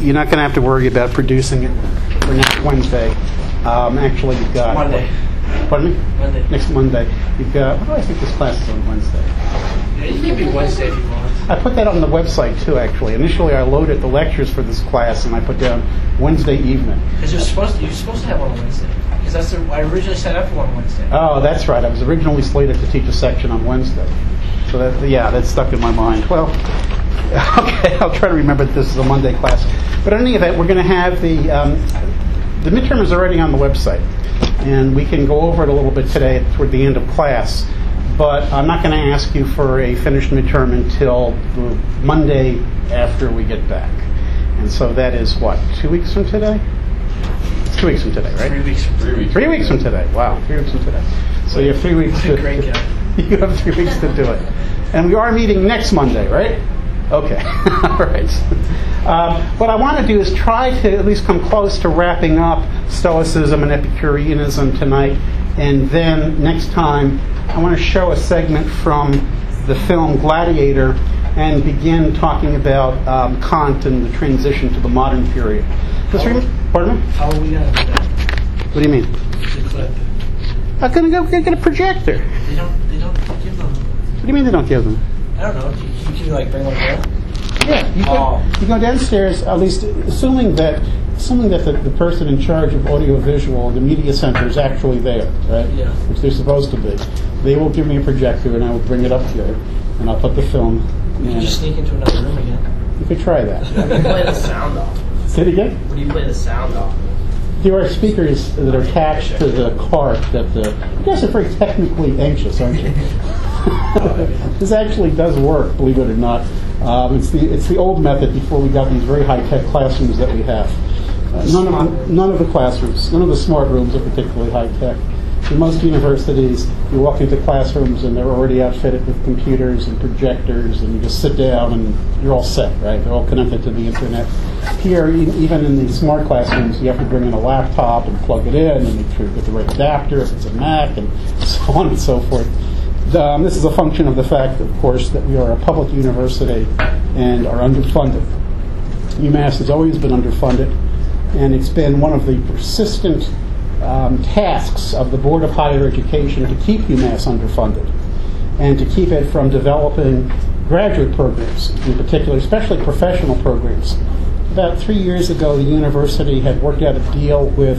you're not going to have to worry about producing it for next Wednesday. Actually, you've got... Monday. Pardon me? Monday. Next Monday. You've got... What do I think this class is on Wednesday? Yeah, you can be Wednesday if you want. I put that on the website, too, actually. Initially, I loaded the lectures for this class, and I put down Wednesday evening. Because you're supposed to have one on Wednesday. Because that's I originally set up for one Wednesday. Oh, that's right. I was originally slated to teach a section on Wednesday. So, that stuck in my mind. Well, okay, I'll try to remember that this is a Monday class. But in any event, we're going to have the midterm is already on the website. And we can go over it a little bit today toward the end of class. But I'm not going to ask you for a finished midterm until the Monday after we get back. And so that is what, 2 weeks from today? It's 2 weeks from today, right? 3 weeks from today. 3 weeks from today. Wow, 3 weeks from today. So you have 3 weeks to Great guy. You have 3 weeks to do it. And we are meeting next Monday, right? Okay. All right. What I want to do is try to at least come close to wrapping up Stoicism and Epicureanism tonight. And then next time, I want to show a segment from the film Gladiator and begin talking about Kant and the transition to the modern period. Pardon me? How are we going to do that? What do you mean? The clip. I'm going to go get a projector. They don't give them. What do you mean they don't give them? I don't know. You can bring one here? Yeah, you go downstairs, at least assuming that the person in charge of audiovisual, the media center, is actually there, right? Yeah. Which they're supposed to be. They will give me a projector, and I will bring it up here, and I'll put the film. You can just sneak into another room again. You could try that. What do you play the sound off? Say it again? What do you play the sound off? There are speakers that are attached to the cart that you guys are very technically anxious, aren't you? This actually does work, believe it or not. It's the old method before we got these very high-tech classrooms that we have. None of the classrooms, none of the smart rooms are particularly high-tech. In most universities, you walk into classrooms and they're already outfitted with computers and projectors, and you just sit down and you're all set, right? They're all connected to the internet. Here, even in the smart classrooms, you have to bring in a laptop and plug it in and make sure you get the right adapter if it's a Mac, and so on and so forth. This is a function of the fact, of course, that we are a public university and are underfunded. UMass has always been underfunded, and it's been one of the persistent tasks of the Board of Higher Education to keep UMass underfunded and to keep it from developing graduate programs, in particular, especially professional programs. About 3 years ago, the university had worked out a deal with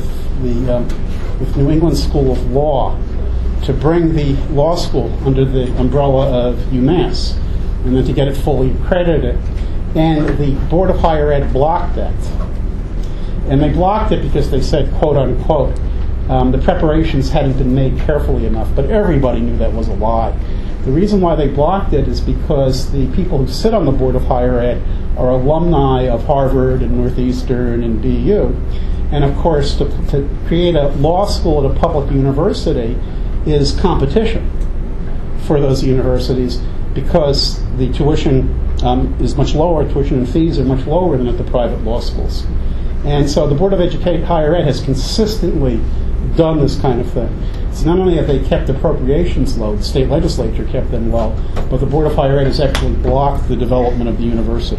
the New England School of Law to bring the law school under the umbrella of UMass and then to get it fully accredited. And the Board of Higher Ed blocked that. And they blocked it because they said, quote unquote, the preparations hadn't been made carefully enough, but everybody knew that was a lie. The reason why they blocked it is because the people who sit on the Board of Higher Ed are alumni of Harvard and Northeastern and BU. And of course, to create a law school at a public university is competition for those universities because the tuition is much lower, tuition and fees are much lower than at the private law schools. And so the Board of Higher Ed has consistently done this kind of thing. So not only have they kept appropriations low, the state legislature kept them low, but the Board of Higher Ed has actually blocked the development of the university.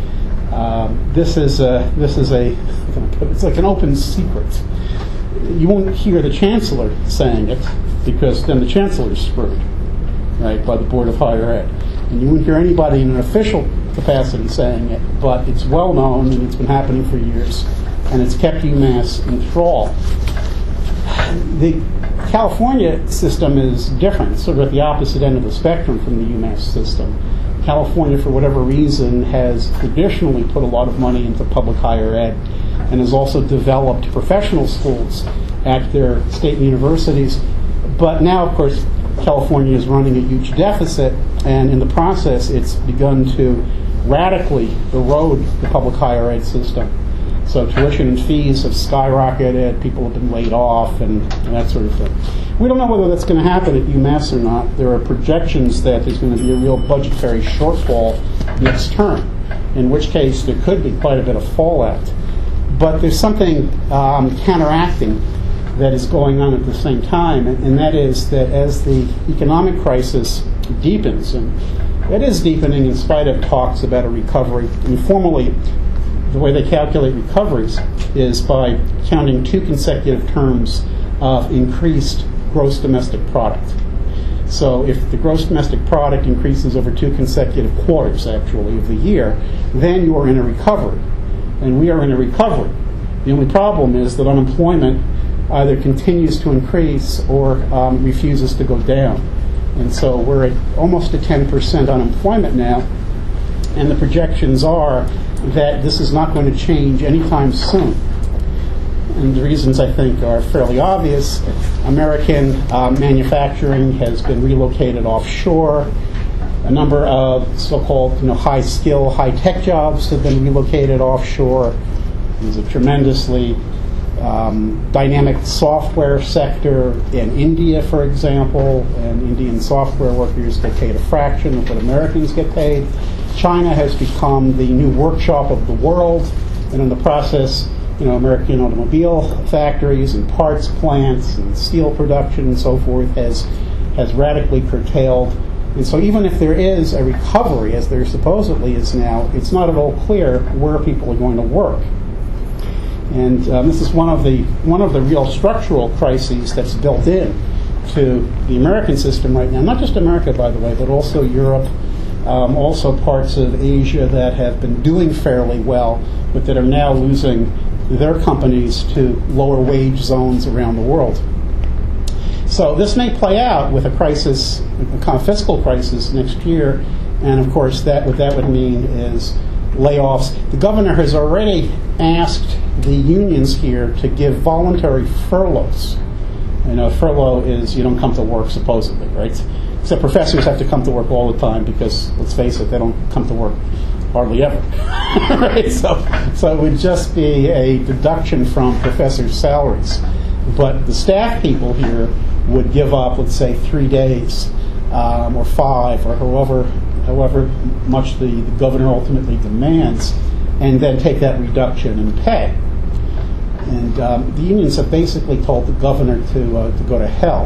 It's like an open secret. You won't hear the chancellor saying it because then the chancellor is screwed, right, by the Board of Higher Ed. And you won't hear anybody in an official capacity saying it, but it's well known and it's been happening for years, and it's kept UMass in thrall. The California system is different. It's sort of at the opposite end of the spectrum from the UMass system. California, for whatever reason, has traditionally put a lot of money into public higher ed and has also developed professional schools at their state universities. But now, of course, California is running a huge deficit, and in the process, it's begun to radically erode the public higher ed system. So tuition and fees have skyrocketed, people have been laid off, and that sort of thing. We don't know whether that's going to happen at UMass or not. There are projections that there's going to be a real budgetary shortfall next term, in which case there could be quite a bit of fallout. But there's something counteracting that is going on at the same time, and that is that as the economic crisis deepens, and it is deepening in spite of talks about a recovery, informally, the way they calculate recoveries is by counting 2 consecutive terms of increased gross domestic product. So if the gross domestic product increases over 2 consecutive quarters, actually, of the year, then you are in a recovery. And we are in a recovery. The only problem is that unemployment either continues to increase or refuses to go down. And so we're at almost a 10% unemployment now, and the projections are that this is not going to change anytime soon. And the reasons, I think, are fairly obvious. American manufacturing has been relocated offshore. A number of so-called high-skill, high-tech jobs have been relocated offshore. There's a tremendously dynamic software sector in India, for example, and Indian software workers get paid a fraction of what Americans get paid. China has become the new workshop of the world, and in the process, American automobile factories and parts plants and steel production and so forth has radically curtailed. And so even if there is a recovery, as there supposedly is now, it's not at all clear where people are going to work. And this is one of the real structural crises that's built in to the American system right now. Not just America, by the way, but also Europe, also parts of Asia that have been doing fairly well, but that are now losing their companies to lower wage zones around the world. So this may play out with a crisis, a kind of fiscal crisis next year, and of course what that would mean is layoffs. The governor has already asked the unions here to give voluntary furloughs. Furlough is you don't come to work, supposedly, right? Except professors have to come to work all the time because, let's face it, they don't come to work hardly ever. Right? So it would just be a deduction from professors' salaries. But the staff people here would give up, let's say, 3 days or 5 or however much the governor ultimately demands, and then take that reduction in pay. And the unions have basically told the governor to go to hell.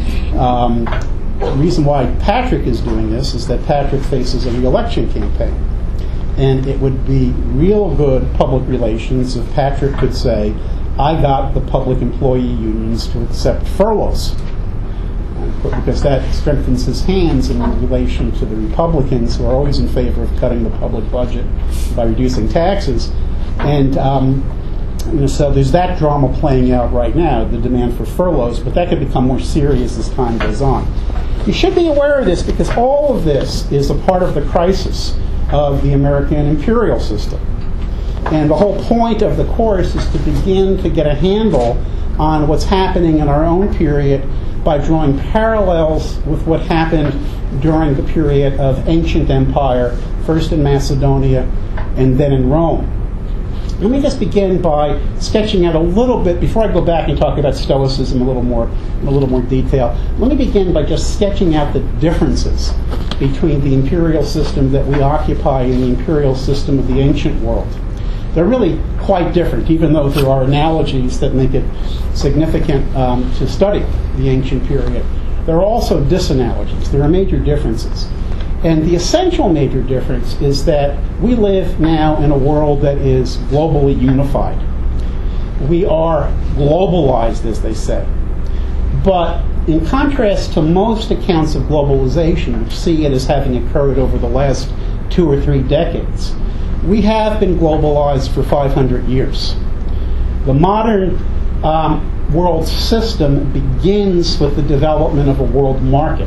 The reason why Patrick is doing this is that Patrick faces a re-election campaign. And it would be real good public relations if Patrick could say, I got the public employee unions to accept furloughs. Because that strengthens his hands in relation to the Republicans, who are always in favor of cutting the public budget by reducing taxes. And so there's that drama playing out right now, the demand for furloughs, but that could become more serious as time goes on. You should be aware of this because all of this is a part of the crisis of the American imperial system. And the whole point of the course is to begin to get a handle on what's happening in our own period by drawing parallels with what happened during the period of ancient empire, first in Macedonia and then in Rome. Let me just begin by sketching out a little bit, before I go back and talk about Stoicism in a little more detail, let me begin by just sketching out the differences between the imperial system that we occupy and the imperial system of the ancient world. They're really quite different, even though there are analogies that make it significant to study the ancient period. There are also disanalogies. There are major differences. And the essential major difference is that we live now in a world that is globally unified. We are globalized, as they say. But in contrast to most accounts of globalization, which see it as having occurred over the last 2 or 3 decades, we have been globalized for 500 years. The modern world system begins with the development of a world market.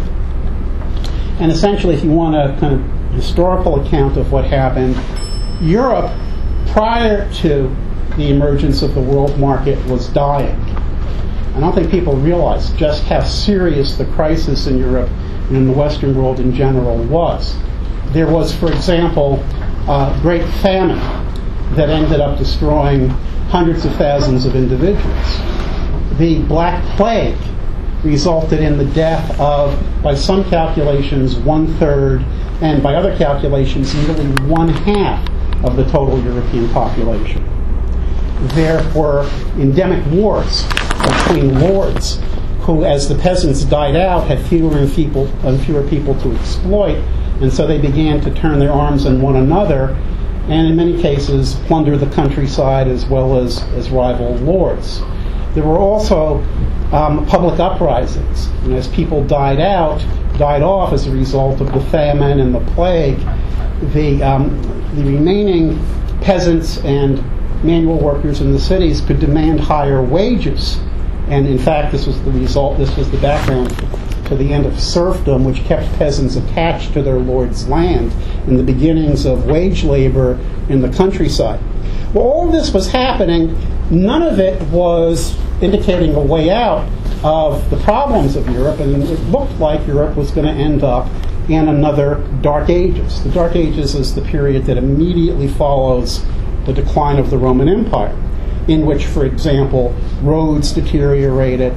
And essentially, if you want a kind of historical account of what happened, Europe, prior to the emergence of the world market, was dying. I don't think people realize just how serious the crisis in Europe and in the Western world in general was. There was, for example, a great famine that ended up destroying hundreds of thousands of individuals. The Black Plague resulted in the death of, by some calculations, 1/3, and by other calculations, nearly 1/2 of the total European population. There were endemic wars between lords who, as the peasants died out, had fewer and fewer people to exploit, and so they began to turn their arms on one another and in many cases plunder the countryside as well as rival lords. There were also public uprisings, and as people died off as a result of the famine and the plague, the remaining peasants and manual workers in the cities could demand higher wages. And in fact, this was the background to the end of serfdom, which kept peasants attached to their lord's land, and the beginnings of wage labor in the countryside. Well, all of this was happening. None of it was indicating a way out of the problems of Europe, and it looked like Europe was going to end up in another Dark Ages. The Dark Ages is the period that immediately follows the decline of the Roman Empire, in which, for example, roads deteriorated,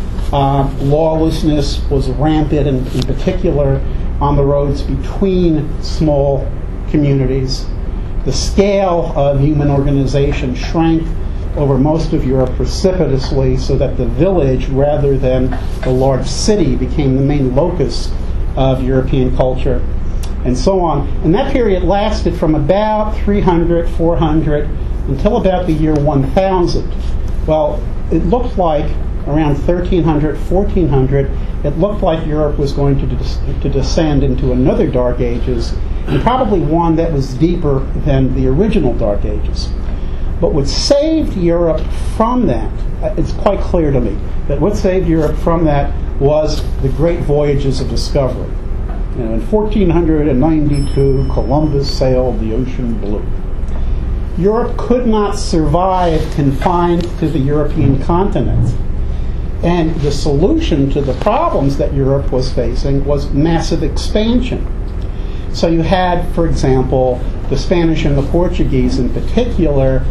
lawlessness was rampant, in particular on the roads between small communities. The scale of human organization shrank over most of Europe precipitously, so that the village, rather than the large city, became the main locus of European culture, and so on. And that period lasted from about 300, 400, until about the year 1000. Well, it looked like around 1300, 1400, it looked like Europe was going to descend into another Dark Ages, and probably one that was deeper than the original Dark Ages. But what saved Europe from that, it's quite clear to me, that what saved Europe from that was the great voyages of discovery. You know, in 1492, Columbus sailed the ocean blue. Europe could not survive confined to the European continent. And the solution to the problems that Europe was facing was massive expansion. So you had, for example, the Spanish and the Portuguese in particular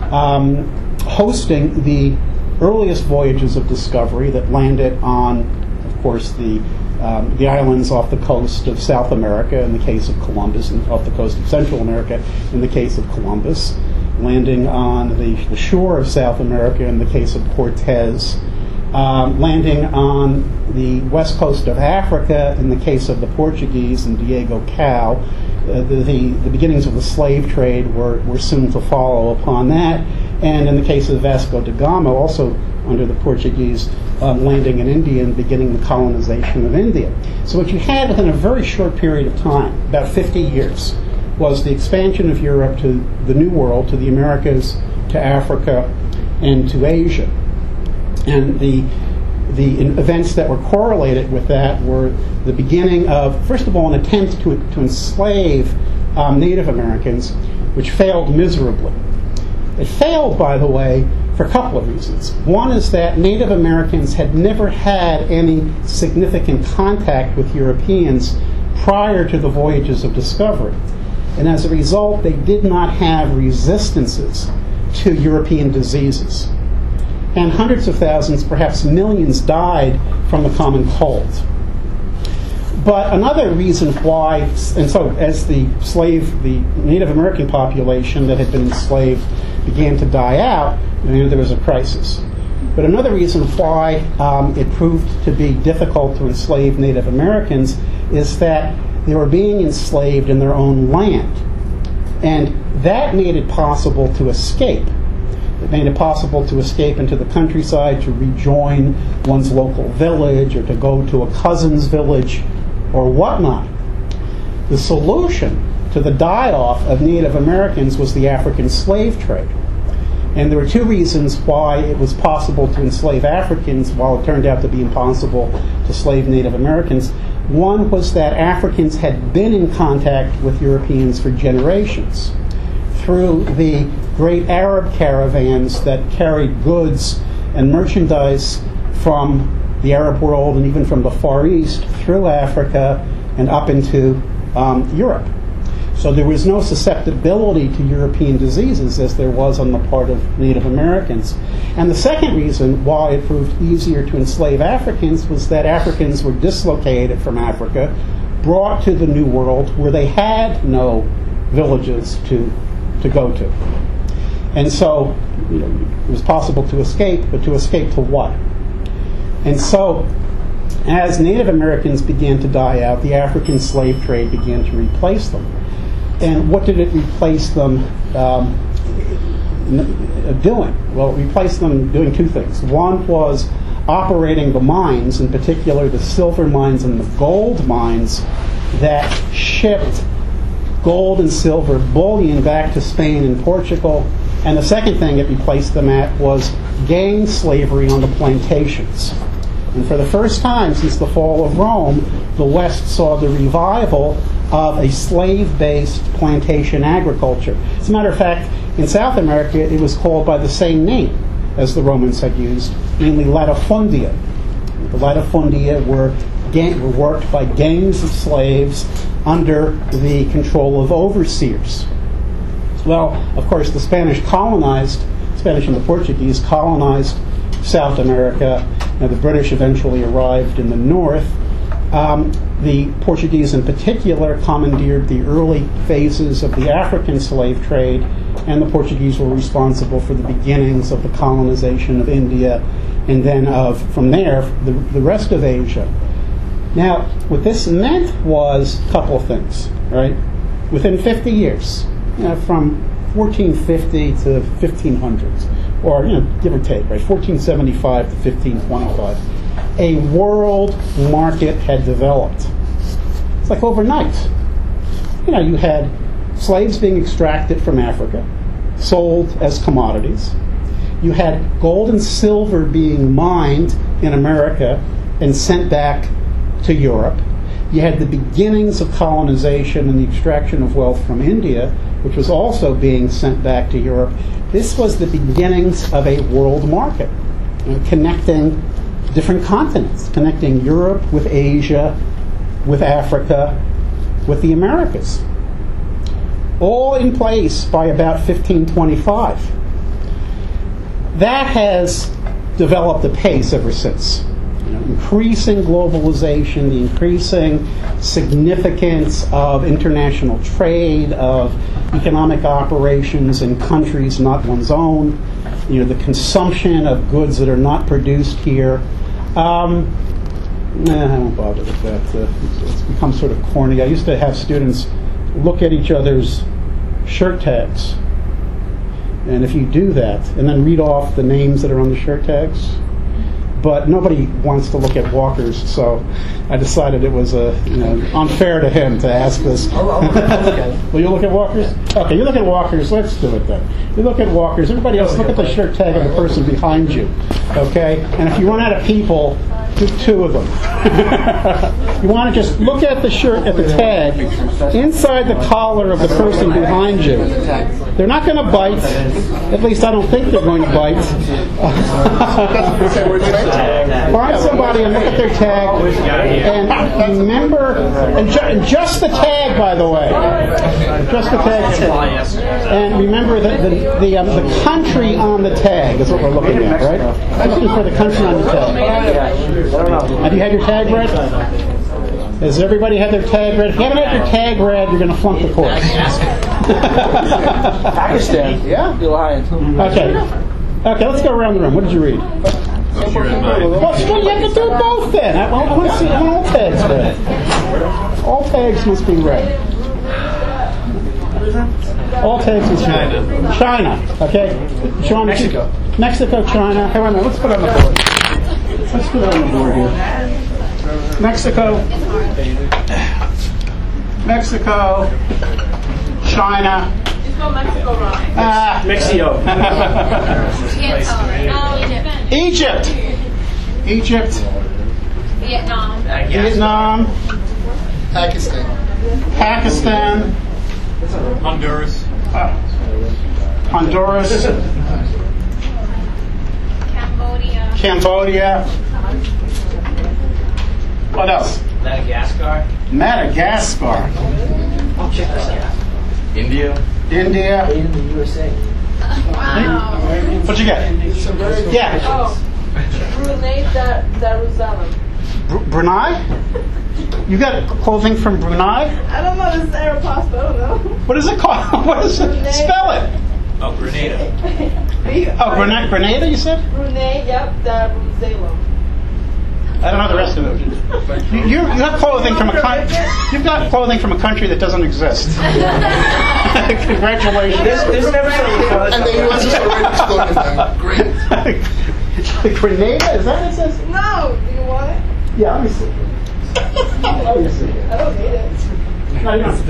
hosting the earliest voyages of discovery that landed on, of course, the islands off the coast of South America in the case of Columbus, and off the coast of Central America in the case of Columbus, landing on the shore of South America in the case of Cortez, landing on the west coast of Africa in the case of the Portuguese and Diego Cao. The beginnings of the slave trade were soon to follow upon that, and in the case of Vasco da Gama, also under the Portuguese, landing in India and beginning the colonization of India. So what you had within a very short period of time, about 50 years, was the expansion of Europe to the New World, to the Americas, to Africa, and to Asia. And the events that were correlated with that were the beginning of, first of all, an attempt to enslave Native Americans, which failed miserably. It failed, by the way, for a couple of reasons. One is that Native Americans had never had any significant contact with Europeans prior to the voyages of discovery. And as a result, they did not have resistances to European diseases. And hundreds of thousands, perhaps millions, died from the common cold. But another reason why, and so as the Native American population that had been enslaved began to die out, there was a crisis. But another reason why it proved to be difficult to enslave Native Americans is that they were being enslaved in their own land. And that made it possible to escape. It made it possible to escape into the countryside, to rejoin one's local village, or to go to a cousin's village, or whatnot. The solution to the die-off of Native Americans was the African slave trade. And there were two reasons why it was possible to enslave Africans, while it turned out to be impossible to slave Native Americans. One was that Africans had been in contact with Europeans for generations through the great Arab caravans that carried goods and merchandise from the Arab world and even from the Far East through Africa and up into Europe. So there was no susceptibility to European diseases as there was on the part of Native Americans. And the second reason why it proved easier to enslave Africans was that Africans were dislocated from Africa, brought to the New World where they had no villages to go to. And so it was possible to escape, but to escape to what? And so as Native Americans began to die out, the African slave trade began to replace them. And what did it replace them doing? Well, it replaced them doing two things. One was operating the mines, in particular the silver mines and the gold mines that shipped gold and silver bullion back to Spain and Portugal. And the second thing it replaced them at was gang slavery on the plantations. And for the first time since the fall of Rome, the West saw the revival of a slave-based plantation agriculture. As a matter of fact, in South America, it was called by the same name as the Romans had used, namely latifundia. The latifundia were worked by gangs of slaves under the control of overseers. Well, of course, the Spanish and the Portuguese colonized South America. Now, the British eventually arrived in the north. The Portuguese in particular commandeered the early phases of the African slave trade, and the Portuguese were responsible for the beginnings of the colonization of India, and then from there, the rest of Asia. Now, what this meant was a couple of things, right? Within 50 years, from 1450 to 1500s, or give or take, right, 1475 to 1525, a world market had developed. It's like overnight. You had slaves being extracted from Africa, sold as commodities. You had gold and silver being mined in America and sent back to Europe. You had the beginnings of colonization and the extraction of wealth from India, which was also being sent back to Europe. This was the beginnings of a world market, connecting different continents, connecting Europe with Asia, with Africa, with the Americas. All in place by about 1525. That has developed apace ever since. Increasing globalization, the increasing significance of international trade, of economic operations in countries not one's own, the consumption of goods that are not produced here. I won't bother with that. It's become sort of corny. I used to have students look at each other's shirt tags. And if you do that, and then read off the names that are on the shirt tags, but nobody wants to look at Walker's, so I decided it was unfair to him to ask this. Will you look at Walker's? Okay, you look at Walker's. Let's do it then. You look at Walker's. Everybody else, look at the shirt tag of the person behind you. Okay? And if you run out of people, do two of them. You want to just look at the shirt, at the tag, inside the collar of the person behind you. They're not going to bite. At least I don't think they're going to bite. Find somebody and look at their tag. And remember, and just the tag, by the way. Just the tag. And remember that the country on the tag is what we're looking at, right? We're looking for the country on the tag. Have you had your tag read? Has everybody had their tag read? If you haven't had your tag read, you're going to flunk the course. Pakistan. Yeah? You're lying. Okay, let's go around the room. What did you read? Well, you have to do both then. I want to see all tags read. All tags must be read. All tags must be read. China. Okay? Sean, Mexico, China. Hey, wait a minute. Let's put it on the board. Let's put it on the board here. Mexico, China. Mexico. Egypt. Vietnam. Pakistan. Honduras. Cambodia. What else? Madagascar. Oh, check this out. India. In the USA. Wow. What'd you get? Yeah. Oh, Brunei Darussalam. Brunei? You got clothing from Brunei? I don't know. This is Aeropostale. I don't know. What is it called? What is it? Brunei. Spell it. Oh, Grenada. Oh, Grenada, you said? Brunei, yep, Darussalam. I don't know the rest of it. You have clothing from a you've got clothing from a country that doesn't exist. Congratulations. There's never something called And the U.S. is already clothing them. Great. Grenada? Is that what it says? No, do you want it? Yeah, let me see. Let me see. I don't need it. No, you don't.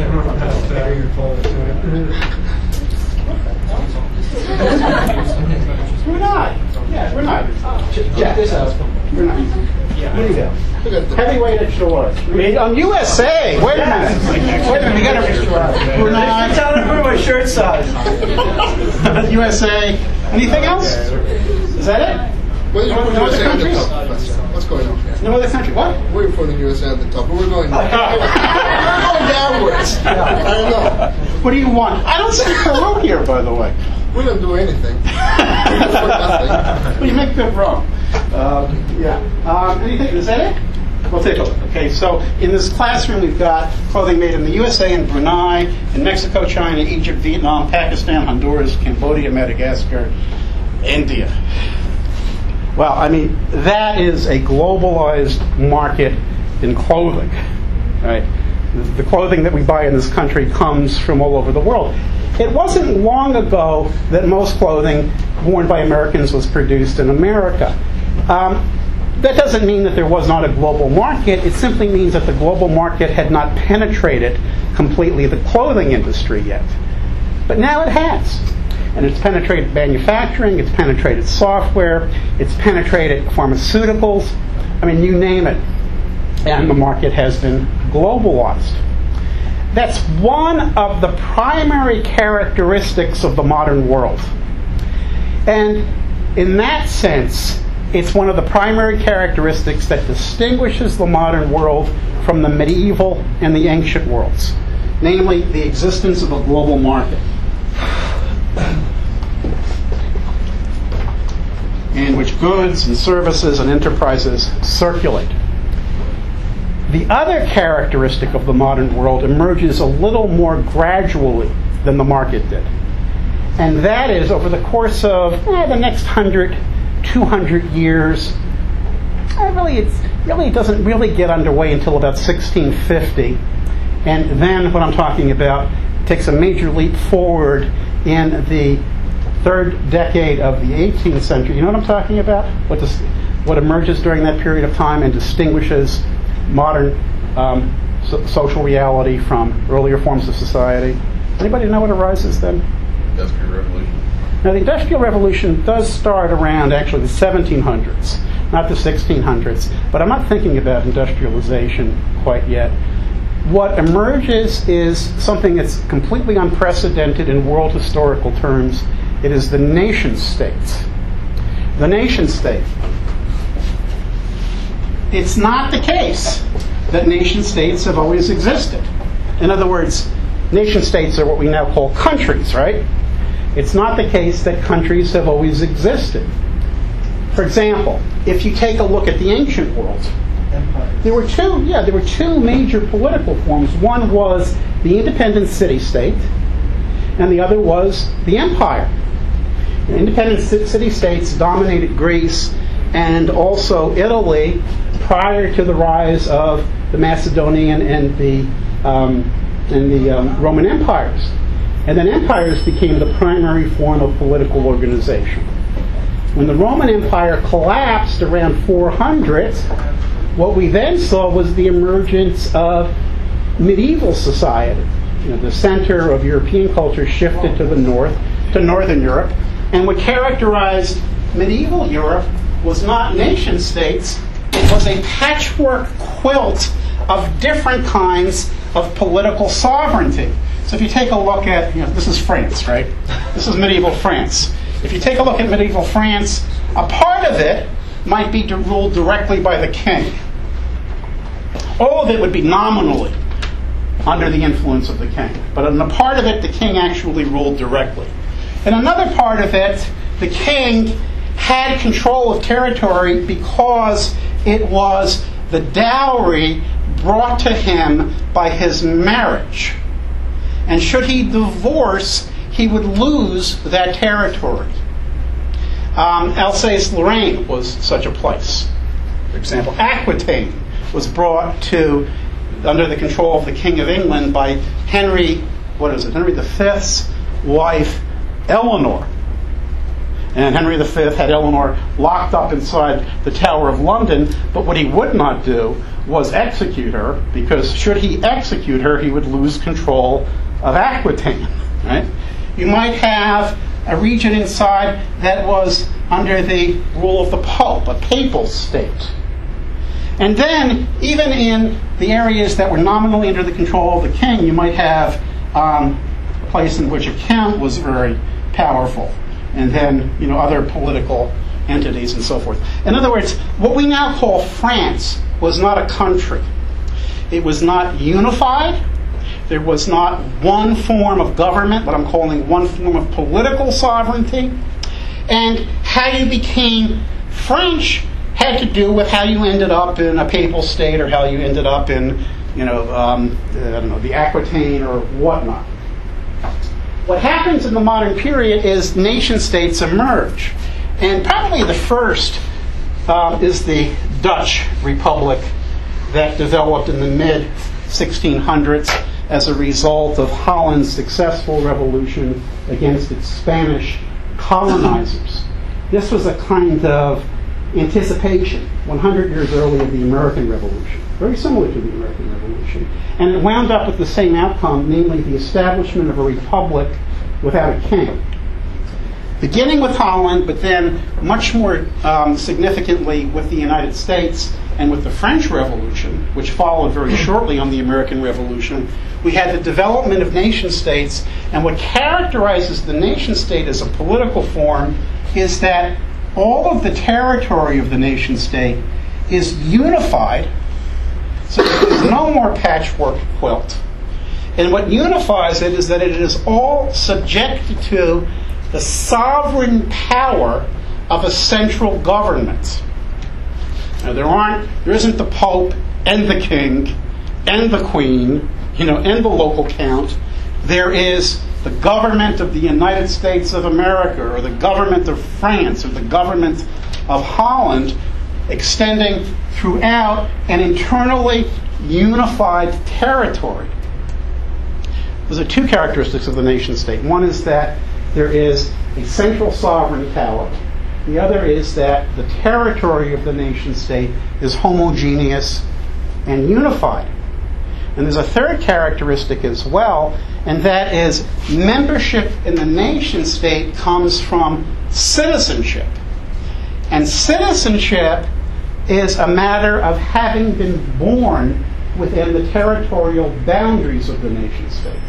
Brunei. Yeah, Brunei. Check this out. Brunei. What do you got? Look at that. Heavyweight extra large. USA. Wait a minute. Wait a minute. We got a Brunei. Tell them for my shirt size. USA. Anything else? Is that it? Why did you put No other USA at the countries? top? What's going on? No other country. What? We're putting USA at the top, but we're going downwards. I don't know. What do you want? I don't see Peru here, by the way. We don't do anything. Nothing. Well, you make good wrong. Anything? Is that it? We'll take a look. Okay, so in this classroom we've got clothing made in the USA and Brunei, in Mexico, China, Egypt, Vietnam, Pakistan, Honduras, Cambodia, Madagascar, India. Well, I mean, that is a globalized market in clothing, right? The clothing that we buy in this country comes from all over the world. It wasn't long ago that most clothing worn by Americans was produced in America. That doesn't mean that there was not a global market. It simply means that the global market had not penetrated completely the clothing industry yet. But now it has. And it's penetrated manufacturing, it's penetrated software, it's penetrated pharmaceuticals. I mean, you name it. And the market has been globalized. That's one of the primary characteristics of the modern world. And in that sense, it's one of the primary characteristics that distinguishes the modern world from the medieval and the ancient worlds, namely the existence of a global market in which goods and services and enterprises circulate. The other characteristic of the modern world emerges a little more gradually than the market did. And that is, over the course of the next 100, 200 years, it doesn't really get underway until about 1650. And then what I'm talking about takes a major leap forward in the third decade of the 18th century. You know what I'm talking about? What emerges during that period of time and distinguishes modern social reality from earlier forms of society. Anybody know what arises then? Industrial Revolution. Now, the Industrial Revolution does start around actually the 1700s, not the 1600s, but I'm not thinking about industrialization quite yet. What emerges is something that's completely unprecedented in world historical terms. It is the nation state. The nation state. It's not the case that nation states have always existed. In other words, nation states are what we now call countries, right? It's not the case that countries have always existed. For example, if you take a look at the ancient world, there were two major political forms. One was the independent city-state, and the other was the empire. The independent city-states dominated Greece and also Italy prior to the rise of the Macedonian and the Roman empires. And then empires became the primary form of political organization. When the Roman Empire collapsed around 400, what we then saw was the emergence of medieval society. The center of European culture shifted to the north, to Northern Europe, and what characterized medieval Europe was not nation states, it was a patchwork quilt of different kinds of political sovereignty. So if you take a look at, this is France, right? This is medieval France. If you take a look at medieval France, a part of it might be ruled directly by the king. All of it would be nominally under the influence of the king. But in a part of it, the king actually ruled directly. In another part of it, the king had control of territory because it was the dowry brought to him by his marriage. And should he divorce, he would lose that territory. Alsace-Lorraine was such a place. For example, Aquitaine was brought to under the control of the King of England by Henry V's wife, Eleanor. And Henry V had Eleanor locked up inside the Tower of London, but what he would not do was execute her, because should he execute her, he would lose control of Aquitaine. Right? You might have a region inside that was under the rule of the Pope, a papal state. And then, even in the areas that were nominally under the control of the king, you might have a place in which a count was very powerful, and then other political entities and so forth. In other words, what we now call France was not a country. It was not unified. There was not one form of government, what I'm calling one form of political sovereignty. And how you became French had to do with how you ended up in a papal state, or how you ended up in, the Aquitaine or whatnot. What happens in the modern period is nation states emerge. And probably the first is the Dutch Republic that developed in the mid-1600s as a result of Holland's successful revolution against its Spanish colonizers. This was a kind of anticipation 100 years early of the American Revolution, very similar to the American Revolution. And it wound up with the same outcome, namely the establishment of a republic without a king. Beginning with Holland, but then much more significantly with the United States and with the French Revolution, which followed very shortly on the American Revolution, we had the development of nation states. And what characterizes the nation state as a political form is that all of the territory of the nation state is unified, so that there's no more patchwork quilt. And what unifies it is that it is all subjected to the sovereign power of a central government. Now, there isn't the Pope and the King and the Queen, and the local count. There is the government of the United States of America, or the government of France, or the government of Holland, extending throughout an internally unified territory. Those are two characteristics of the nation state. One is that there is a central sovereign power. The other is that the territory of the nation state is homogeneous and unified. And there's a third characteristic as well, and that is membership in the nation state comes from citizenship. And citizenship is a matter of having been born within the territorial boundaries of the nation state.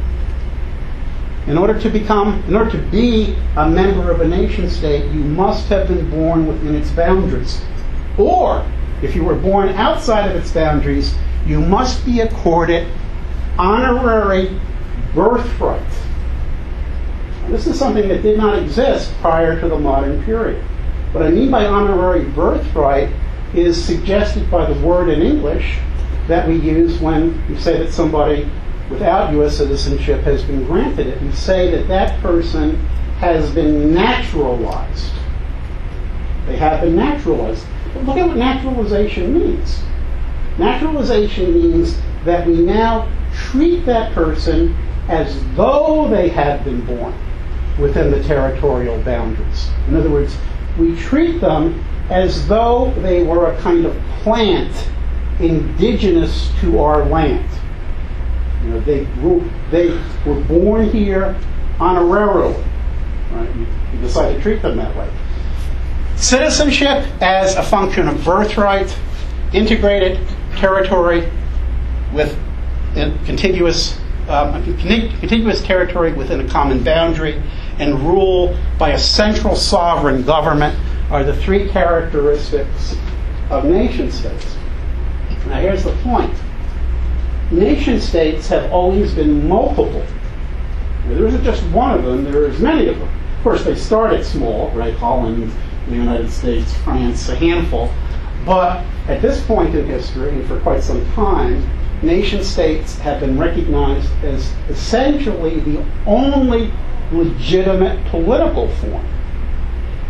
In order to be a member of a nation state, you must have been born within its boundaries. Or, if you were born outside of its boundaries, you must be accorded honorary birthright. And this is something that did not exist prior to the modern period. What I mean by honorary birthright is suggested by the word in English that we use when you say that somebody without U.S. citizenship has been granted it. You say that that person has been naturalized. They have been naturalized. But look at what naturalization means. Naturalization means that we now treat that person as though they had been born within the territorial boundaries. In other words, we treat them as though they were a kind of plant indigenous to our land. They were born here honorarily. Right? You decide to treat them that way. Citizenship as a function of birthright, integrated territory with contiguous territory within a common boundary, and rule by a central sovereign government are the three characteristics of nation states. Now here's the point. Nation states have always been multiple. There isn't just one of them, there is many of them. Of course, they started small, right? Holland, the United States, France, a handful. But at this point in history, and for quite some time, nation states have been recognized as essentially the only legitimate political form.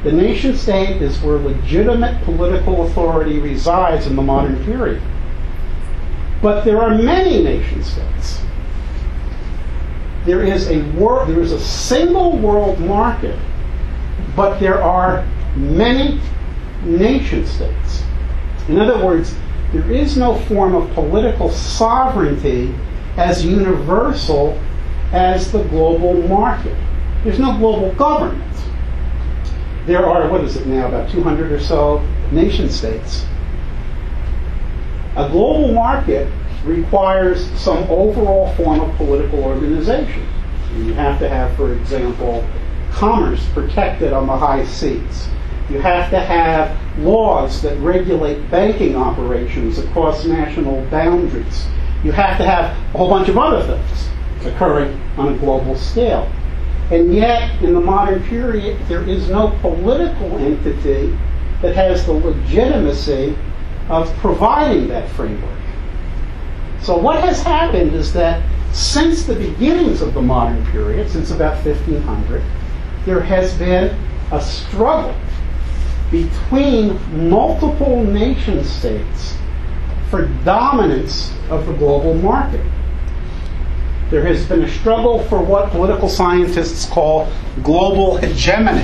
The nation state is where legitimate political authority resides in the modern period. But there are many nation states. There is a single world market, but there are many nation states. In other words, there is no form of political sovereignty as universal as the global market. There's no global government. There are, what is it now, about 200 or so nation states. A global market requires some overall form of political organization. You have to have, for example, commerce protected on the high seas. You have to have laws that regulate banking operations across national boundaries. You have to have a whole bunch of other things occurring on a global scale. And yet, in the modern period, there is no political entity that has the legitimacy of providing that framework. So what has happened is that since the beginnings of the modern period, since about 1500, there has been a struggle between multiple nation states for dominance of the global market. There has been a struggle for what political scientists call global hegemony.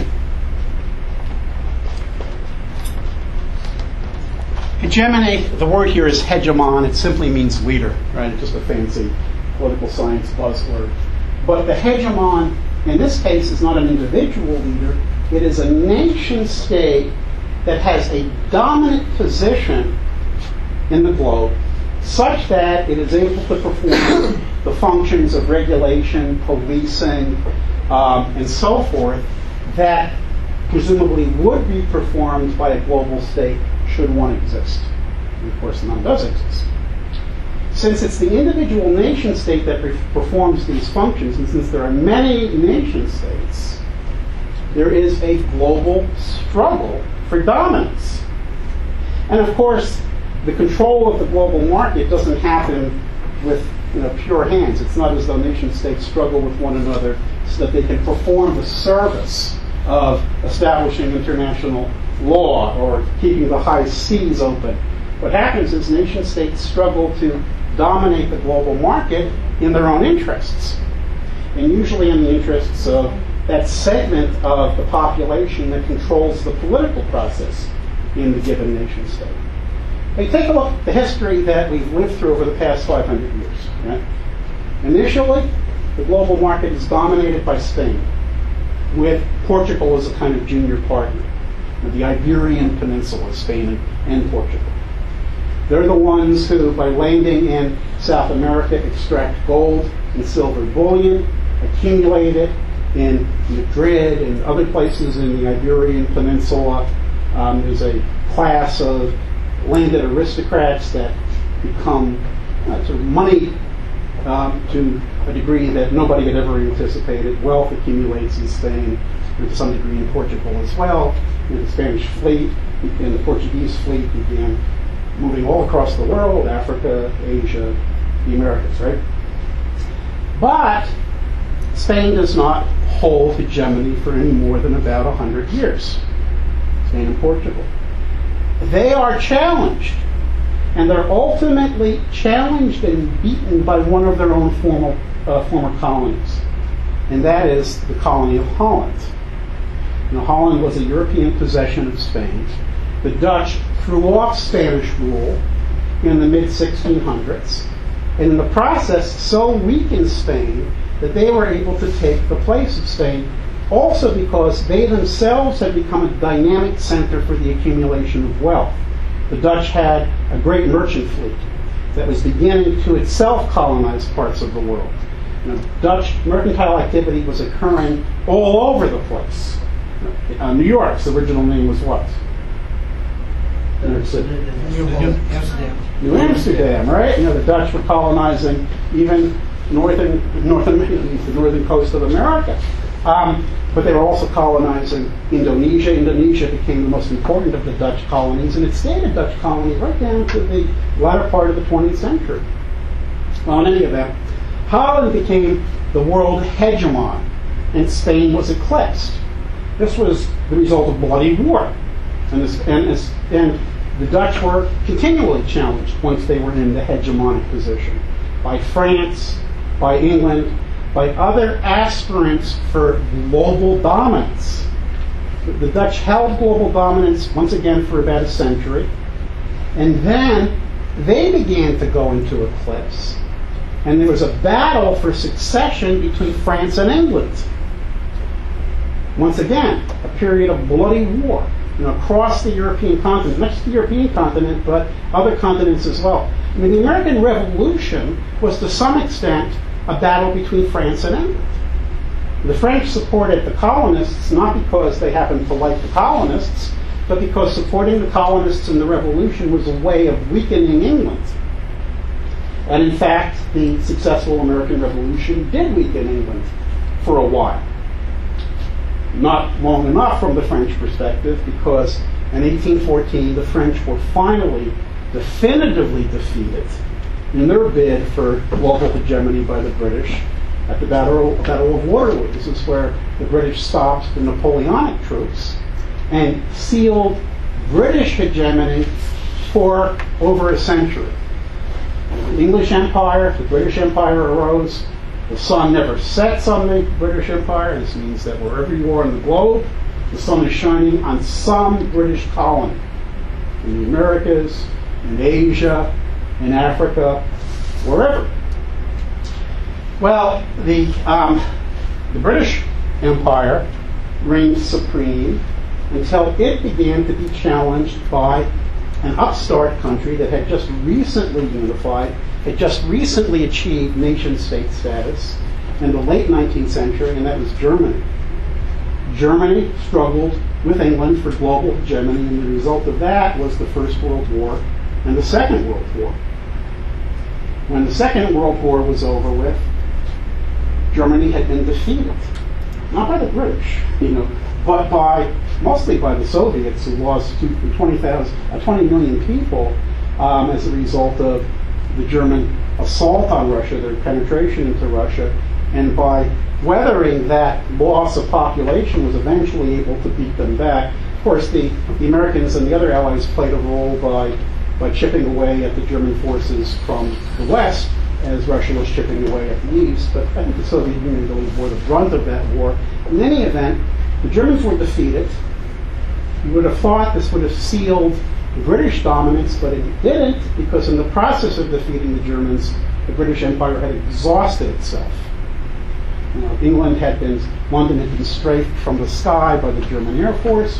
Hegemony, the word here is hegemon. It simply means leader, right? It's just a fancy political science buzzword. But the hegemon, in this case, is not an individual leader. It is a nation state that has a dominant position in the globe such that it is able to perform the functions of regulation, policing, and so forth that presumably would be performed by a global state should one exist. And of course, none does exist. Since it's the individual nation state that performs these functions, and since there are many nation states, there is a global struggle for dominance. And of course, the control of the global market doesn't happen with pure hands. It's not as though nation states struggle with one another so that they can perform the service of establishing international law or keeping the high seas open. What happens is nation states struggle to dominate the global market in their own interests, and usually in the interests of that segment of the population that controls the political process in the given nation state. Hey, take a look at the history that we've lived through over the past 500 years. Right? Initially, the global market is dominated by Spain, with Portugal as a kind of junior partner. The Iberian Peninsula, Spain and Portugal. They're the ones who, by landing in South America, extract gold and silver bullion, accumulate it in Madrid and other places in the Iberian Peninsula. There's a class of landed aristocrats that become sort of moneyed to a degree that nobody had ever anticipated. Wealth accumulates in Spain, and to some degree in Portugal as well. And the Spanish fleet and the Portuguese fleet began moving all across the world, Africa, Asia, the Americas, right? But Spain does not hold hegemony for any more than about 100 years. Spain and Portugal. They are challenged, and they're ultimately challenged and beaten by one of their own former colonies, and that is the colony of Holland. Now, Holland was a European possession of Spain. The Dutch threw off Spanish rule in the mid-1600s, and in the process so weakened Spain that they were able to take the place of Spain, also because they themselves had become a dynamic center for the accumulation of wealth. The Dutch had a great merchant fleet that was beginning to itself colonize parts of the world. Dutch mercantile activity was occurring all over the place. New York's original name was what? New Amsterdam, right? The Dutch were colonizing even the northern coast of America. But they were also colonizing Indonesia. Indonesia became the most important of the Dutch colonies, and it stayed a Dutch colony right down to the latter part of the 20th century. Well, in any event, Holland became the world hegemon, and Spain was eclipsed. this was the result of bloody war. And the Dutch were continually challenged once they were in the hegemonic position by France, by England, by other aspirants for global dominance. The Dutch held global dominance once again for about a century, and then they began to go into eclipse, and there was a battle for succession between France and England. Once again, a period of bloody war, across the European continent, not just the European continent, but other continents as well. I mean, the American Revolution was to some extent a battle between France and England. The French supported the colonists not because they happened to like the colonists, but because supporting the colonists in the Revolution was a way of weakening England. And in fact, the successful American Revolution did weaken England for a while. Not long enough from the French perspective, because in 1814 the French were finally definitively defeated in their bid for global hegemony by the British at the Battle of Waterloo. This is where the British stopped the Napoleonic troops and sealed British hegemony for over a century. The English Empire, the British Empire arose. The sun never sets on the British Empire. This means that wherever you are on the globe, the sun is shining on some British colony. In the Americas, in Asia, in Africa, wherever. Well, the British Empire reigned supreme until it began to be challenged by an upstart country that had just recently unified, had just recently achieved nation-state status in the late 19th century, and that was Germany. Germany struggled with England for global hegemony, and the result of that was the First World War and the Second World War. When the Second World War was over with, Germany had been defeated, not by the British, but mostly by the Soviets, who lost 20 million people as a result of the German assault on Russia, their penetration into Russia, and by weathering that loss of population was eventually able to beat them back. Of course, the Americans and the other allies played a role by chipping away at the German forces from the west, as Russia was chipping away at the east, but I think the Soviet Union really bore the brunt of that war. In any event, the Germans were defeated. You would have thought this would have sealed British dominance, but it didn't, because in the process of defeating the Germans, the British Empire had exhausted itself. England had been strafed from the sky by the German Air Force.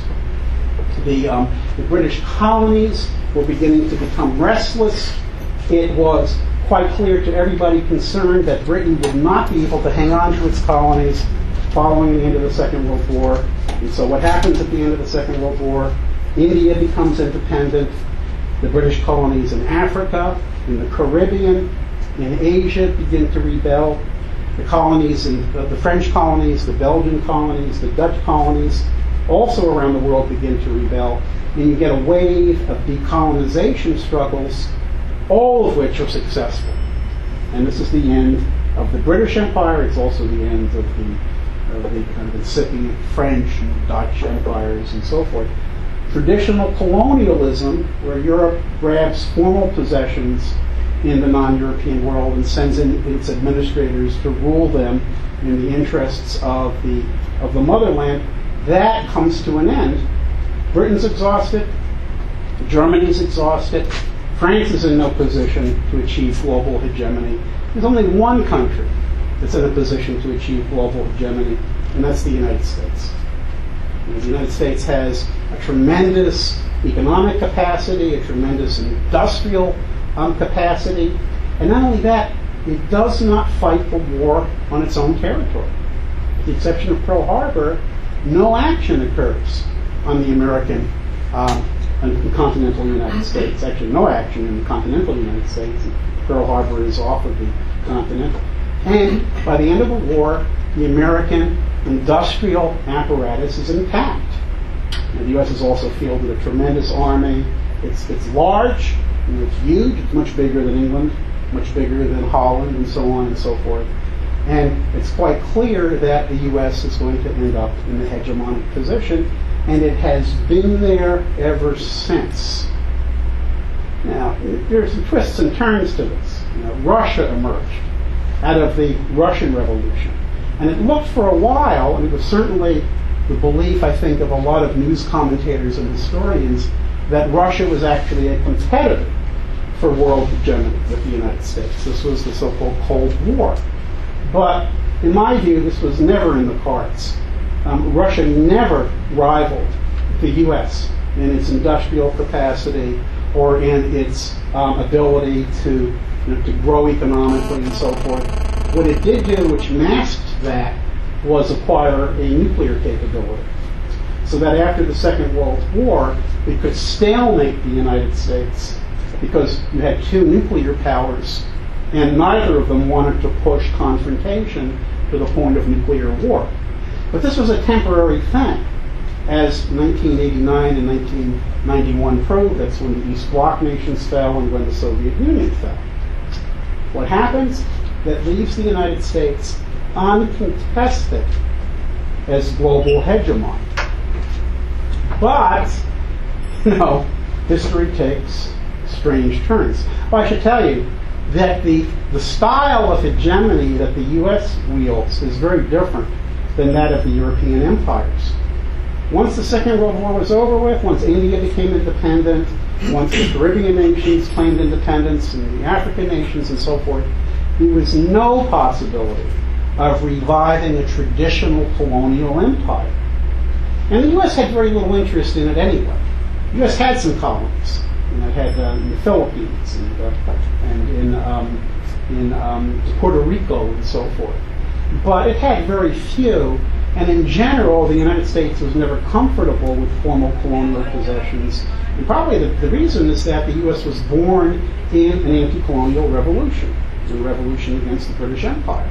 The British colonies were beginning to become restless. It was quite clear to everybody concerned that Britain would not be able to hang on to its colonies following the end of the Second World War. And so what happens at the end of the Second World War? India becomes independent. The British colonies in Africa, in the Caribbean, in Asia begin to rebel. The colonies, the French colonies, the Belgian colonies, the Dutch colonies, also around the world begin to rebel. And you get a wave of decolonization struggles, all of which are successful. And this is the end of the British Empire. It's also the end of the kind of incipient French and Dutch empires and so forth. Traditional colonialism, where Europe grabs formal possessions in the non-European world and sends in its administrators to rule them in the interests of the motherland, that comes to an end. Britain's exhausted. Germany's exhausted. France is in no position to achieve global hegemony. There's only one country that's in a position to achieve global hegemony, and that's the United States. The United States has a tremendous economic capacity, a tremendous industrial capacity, and not only that, it does not fight the war on its own territory. With the exception of Pearl Harbor, no action occurs on the American and the continental United States. Actually, no action in the continental United States. Pearl Harbor is off of the continent. And by the end of the war, the American industrial apparatus is intact. And the U.S. has also fielded a tremendous army. It's large, and it's huge. It's much bigger than England, much bigger than Holland, and so on and so forth. And it's quite clear that the U.S. is going to end up in the hegemonic position, and it has been there ever since. Now, there's some twists and turns to this. Russia emerged out of the Russian Revolution. And it looked for a while, and it was certainly the belief, I think, of a lot of news commentators and historians, that Russia was actually a competitor for world hegemony with the United States. This was the so-called Cold War. But in my view, this was never in the cards. Russia never rivaled the U.S. in its industrial capacity or in its ability to grow economically and so forth. What it did do, which masked that, was acquire a nuclear capability. So that after the Second World War, it could stalemate the United States because you had two nuclear powers, and neither of them wanted to push confrontation to the point of nuclear war. But this was a temporary thing. As 1989 and 1991 proved, that's when the East Bloc nations fell and when the Soviet Union fell. What happens? That leaves the United States uncontested as global hegemon. But, history takes strange turns. Well, I should tell you that the style of hegemony that the U.S. wields is very different than that of the European empires. Once the Second World War was over with, once India became independent, once the Caribbean nations claimed independence, and the African nations and so forth, there was no possibility of reviving a traditional colonial empire. And the U.S. had very little interest in it anyway. The U.S. had some colonies. It had in the Philippines and in Puerto Rico and so forth. But it had very few, and in general, the United States was never comfortable with formal colonial possessions. And probably the reason is that the U.S. was born in an anti-colonial revolution, a revolution against the British Empire.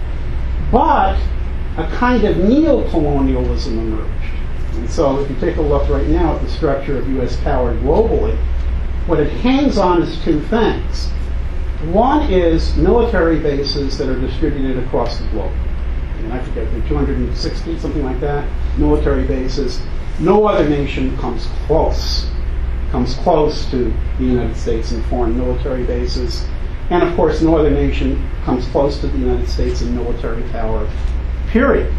But a kind of neo-colonialism emerged. And so if you take a look right now at the structure of U.S. power globally, what it hangs on is two things. One is military bases that are distributed across the globe. And I forget, there are 260, something like that, military bases. No other nation comes close to the United States in foreign military bases. And of course, no other nation comes close to the United States in military power, period.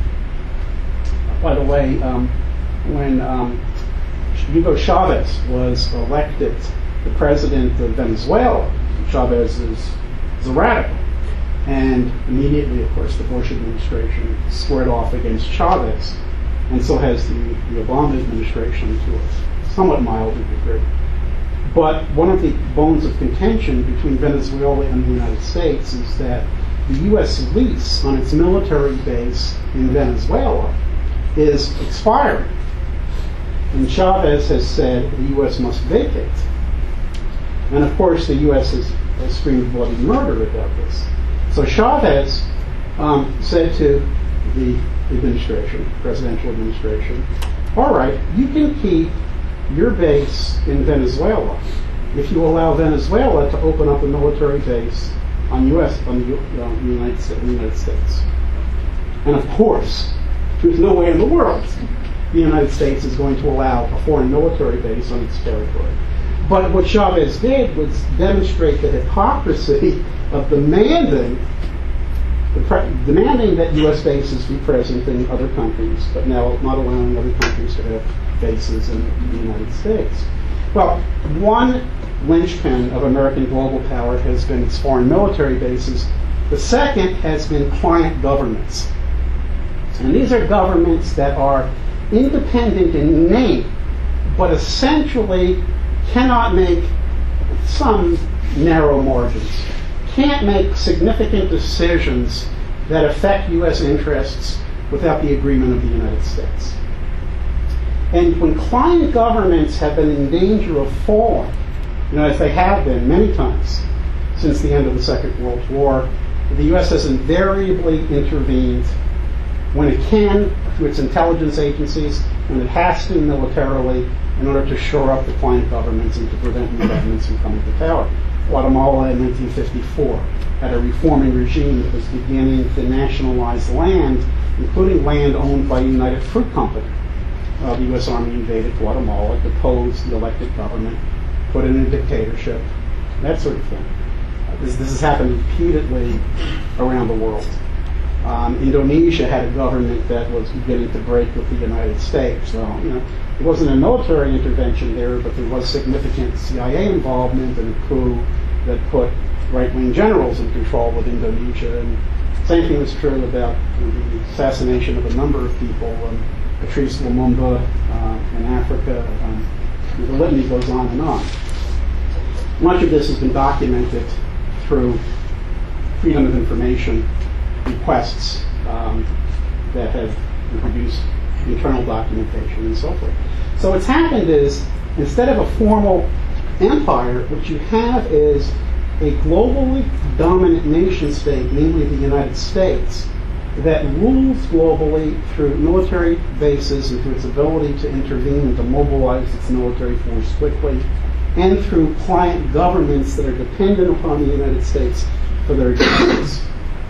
By the way, when Hugo Chavez was elected the president of Venezuela, Chavez is a radical. And immediately, of course, the Bush administration squared off against Chavez, and so has the Obama administration to a somewhat milder degree. But one of the bones of contention between Venezuela and the United States is that the U.S. lease on its military base in Venezuela is expiring. And Chavez has said the U.S. must vacate. And of course, the U.S. has screamed bloody murder about this. So Chavez said to the administration, presidential administration, all right, you can keep your base in Venezuela if you allow Venezuela to open up a military base on the United States. And of course, there's no way in the world the United States is going to allow a foreign military base on its territory. But what Chavez did was demonstrate the hypocrisy of demanding that U.S. bases be present in other countries, but now not allowing other countries to have bases in the United States. Well, one linchpin of American global power has been its foreign military bases. The second has been client governments. And these are governments that are independent in name, but essentially cannot make some narrow margins, can't make significant decisions that affect U.S. interests without the agreement of the United States. And when client governments have been in danger of falling, as they have been many times since the end of the Second World War, the U.S. has invariably intervened when it can through its intelligence agencies, when it has to militarily, in order to shore up the client governments and to prevent new governments from coming to power. Guatemala in 1954, had a reforming regime that was beginning to nationalize land, including land owned by United Fruit Company. The U.S. Army invaded Guatemala, deposed the elected government, put in a dictatorship, that sort of thing. This has happened repeatedly around the world. Indonesia had a government that was beginning to break with the United States. So, it wasn't a military intervention there, but there was significant CIA involvement and a coup that put right-wing generals in control of Indonesia. And same thing was true about the assassination of a number of people, Patrice Lumumba in Africa. The litany goes on and on. Much of this has been documented through Freedom of Information requests that have produced internal documentation and so forth. So what's happened is, instead of a formal empire, what you have is a globally dominant nation state, namely the United States, that rules globally through military bases and through its ability to intervene and to mobilize its military force quickly, and through client governments that are dependent upon the United States for their existence.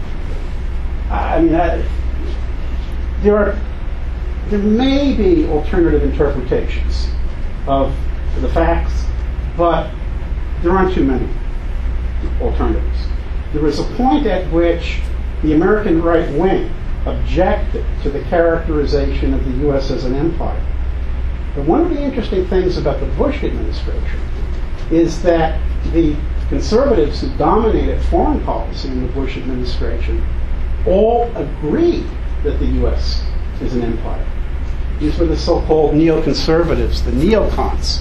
There may be alternative interpretations of the facts, but there aren't too many alternatives. There was a point at which the American right wing objected to the characterization of the U.S. as an empire. But one of the interesting things about the Bush administration is that the conservatives who dominated foreign policy in the Bush administration all agreed that the U.S. is an empire. These were the so-called neoconservatives, the neocons.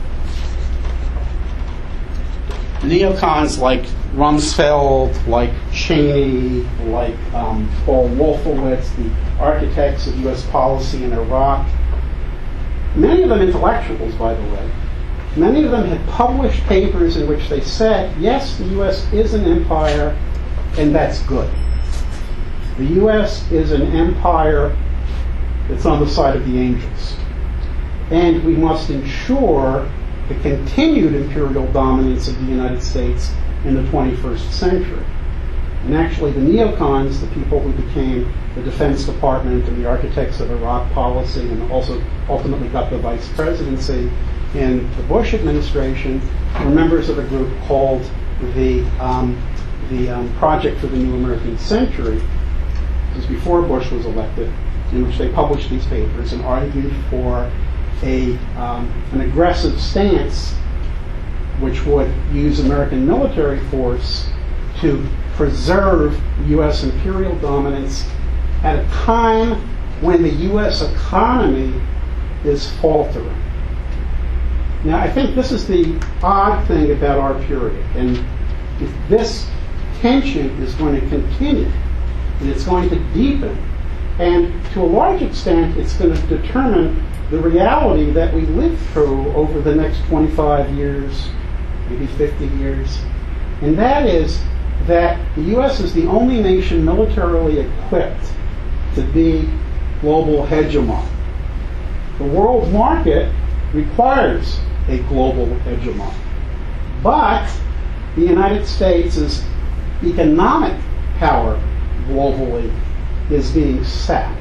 Neocons like Rumsfeld, like Cheney, like Paul Wolfowitz, the architects of U.S. policy in Iraq. Many of them intellectuals, by the way. Many of them had published papers in which they said, yes, the U.S. is an empire, and that's good. The U.S. is an empire that's on the side of the angels. And we must ensure the continued imperial dominance of the United States in the 21st century. And actually the neocons, the people who became the Defense Department and the architects of Iraq policy and also ultimately got the vice presidency in the Bush administration, were members of a group called the Project for the New American Century. This was before Bush was elected, in which they published these papers and argued for an aggressive stance which would use American military force to preserve U.S. imperial dominance at a time when the U.S. economy is faltering. Now, I think this is the odd thing about our period, and if this tension is going to continue, and it's going to deepen, and to a large extent, it's going to determine the reality that we live through over the next 25 years, maybe 50 years, and that is that the U.S. is the only nation militarily equipped to be global hegemon. The world market requires a global hegemon. But the United States' economic power globally is being sapped.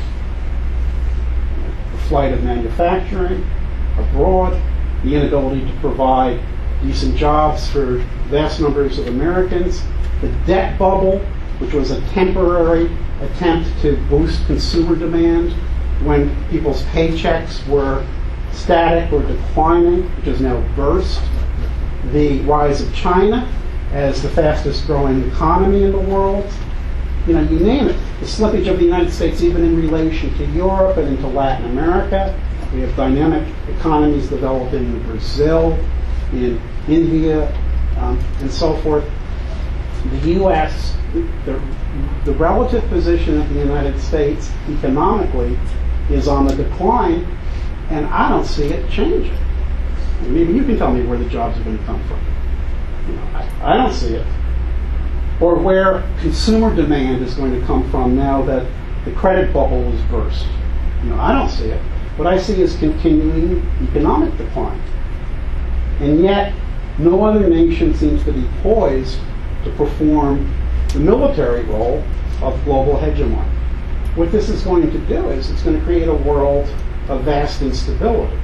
The flight of manufacturing abroad, the inability to provide decent jobs for vast numbers of Americans, the debt bubble, which was a temporary attempt to boost consumer demand when people's paychecks were static or declining, which has now burst, the rise of China as the fastest growing economy in the world, you name it. The slippage of the United States even in relation to Europe and into Latin America. We have dynamic economies developing in Brazil, in India, and so forth. The U.S., the relative position of the United States economically is on the decline, and I don't see it changing. Maybe you can tell me where the jobs are going to come from. I don't see it. Or where consumer demand is going to come from now that the credit bubble is burst. I don't see it. What I see is continuing economic decline. And yet, no other nation seems to be poised to perform the military role of global hegemony. What this is going to do is it's going to create a world of vast instability.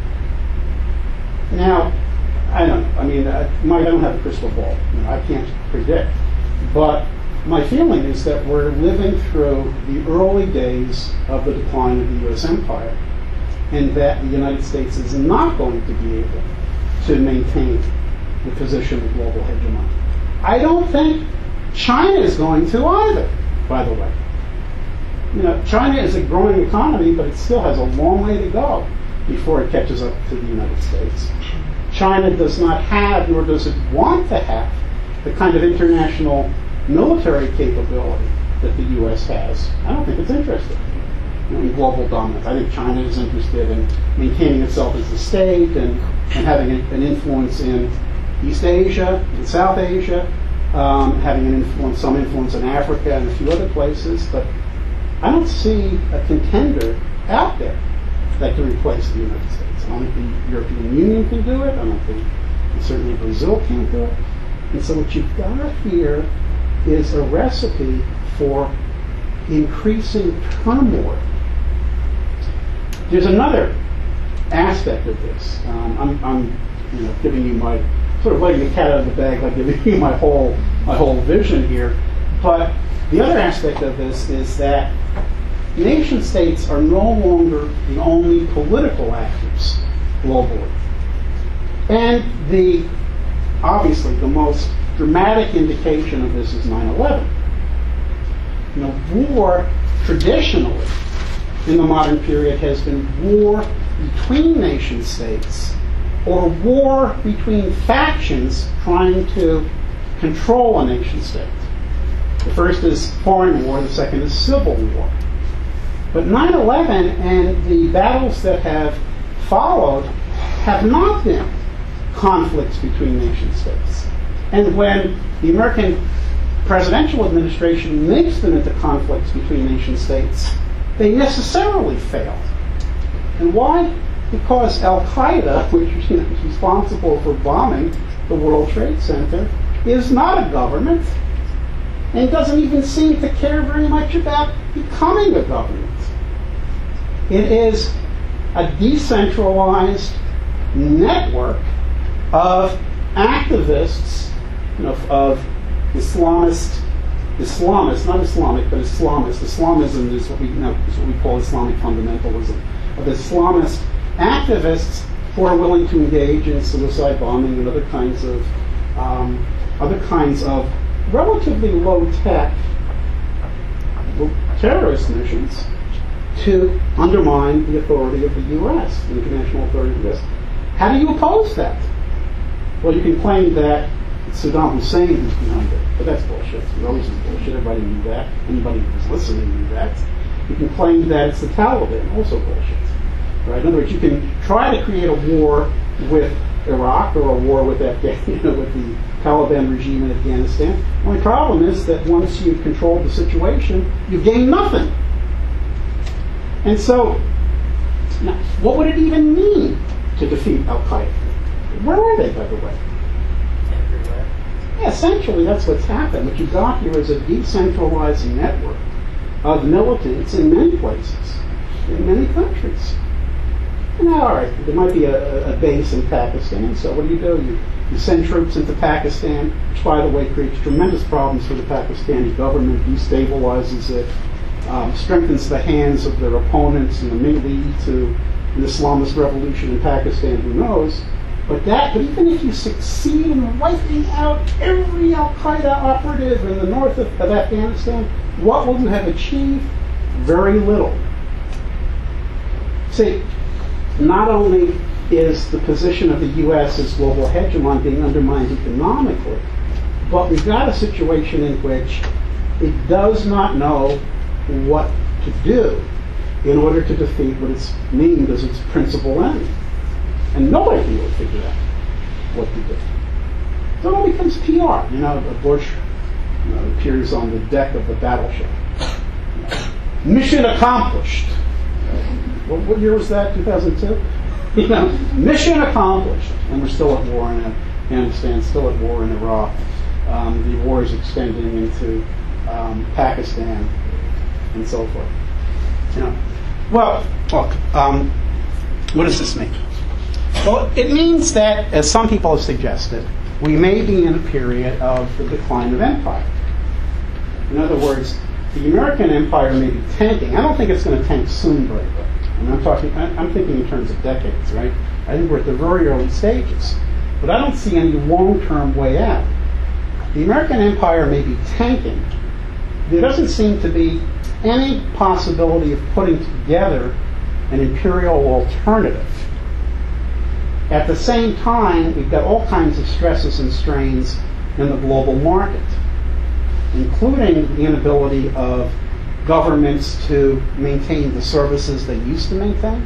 Now, I don't know. I mean, I don't have a crystal ball. I can't predict. But my feeling is that we're living through the early days of the decline of the U.S. empire, and that the United States is not going to be able to maintain the position of global hegemony. I don't think China is going to either, by the way. China is a growing economy, but it still has a long way to go before it catches up to the United States. China does not have, nor does it want to have, the kind of international military capability that the U.S. has. I don't think it's interested in global dominance. I think China is interested in maintaining itself as a state and having an influence in East Asia, in South Asia, having some influence in Africa and a few other places. But I don't see a contender out there that can replace the United States. I don't think the European Union can do it. I don't think, certainly Brazil can't do it. And so what you've got here is a recipe for increasing turmoil. There's another aspect of this. I'm giving you my, sort of letting the cat out of the bag by giving you my whole vision here. But the other aspect of this is that nation states are no longer the only political actors globally. And obviously the most dramatic indication of this is 9/11. War traditionally in the modern period has been war between nation states or war between factions trying to control a nation state. The first is foreign war, the second is civil war. But 9/11 and the battles that have followed have not been conflicts between nation states. And when the American presidential administration makes them into conflicts between nation states, they necessarily failed. And why? Because Al-Qaeda, which is responsible for bombing the World Trade Center, is not a government and doesn't even seem to care very much about becoming a government. It is a decentralized network of activists, of Islamists, not Islamic, but Islamists. Islamism is what we call Islamic fundamentalism. Of Islamist activists who are willing to engage in suicide bombing and other kinds of relatively low-tech terrorist missions to undermine the authority of the U.S., the international authority of the U.S. How do you oppose that? Well, you can claim that it's Saddam Hussein who's behind it, but that's bullshit. It always is bullshit. Everybody knew that. Anybody who's listening knew that. You can claim that it's the Taliban, also bullshit. Right? In other words, you can try to create a war with Iraq or a war with with the Taliban regime in Afghanistan. The only problem is that once you've controlled the situation, you gain nothing. And so, now, what would it even mean to defeat Al-Qaeda? Where are they, by the way? Everywhere. Yeah, essentially that's what's happened. What you've got here is a decentralized network of militants in many places, in many countries. And now, all right, there might be a base in Pakistan, so what do? You send troops into Pakistan, which, by the way, creates tremendous problems for the Pakistani government, destabilizes it, strengthens the hands of their opponents, and may lead to an Islamist revolution in Pakistan, who knows. But even if you succeed in wiping out every Al-Qaeda operative in the north of Afghanistan, what will you have achieved? Very little. See, not only is the position of the U.S. as global hegemon being undermined economically, but we've got a situation in which it does not know what to do in order to defeat what it's named as its principal enemy. And nobody will figure out what to do. So it all becomes PR. Bush appears on the deck of the battleship. Mission accomplished. What year was that? 2002? Mission accomplished. And we're still at war in Afghanistan, still at war in Iraq. The war is extending into Pakistan and so forth. Well, look, what does this mean? Well, it means that, as some people have suggested, we may be in a period of the decline of empire. In other words, the American empire may be tanking. I don't think it's going to tank soon, very quickly. I'm thinking in terms of decades, right? I think we're at the very early stages. But I don't see any long-term way out. The American empire may be tanking. There doesn't seem to be any possibility of putting together an imperial alternative. At the same time, we've got all kinds of stresses and strains in the global market, including the inability of governments to maintain the services they used to maintain,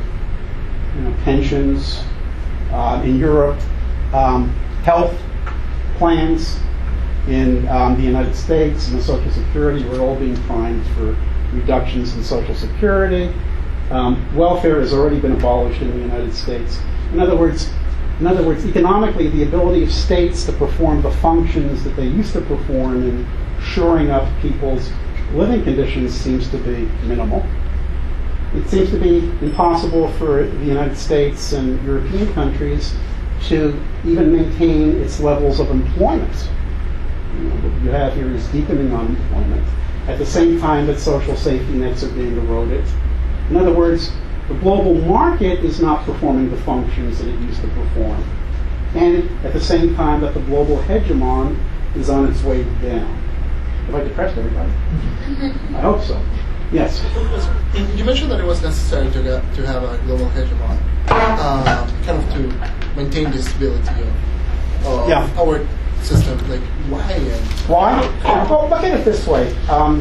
pensions in Europe, health plans in the United States, and the Social Security. We're all being primed for reductions in Social Security. Welfare has already been abolished in the United States. In other words, economically, the ability of states to perform the functions that they used to perform in shoring up people's living conditions seems to be minimal. It seems to be impossible for the United States and European countries to even maintain its levels of employment. What you have here is deepening unemployment at the same time that social safety nets are being eroded. In other words, the global market is not performing the functions that it used to perform. And at the same time that the global hegemon is on its way down. Have I depressed everybody? I hope so. Yes? You mentioned that it was necessary to have a global hegemon, kind of to maintain the stability of our system. Like, why? Why? Well, look at it this way.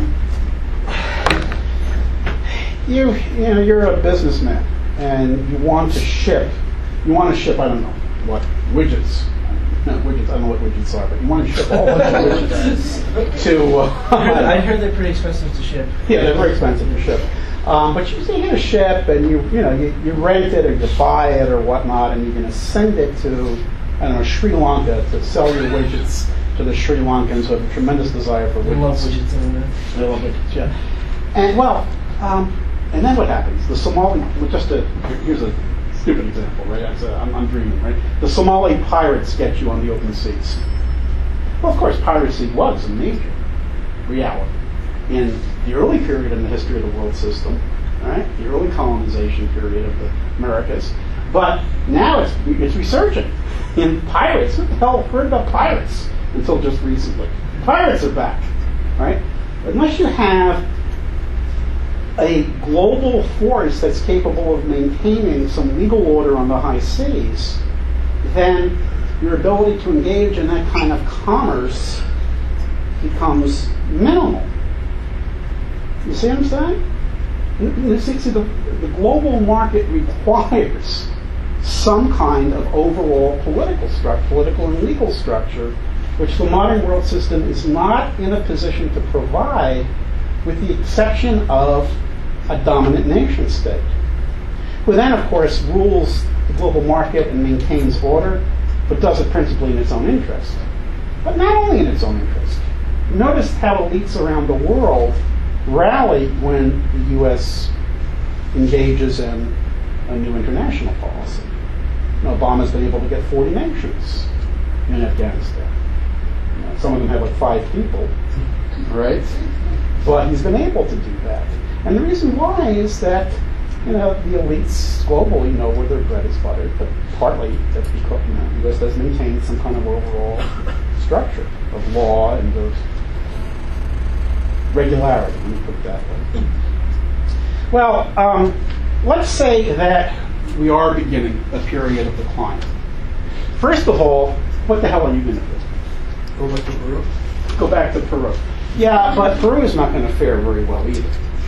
You're a businessman, and you want to ship. I don't know what widgets. Not widgets. I don't know what widgets are, but you want to ship all bunch of widgets to. I heard they're pretty expensive to ship. Yeah, they're very expensive to ship. But you get a ship, and you rent it or you buy it or whatnot, and you're going to send it to, I don't know, Sri Lanka to sell your widgets to the Sri Lankans who have a tremendous desire for widgets. We love widgets in there. They love widgets, yeah. And then what happens? The Somali, here's a stupid example, right? I'm dreaming, right? The Somali pirates get you on the open seas. Well, of course, piracy was a major reality in the early period in the history of the world system, right? The early colonization period of the Americas. But now it's resurgent. In pirates, who the hell heard about pirates until just recently? Pirates are back, right? Unless you have a global force that's capable of maintaining some legal order on the high seas, then your ability to engage in that kind of commerce becomes minimal. You see what I'm saying? The global market requires some kind of overall political and legal structure, which the modern world system is not in a position to provide, with the exception of a dominant nation state, who then, of course, rules the global market and maintains order, but does it principally in its own interest. But not only in its own interest. Notice how elites around the world rally when the U.S. engages in a new international policy. Obama's been able to get 40 nations in Afghanistan. Some of them have like 5 people, right? But he's been able to do that. And the reason why is that, the elites globally know where their bread is buttered, but partly that's because, the U.S. does maintain some kind of overall structure of law and of regularity, let me put it that way. Well, let's say that we are beginning a period of decline. First of all, what the hell are you going to do? Go back to Peru? Go back to Peru. Yeah, but Peru is not going to fare very well either.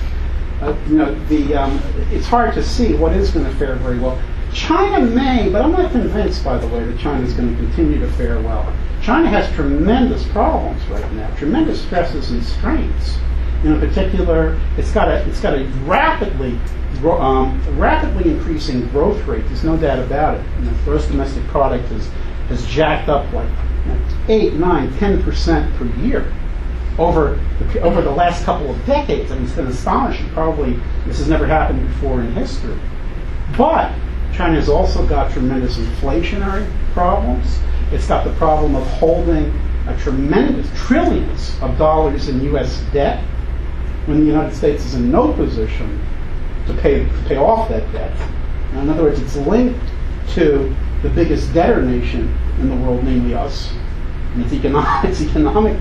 It's hard to see what is going to fare very well. China may, but I'm not convinced, by the way, that China is going to continue to fare well. China has tremendous problems right now, tremendous stresses and strains. In particular, it's got a rapidly increasing growth rate. There's no doubt about it. And the gross domestic product has jacked up like 8, 9, 10% per year over the last couple of decades. I mean, it's been astonishing. Probably this has never happened before in history. But China has also got tremendous inflationary problems. It's got the problem of holding a tremendous trillions of dollars in U.S. debt when the United States is in no position to pay off that debt. Now, in other words, it's linked to the biggest debtor nation in the world, namely us. And its economic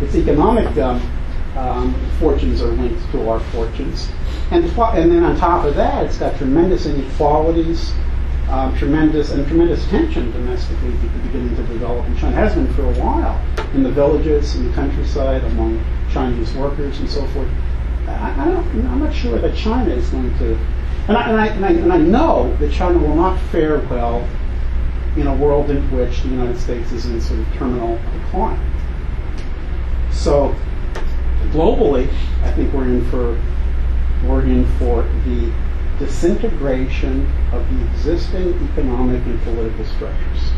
fortunes are linked to our fortunes. And then on top of that, it's got tremendous inequalities, tremendous tension domestically beginning to develop in China. It has been for a while in the villages, in the countryside, among Chinese workers and so forth. I'm not sure that China is going to, and I know that China will not fare well in a world in which the United States is in sort of terminal decline. So globally, I think we're in for the disintegration of the existing economic and political structures.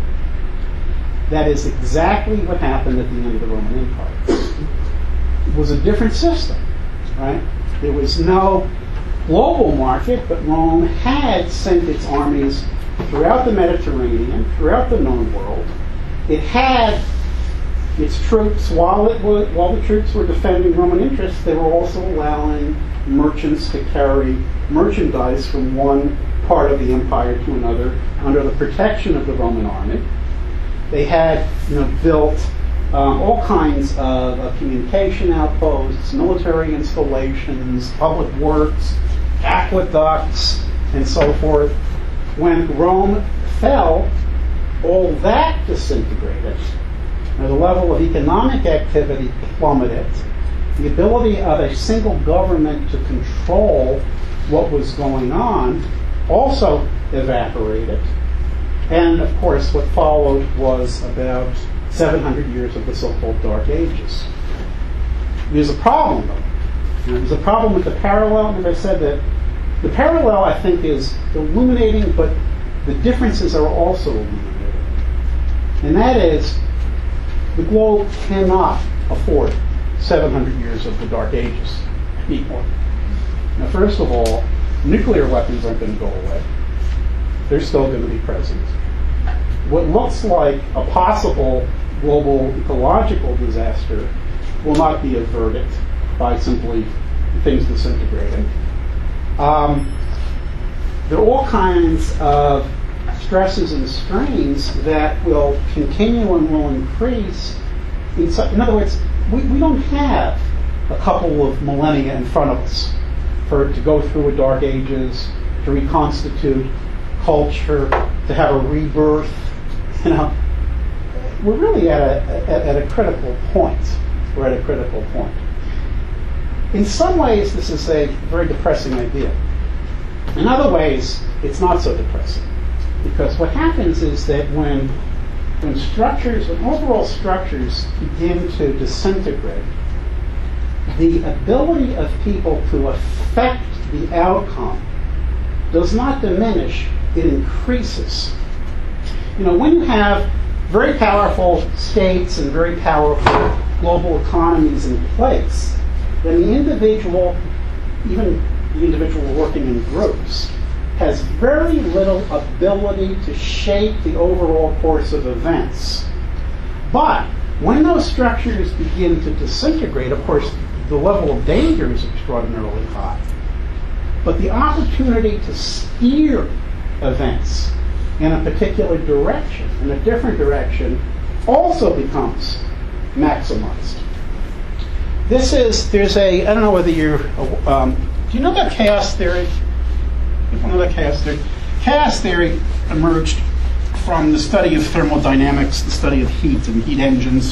That is exactly what happened at the end of the Roman Empire. It was a different system, right? There was no global market, but Rome had sent its armies throughout the Mediterranean, throughout the known world. It had its troops, while the troops were defending Roman interests, they were also allowing merchants to carry merchandise from one part of the empire to another under the protection of the Roman army. They had, built all kinds of communication outposts, military installations, public works, aqueducts, and so forth. When Rome fell, all that disintegrated. The level of economic activity plummeted. The ability of a single government to control what was going on also evaporated. And of course, what followed was about 700 years of the so-called Dark Ages. There's a problem, though. There's a problem with the parallel, and as I said, that the parallel, I think, is illuminating, but the differences are also illuminating. And that is, the globe cannot afford 700 years of the Dark Ages anymore. Now, first of all, nuclear weapons aren't going to go away. They're still going to be present. What looks like a possible global ecological disaster will not be averted by simply things disintegrating. There are all kinds of stresses and strains that will continue and will increase. In other words, we don't have a couple of millennia in front of us to go through a Dark Ages, to reconstitute culture, to have a rebirth. We're really at a critical point. We're at a critical point. In some ways, this is a very depressing idea. In other ways, it's not so depressing. Because what happens is that when overall structures begin to disintegrate, the ability of people to affect the outcome does not diminish, it increases. When you have very powerful states and very powerful global economies in place, then the individual, even the individual working in groups, has very little ability to shape the overall course of events. But when those structures begin to disintegrate, of course, the level of danger is extraordinarily high. But the opportunity to steer events in a particular direction, in a different direction, also becomes maximized. I don't know whether you're, do you know about chaos theory? People know about chaos theory? Chaos theory emerged from the study of thermodynamics, the study of heat and heat engines.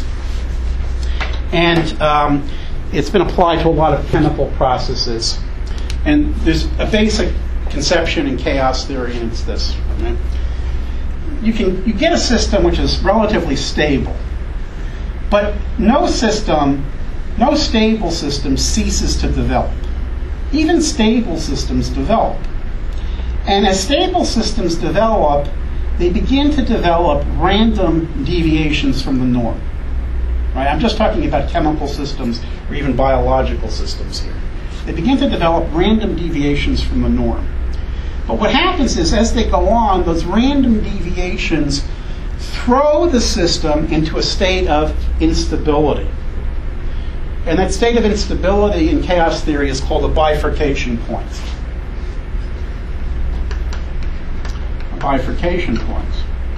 And it's been applied to a lot of chemical processes. And there's a basic conception in chaos theory, and it's this. Right? You get a system which is relatively stable, but no stable system ceases to develop. Even stable systems develop. And as stable systems develop, they begin to develop random deviations from the norm. Right? I'm just talking about chemical systems or even biological systems here. They begin to develop random deviations from the norm. But what happens is, as they go on, those random deviations throw the system into a state of instability. And that state of instability in chaos theory is called a bifurcation point. A bifurcation point.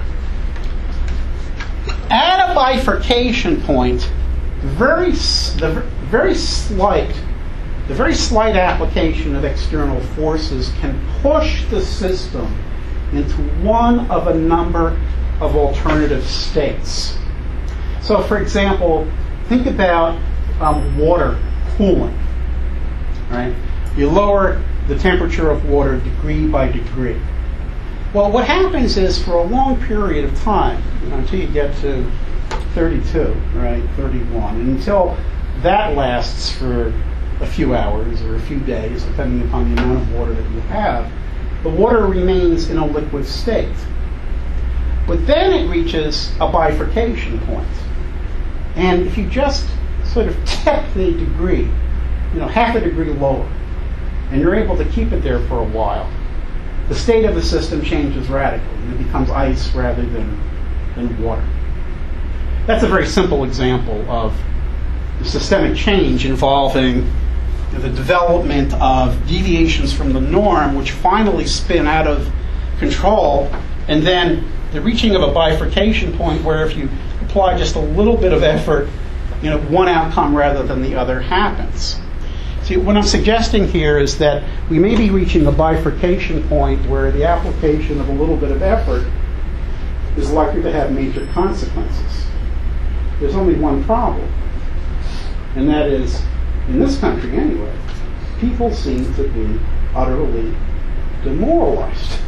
At a bifurcation point, the very slight application of external forces can push the system into one of a number of alternative states. So, for example, think about water cooling. Right? You lower the temperature of water degree by degree. Well, what happens is, for a long period of time, until you get to 32, right, 31, and until that lasts for a few hours or a few days, depending upon the amount of water that you have, the water remains in a liquid state. But then it reaches a bifurcation point. And if you just sort of tip the degree, half a degree lower, and you're able to keep it there for a while, the state of the system changes radically, and it becomes ice rather than water. That's a very simple example of the systemic change involving the development of deviations from the norm, which finally spin out of control, and then the reaching of a bifurcation point where, if you apply just a little bit of effort, one outcome rather than the other happens. See, what I'm suggesting here is that we may be reaching a bifurcation point where the application of a little bit of effort is likely to have major consequences. There's only one problem, and that is, in this country anyway, people seem to be utterly demoralized.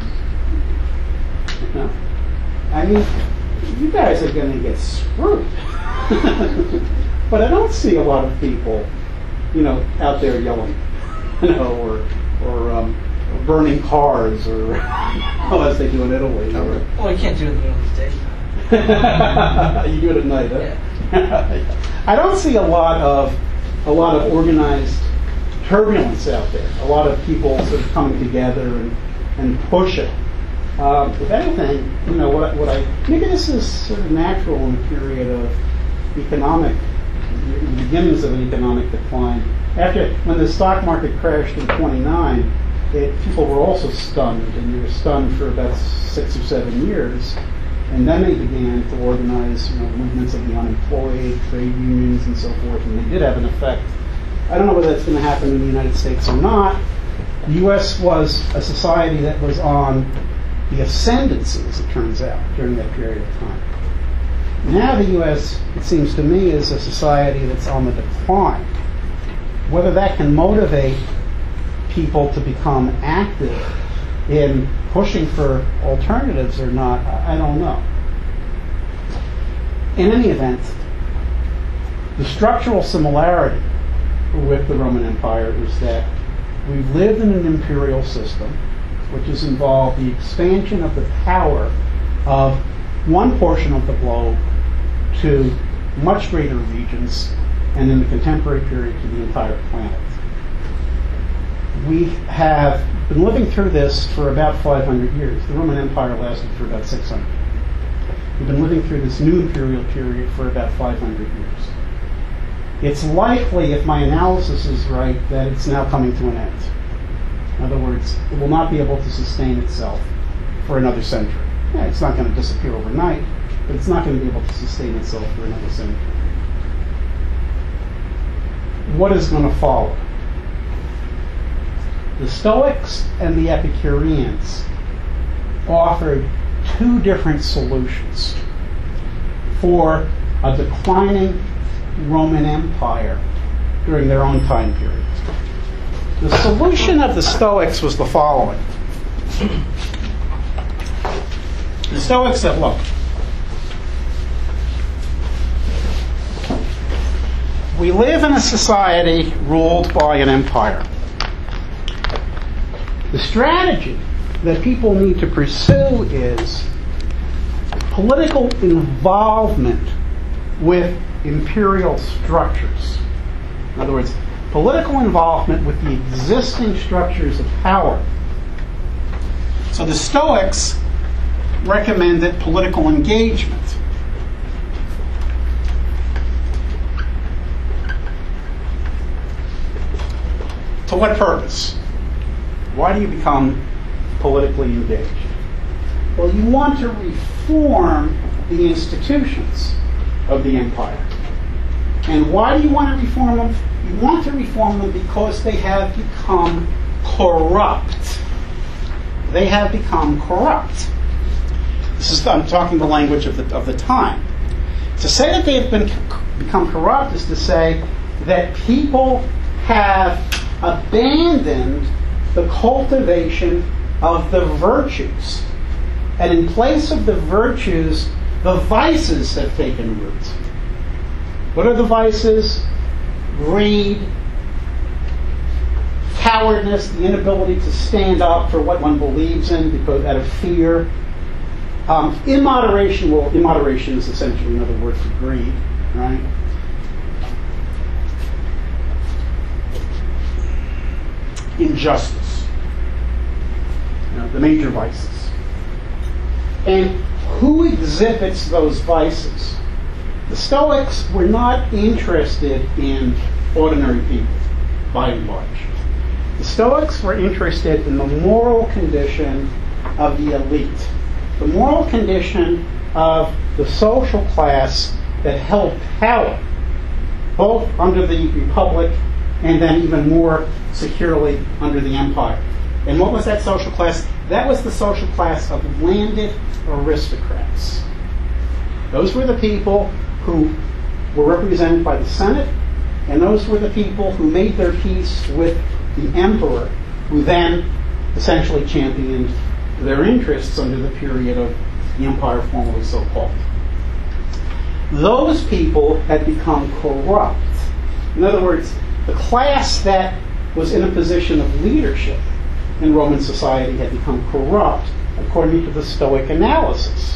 I mean, you guys are going to get screwed. But I don't see a lot of people, out there yelling, or burning cars, or as they do in Italy. Well, you can't do it in the middle of the day. You do it at night, huh? Yeah. I don't see a lot of organized turbulence out there. A lot of people sort of coming together and pushing. If anything, maybe this is sort of natural in the period of the beginnings of an economic decline. When the stock market crashed in '29, people were also stunned, and they were stunned for about 6 or 7 years. And then they began to organize, movements of the unemployed, trade unions, and so forth, and they did have an effect. I don't know whether that's going to happen in the United States or not. The U.S. was a society that was on the ascendancy, as it turns out, during that period of time. Now the U.S., it seems to me, is a society that's on the decline. Whether that can motivate people to become active in pushing for alternatives or not, I don't know. In any event, the structural similarity with the Roman Empire is that we've lived in an imperial system which has involved the expansion of the power of one portion of the globe to much greater regions, and in the contemporary period to the entire planet. We have been living through this for about 500 years. The Roman Empire lasted for about 600. We've been living through this new imperial period for about 500 years. It's likely, if my analysis is right, that it's now coming to an end. In other words, it will not be able to sustain itself for another century. Yeah, it's not going to disappear overnight, but it's not going to be able to sustain itself for another century. What is going to follow? The Stoics and the Epicureans offered two different solutions for a declining Roman Empire during their own time period. The solution of the Stoics was the following. The Stoics said, look, we live in a society ruled by an empire. The strategy that people need to pursue is political involvement with imperial structures. In other words, political involvement with the existing structures of power. So the Stoics recommended political engagement. To what purpose? Why do you become politically engaged? Well, you want to reform the institutions of the empire. And why do you want to reform them? You want to reform them because they have become corrupt. They have become corrupt. I'm talking the language of the time. To say that they have become corrupt is to say that people have abandoned the cultivation of the virtues. And in place of the virtues, the vices have taken root. What are the vices? Greed, cowardness, the inability to stand up for what one believes in because out of fear. Immoderation, well, immoderation is essentially another word for greed, right? Injustice, the major vices. And who exhibits those vices? The Stoics were not interested in ordinary people, by and large. The Stoics were interested in the moral condition of the elite, the moral condition of the social class that held power, both under the Republic and then even more securely under the Empire. And what was that social class? That was the social class of landed aristocrats. Those were the people who were represented by the Senate, and those were the people who made their peace with the emperor, who then essentially championed their interests under the period of the empire formerly so called. Those people had become corrupt. In other words, the class that was in a position of leadership in Roman society had become corrupt, according to the Stoic analysis.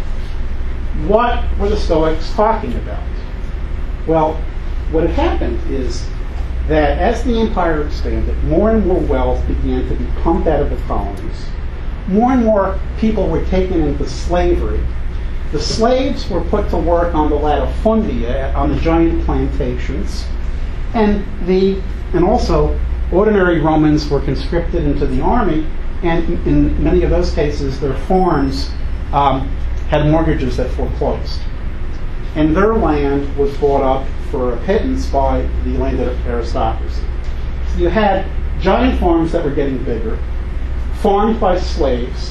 What were the Stoics talking about? Well, what had happened is that as the empire expanded, more and more wealth began to be pumped out of the colonies. More and more people were taken into slavery. The slaves were put to work on the latifundia, on the giant plantations, and also ordinary Romans were conscripted into the army, and in many of those cases, their farms had mortgages that foreclosed. And their land was bought up for a pittance by the landed aristocracy. So you had giant farms that were getting bigger, farmed by slaves,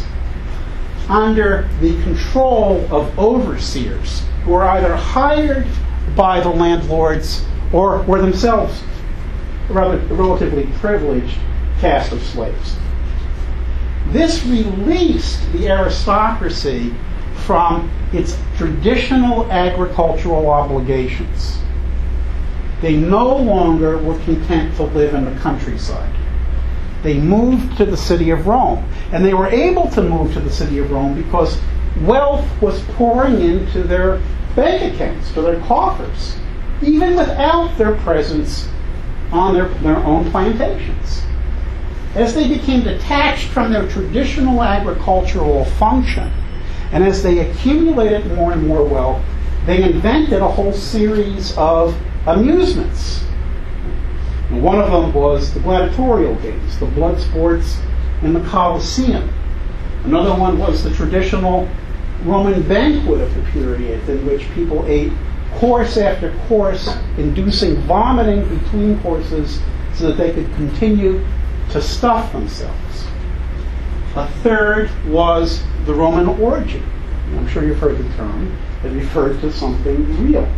under the control of overseers who were either hired by the landlords or were themselves a relatively privileged caste of slaves. This released the aristocracy from its traditional agricultural obligations. They no longer were content to live in the countryside. They moved to the city of Rome. And they were able to move to the city of Rome because wealth was pouring into their bank accounts, to their coffers, even without their presence on their own plantations. As they became detached from their traditional agricultural function, and as they accumulated more and more wealth, they invented a whole series of amusements. And one of them was the gladiatorial games, the blood sports in the Colosseum. Another one was the traditional Roman banquet of the period, in which people ate course after course, inducing vomiting between courses so that they could continue to stuff themselves. A third was the Roman orgy. I'm sure you've heard the term. It referred to something real.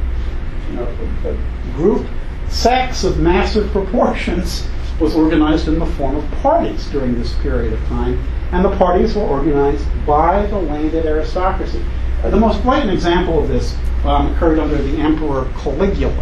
A group sex of massive proportions was organized in the form of parties during this period of time, and the parties were organized by the landed aristocracy. The most blatant example of this occurred under the Emperor Caligula.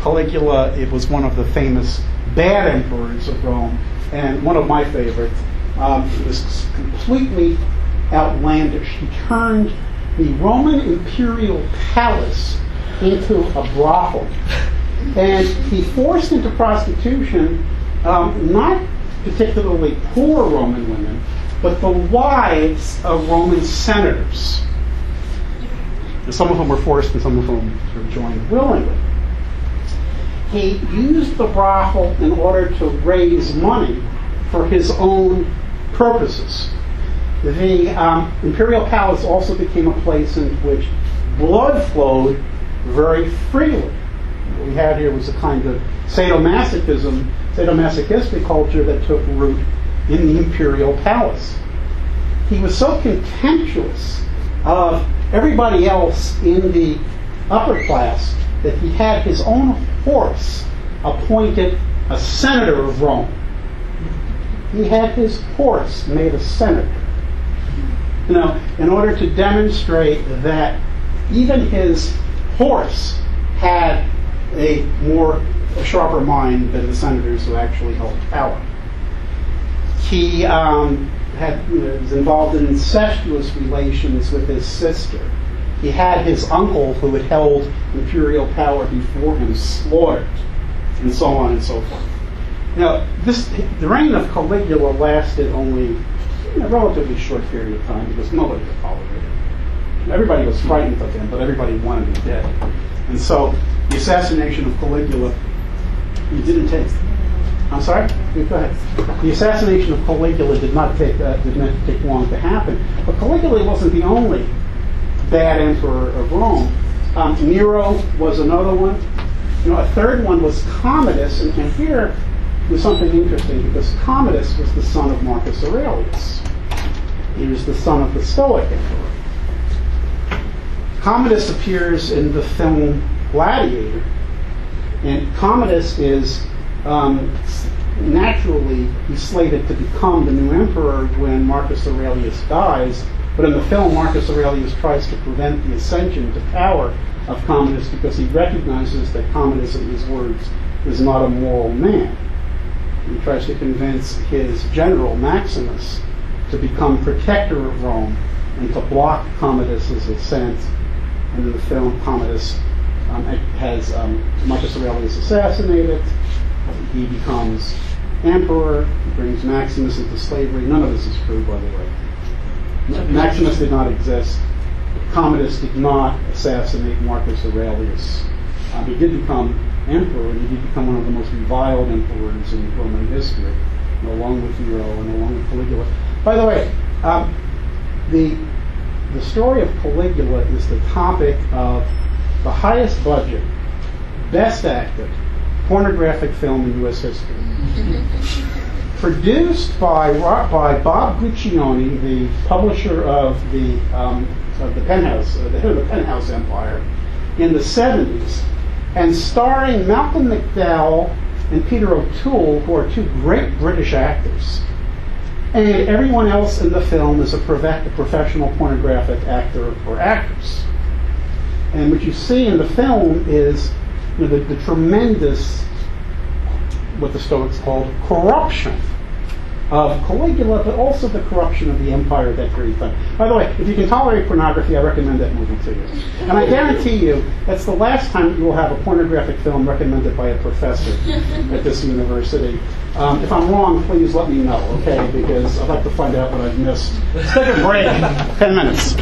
Caligula, it was one of the famous bad emperors of Rome, and one of my favorites. It was completely outlandish. He turned the Roman imperial palace into a brothel. And he forced into prostitution not particularly poor Roman women, but the wives of Roman senators. And some of them were forced and some of them sort of joined willingly. He used the brothel in order to raise money for his own purposes. The imperial palace also became a place in which blood flowed very freely. What we had here was a kind of sadomasochistic culture that took root in the imperial palace. He was so contemptuous of everybody else in the upper class that he had his own horse appointed a senator of Rome. He had his horse made a senator. You know, in order to demonstrate that even his horse had a sharper mind than the senators who actually held power. He was involved in incestuous relations with his sister. He had his uncle, who had held imperial power before him, slaughtered, and so on and so forth. Now, the reign of Caligula lasted only a relatively short period of time because nobody could tolerate it. Everybody was frightened of him, but everybody wanted him dead. And so the assassination of Caligula, you didn't take. I'm sorry? Go ahead. The assassination of Caligula did not take long to happen. But Caligula wasn't the only bad emperor of Rome. Nero was another one. A third one was Commodus, and here was something interesting because Commodus was the son of Marcus Aurelius. He was the son of the Stoic emperor. Commodus appears in the film Gladiator, and Commodus is naturally he's slated to become the new emperor when Marcus Aurelius dies. But in the film, Marcus Aurelius tries to prevent the ascension to power of Commodus because he recognizes that Commodus, in his words, is not a moral man. He tries to convince his general, Maximus, to become protector of Rome and to block Commodus's ascent. And in the film, Commodus has Marcus Aurelius assassinated. He becomes emperor. He brings Maximus into slavery. None of this is true, by the way. Maximus did not exist. Commodus did not assassinate Marcus Aurelius. He did become emperor, and he did become one of the most reviled emperors in Roman history, along with Nero and along with Caligula. By the way, the story of Caligula is the topic of the highest budget, best acted, pornographic film in U.S. history. Produced by Bob Guccione, the publisher of the Penthouse, the head of the Penthouse empire, in the 70s, and starring Malcolm McDowell and Peter O'Toole, who are two great British actors. And everyone else in the film is a professional pornographic actor or actress. And what you see in the film is the tremendous, what the Stoics called, corruption of Caligula, but also the corruption of the empire at that period of time. By the way, if you can tolerate pornography, I recommend that movie to you. And I guarantee you, that's the last time you will have a pornographic film recommended by a professor at this university. If I'm wrong, please let me know, okay? Because I'd like to find out what I've missed. Let's take a break. 10 minutes.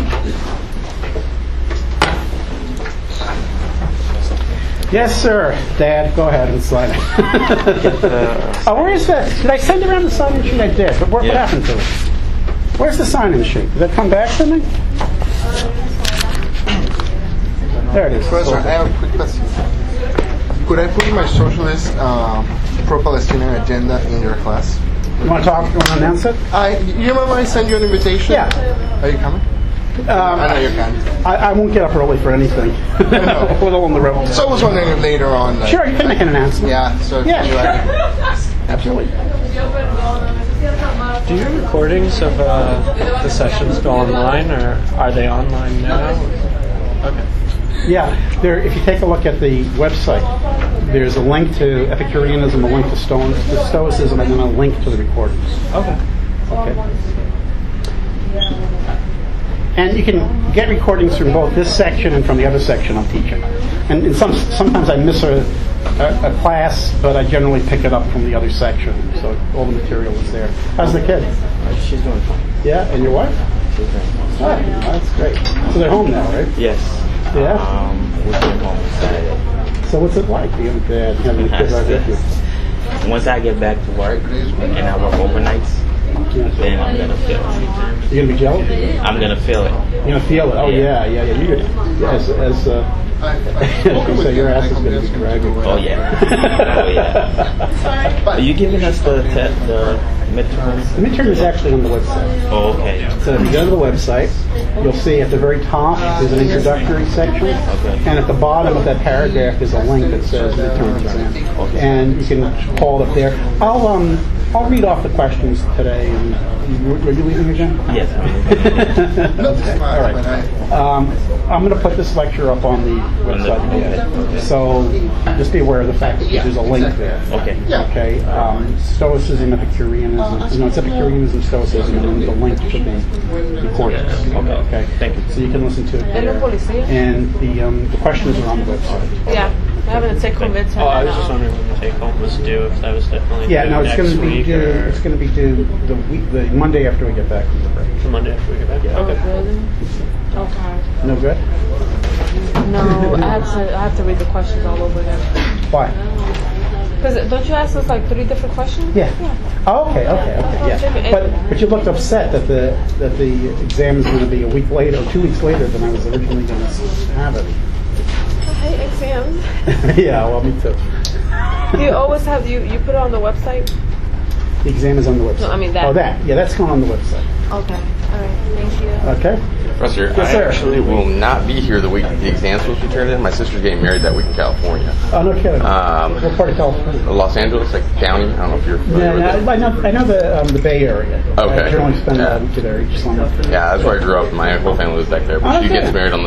Yes, sir. Dad, go ahead and sign it. Where is that? Did I send around the sign-in sheet? I did, but what happened to it? Where's the sign-in sheet? Did that come back to me? There it is. Professor, I have a quick question. Could I put my socialist pro-Palestinian agenda in your class? You want to talk? You want to announce it? You remember I sent you an invitation? Yeah. Are you coming? I know you can. I won't get up early for anything. We're all on the road. So I was wondering if later on... Sure, you can make an announcement. Yeah, so... Yeah, absolutely. Do your recordings of the sessions go online, or are they online now? Okay. Yeah, if you take a look at the website, there's a link to Epicureanism, a link to Stoicism, and then a link to the recordings. Okay. Okay. And you can get recordings from both this section and from the other section I'm teaching. And sometimes I miss a class, but I generally pick it up from the other section. So all the material is there. How's the kid? She's doing fine. Yeah, and your wife? She's doing fine. Oh, that's great. So they're home now, right? Yes. Yeah? We came home Saturday. So what's it like being a dad and having a kid right with you? Once I get back to work and I work overnights, then I'm gonna feel it. You're gonna be jealous? I'm gonna feel it. You're gonna feel it. Oh yeah. You're gonna, so your ass is gonna be dragging. Oh yeah. Oh yeah. Are you giving us the midterms? The midterm is actually on the website. Oh, okay. So if you go to the website, you'll see at the very top there's an introductory section, and at the bottom of that paragraph is a link that says midterm exam, and you can call it up there. I'll read off the questions today. And are you leaving again? Yes. Okay. All right. I'm going to put this lecture up on the website again. So just be aware of the fact that there's a link there. Okay. Okay. Stoicism, Epicureanism. No, it's Epicureanism, Stoicism, and then the link to the recordings. Okay. Thank you. So you can listen to it there. And the questions are on the website. Yeah. Having a take-home midterm. Oh, I was just wondering when the take-home was due. If that was definitely Yeah, due no, it's next going to be week due. or It's going to be due the Monday after we get back from the break. the Monday after we get back. Yeah. Oh, really? Okay. No good. No, I have to read the questions all over again. Why? Because don't you ask us like 3 different questions? Yeah. Oh, okay. Yeah. But you looked upset that the exam is going to be a week later or 2 weeks later than I was originally going to have it. I hate exams. Yeah. Well, me too. Do you always have you put it on the website? The exam is on the website. No, I mean that. Oh, that. Yeah, that's going on the website. Okay. All right. Thank you. Okay. Professor, Yes, I sir. actually will not be here the week the exam's supposed to be turned in. My sister's getting married that week in California. Oh, no kidding. What part of California? Los Angeles, like County. I don't know if you're familiar with it. I know the Bay Area. Okay. I generally spend Yeah. a week there each summer. Yeah, that's where I grew up. My whole family lives back there. But Oh, she okay. gets married on the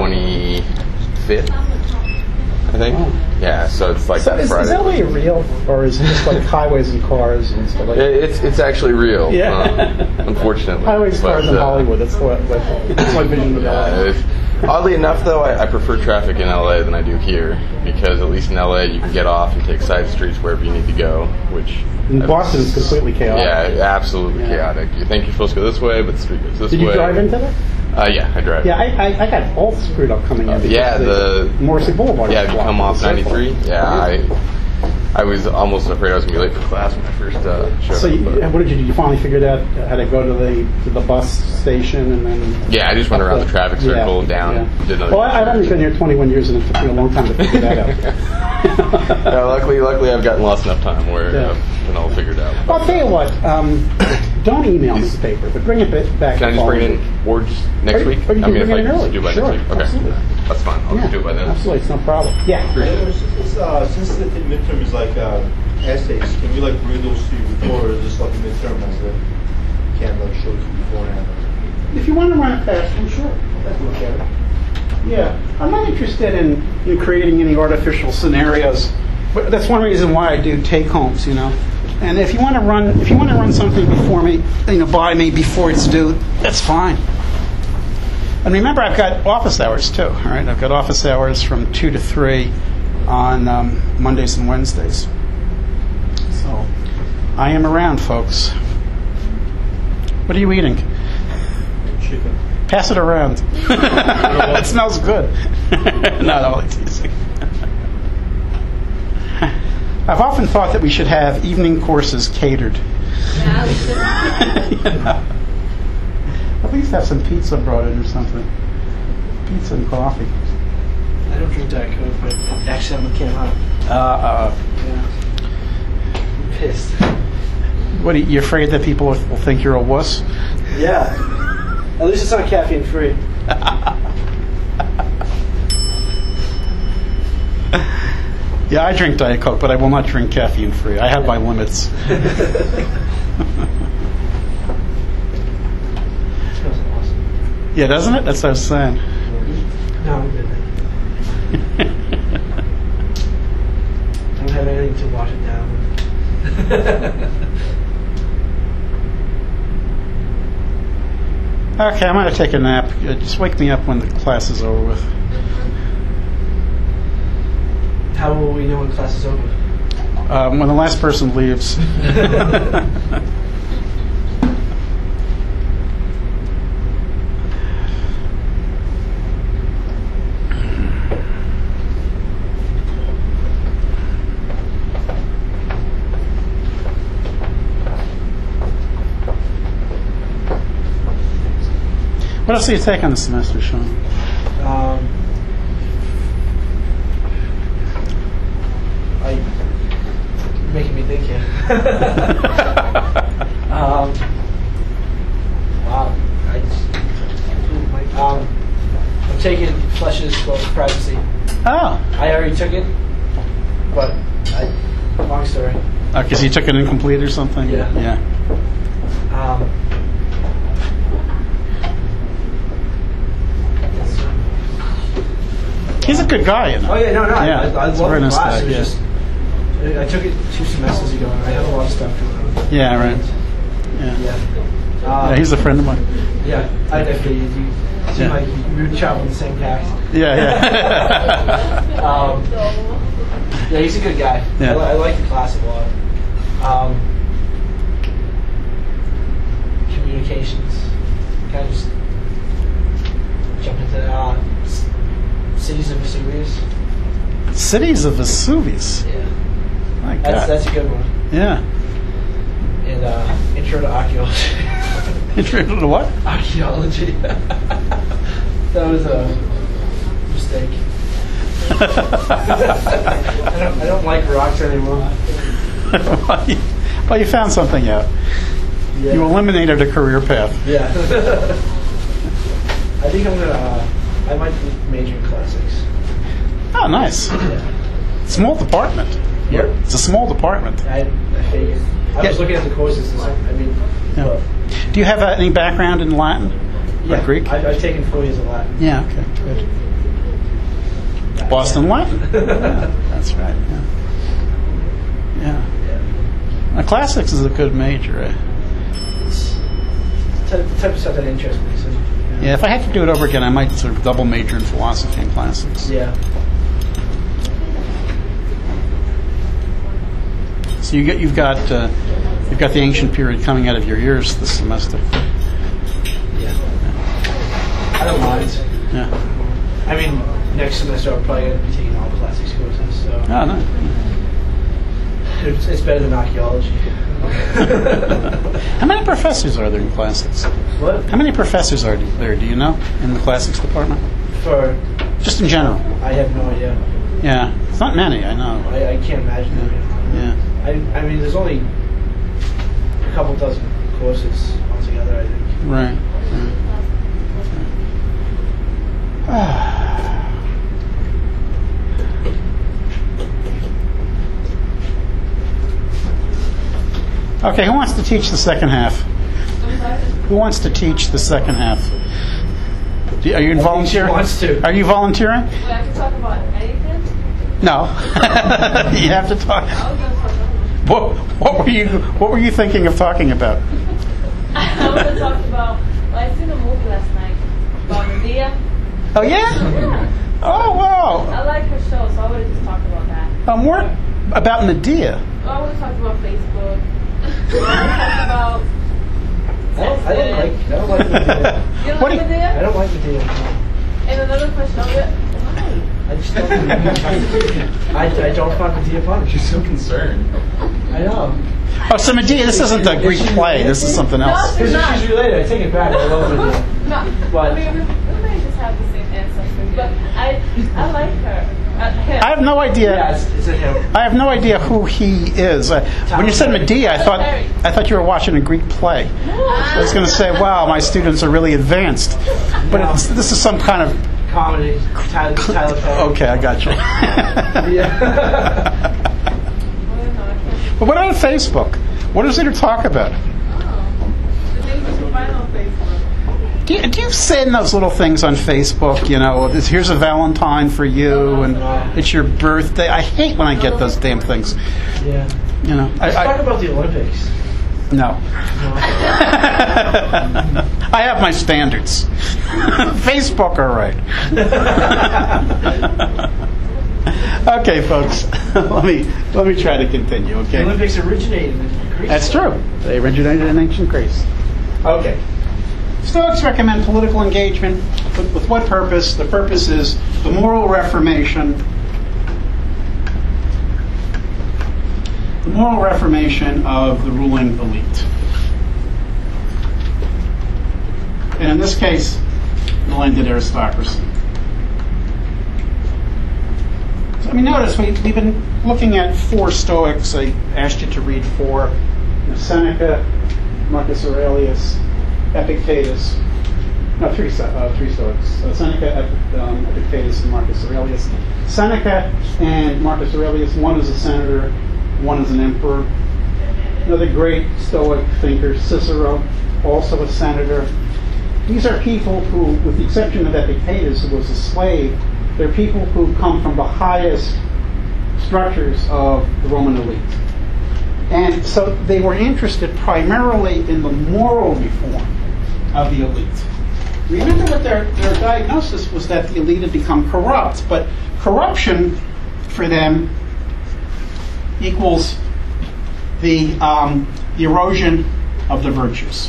25th, I think. Oh. Yeah, so it's like So is Friday. LA real, or is it just like highways and cars and stuff like that? It's actually real. Yeah. Unfortunately. Highways, cars, and Hollywood. That's my vision of LA. Oddly enough, though, I prefer traffic in LA than I do here, because at least in LA you can get off and take side streets wherever you need to go, which... In Boston, it's completely chaotic. Yeah, absolutely chaotic. You think you're supposed to go this way, but the street goes this way. Did you drive into that? Yeah, I drive. Yeah, I got all screwed up coming in. Yeah, because the Morrissey Boulevard. Yeah, was if you blocked come with off the circle. 93. Yeah, I was almost afraid I was going to be late for class when I first showed So up. what did you do? You finally figured out how to go to the bus station and then... Yeah, I just went around the traffic circle and down. Yeah. Did another Well, I've only been here 21 years and it took me a long time to figure that out. Yeah, luckily I've gotten lost enough time where Yeah. I've been all figured out. Well, I'll tell you what, don't email me the paper, but bring it back. Can I just bring it in or just next week? Or you can bring it in early. do by Sure, next week. Okay, absolutely. that's fine. I'll just do it by then. Absolutely, it's no problem. Yeah. Since the midterm is like essays, can you like read those to you before, or just like a midterm as a can like show to you beforehand? If you want to run it past them, sure. Let's look at it. Yeah, I'm not interested in creating any artificial scenarios. But that's one reason why I do take homes, And if you want to run something before me, by me before it's due, that's fine. And remember, I've got office hours too. All right, I've got office hours from 2 to 3 on Mondays and Wednesdays. So I am around, folks. What are you eating? Chicken. Pass it around. It smells good. Not only teasing. I've often thought that we should have evening courses catered. At least have some pizza brought in or something. Pizza and coffee. I don't drink Diet Coke, but actually I'm a Kim Hot. Yeah. I'm pissed. What, are you afraid that people will think you're a wuss? Yeah. At least it's not caffeine free. Yeah, I drink Diet Coke, but I will not drink caffeine free. I have my limits. Smells awesome. Yeah, doesn't it? That's what I was saying. No, I'm good. I don't have anything to wash it down. Okay, I'm going to take a nap. Just wake me up when the class is over with. How will we know when class is over? When the last person leaves. What else do you take on the semester, Sean? Making me think here. Wow. I'm taking Flesh's Book of Privacy. Oh. I already took it, but long story. Because you took it incomplete or something? Yeah. Yeah. He's a good guy, you know. Oh yeah, no. Yeah. I love very the nice class. guy, It was yeah. just, I took it 2 semesters ago, and I had a lot of stuff going on. Yeah, right. Yeah. Yeah. He's a friend of mine. Yeah, I definitely. You seem like we were traveling the same path. Yeah. Yeah, he's a good guy. Yeah. I like the class a lot. Communications. Kind of just jump into Cities of Vesuvius. Cities of Vesuvius. Yeah. My God. That's a good one. Yeah. And Intro to Archaeology. Intro to what? Archaeology. That was a mistake. I don't like rocks anymore. Well, you found something out. Yeah. You eliminated a career path. Yeah. I think I might major in classics. Oh, nice. Yeah. Small department. Yep. It's a small department. I figured. I was looking at the courses. Yeah. Do you have any background in Latin or Greek? I've taken 4 years of Latin. Yeah, okay, good. Boston Latin. Yeah, that's right. Yeah. Classics is a good major. It's the type of stuff that interests me. So, yeah, if I had to do it over again, I might sort of double major in philosophy and classics. Yeah. So you've got the ancient period coming out of your ears this semester. Yeah. I don't mind. Yeah. I mean, next semester I'm probably going to be taking all classics courses. So. Oh, no. It's better than archaeology. How many professors are there in classics? What? How many professors are there? Do you know in the classics department? For just in general. I have no idea. Yeah, it's not many. I know. I can't imagine. Yeah. I mean, there's only a couple dozen courses altogether, I think. Right. Okay, who wants to teach the second half? Who wants to teach the second half? Are you volunteering? Wants to. Are you volunteering? Wait, I can talk about anything? No. You have to talk. What were you thinking of talking about? I want to talk about. Well, I seen a movie last night about Medea. Oh yeah? Yeah. Oh wow. I like her show, so I would just talk about that. More about Medea. I want to talk about Facebook. I want to talk about. I don't like Medea. You don't like Medea? I don't like Medea. And another question of it. Why? I just don't. I don't find Medea funny. She's so concerned. I know. Oh, so Medea, this isn't a Greek play. This is something else. She's related. I take it back. I love Medea. No, But I mean, we may just have the same ancestors, but I like her. Him. I have no idea. Yeah, it's a him. I have no idea who he is. When you said Medea, I thought you were watching a Greek play. I was going to say, wow, my students are really advanced, but this is some kind of Comedy. Tyler Perry. Okay, I got you. Yeah. But what about Facebook? What is there to talk about? The things you can find on Facebook. Do you send those little things on Facebook? You know, here's a Valentine for you, and it's your birthday. I hate when I get those damn things. Yeah. You know, Let's talk about the Olympics. No. I have my standards. Facebook, all right. Okay, folks. let me try to continue. Okay. The Olympics originated in Greece. That's true. They originated in ancient Greece. Okay. Stoics recommend political engagement. With what purpose? The purpose is the moral reformation. The moral reformation of the ruling elite. And in this case, the landed aristocracy. So, notice we've been looking at 4 Stoics. I asked you to read 4. Seneca, Marcus Aurelius, Epictetus. No, 3 Stoics. Seneca, Epictetus, and Marcus Aurelius. Seneca and Marcus Aurelius, one is a senator, one is an emperor. Another great Stoic thinker, Cicero, also a senator. These are people who, with the exception of Epictetus, who was a slave, they're people who come from the highest structures of the Roman elite. And so they were interested primarily in the moral reform of the elite. Remember what their diagnosis was, that the elite had become corrupt, but corruption for them equals the erosion of the virtues.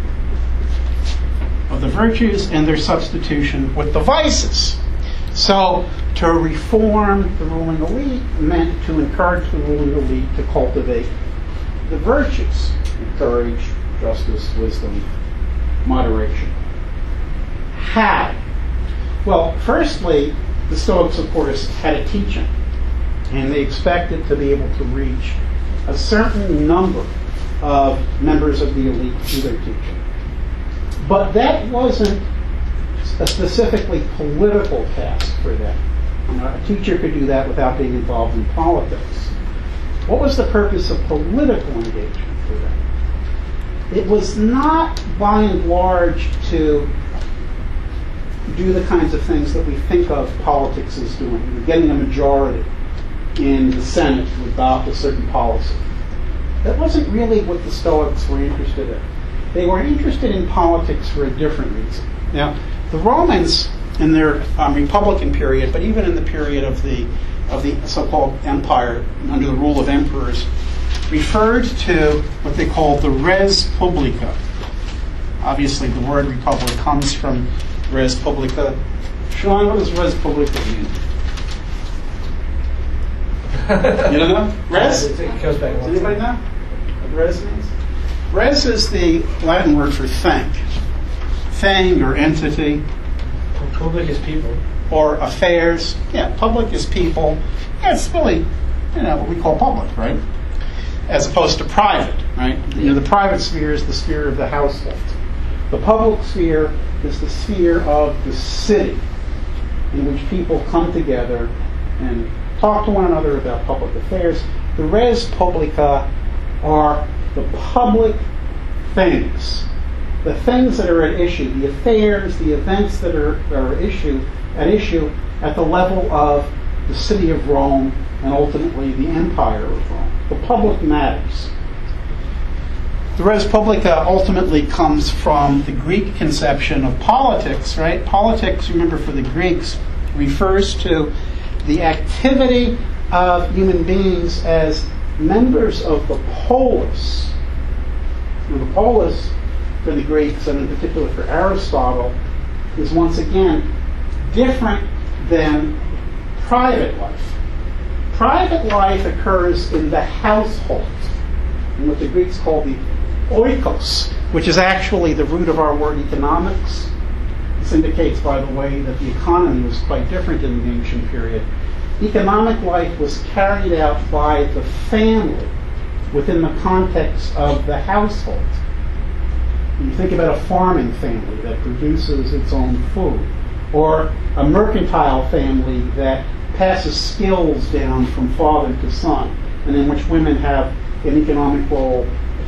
Of the virtues and their substitution with the vices. So to reform the ruling elite meant to encourage the ruling elite to cultivate the virtues: courage, justice, wisdom, moderation. How? Well, firstly, the Stoics, of course, had a teaching, and they expected to be able to reach a certain number of members of the elite through their teaching. But that wasn't a specifically political task for them. A teacher could do that without being involved in politics. What was the purpose of political engagement for them? It was not, by and large, to do the kinds of things that we think of politics as doing, getting a majority in the Senate to adopt a certain policy. That wasn't really what the Stoics were interested in. They were interested in politics for a different reason. Now, the Romans, in their Republican period, but even in the period of the so-called empire under the rule of emperors, referred to what they called the res publica. Obviously, the word republic comes from res publica. Sean, what does res publica mean? You don't know? Res? It goes back. Does anybody know what res means? Res is the Latin word for thing or entity. Public is people. Or affairs. Yeah, public is people. Yeah, it's really, what we call public, right? As opposed to private, right? The private sphere is the sphere of the household. The public sphere is the sphere of the city, in which people come together and talk to one another about public affairs. The res publica are the public things, the things that are at issue, the affairs, the events that are at issue at the level of the city of Rome and ultimately the empire of Rome. The public matters. The res publica ultimately comes from the Greek conception of politics, right? Politics, remember, for the Greeks, refers to the activity of human beings as members of the polis. And the polis, for the Greeks, and in particular for Aristotle, is once again different than private life. Private life occurs in the household, in what the Greeks call the oikos, which is actually the root of our word economics. This indicates, by the way, that the economy was quite different in the ancient period. Economic life was carried out by the family within the context of the household. You think about a farming family that produces its own food, or a mercantile family that passes skills down from father to son, and in which women have an economic role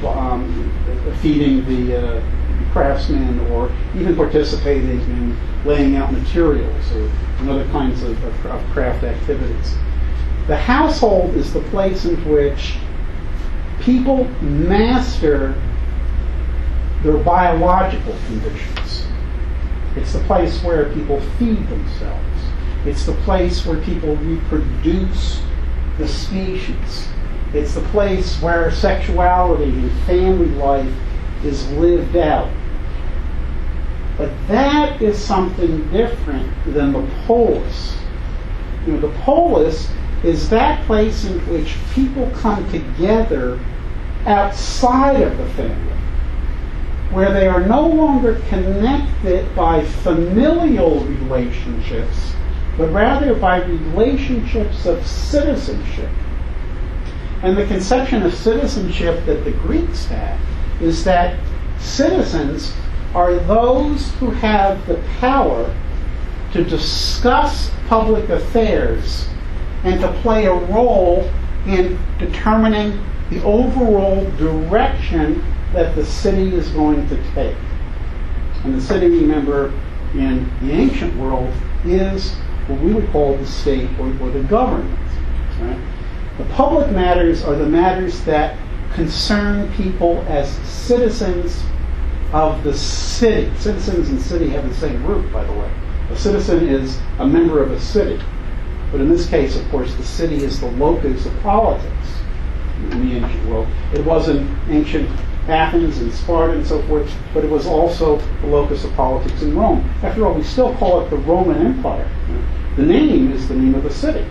feeding the craftsmen, or even participating in laying out materials or other kinds of craft activities. The household is the place in which people master their biological conditions. It's the place where people feed themselves. It's the place where people reproduce the species. It's the place where sexuality and family life is lived out. But that is something different than the polis. You know, the polis is that place in which people come together outside of the family, where they are no longer connected by familial relationships, but rather by relationships of citizenship. And the conception of citizenship that the Greeks had is that citizens are those who have the power to discuss public affairs and to play a role in determining the overall direction that the city is going to take. And the city, remember, in the ancient world is what we would call the state or the government. Right? The public matters are the matters that concern people as citizens of the city. Citizens and city have the same root, by the way. A citizen is a member of a city. But in this case, of course, the city is the locus of politics in the ancient world. It was in ancient Athens and Sparta and so forth, but it was also the locus of politics in Rome. After all, we still call it the Roman Empire. The name is the name of the city.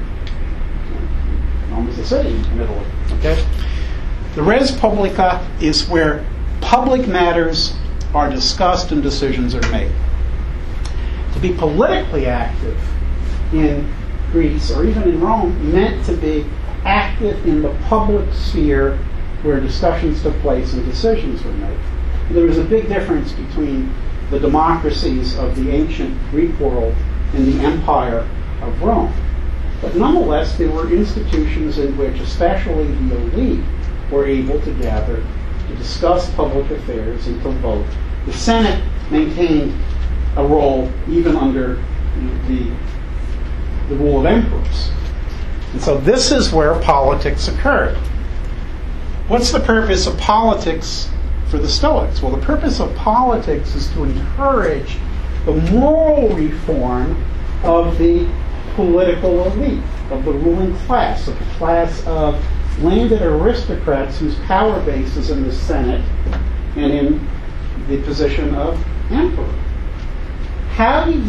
Rome is the city in Italy. Okay? The res publica is where public matters are discussed and decisions are made. To be politically active in Greece or even in Rome meant to be active in the public sphere where discussions took place and decisions were made. There was a big difference between the democracies of the ancient Greek world and the empire of Rome. But nonetheless, there were institutions in which especially the elite were able to gather to discuss public affairs and to vote. The Senate maintained a role even under the rule of emperors. And so this is where politics occurred. What's the purpose of politics for the Stoics? Well, the purpose of politics is to encourage the moral reform of the political elite, of the ruling class, of the class of landed aristocrats whose power base is in the Senate and in the position of emperor. How do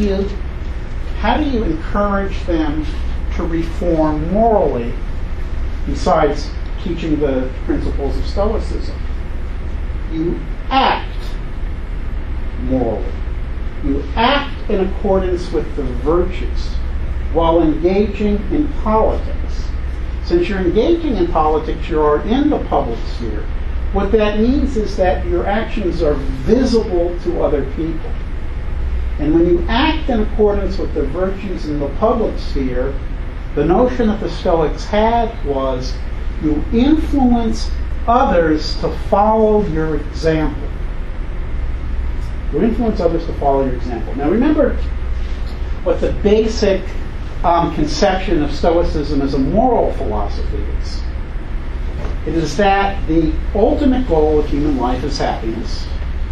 you encourage them to reform morally, besides teaching the principles of Stoicism? You act morally. You act in accordance with the virtues while engaging in politics. Since you're engaging in politics, you are in the public sphere. What that means is that your actions are visible to other people. And when you act in accordance with the virtues in the public sphere, the notion that the Stoics had was you influence others to follow your example. You influence others to follow your example. Now remember what the basic conception of Stoicism as a moral philosophy is. It is that the ultimate goal of human life is happiness.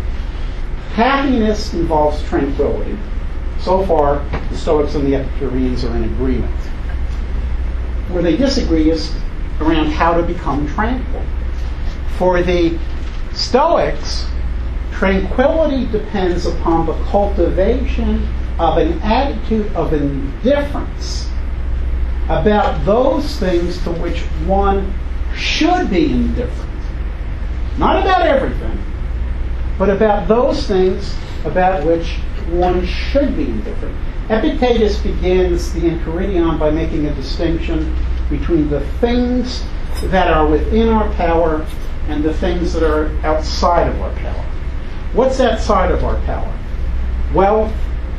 Happiness involves tranquility. So far, the Stoics and the Epicureans are in agreement. Where they disagree is around how to become tranquil. For the Stoics, tranquility depends upon the cultivation of an attitude of indifference about those things to which one should be indifferent. Not about everything, but about those things about which one should be indifferent. Epictetus begins the Enchiridion by making a distinction between the things that are within our power and the things that are outside of our power. What's outside of our power? Wealth,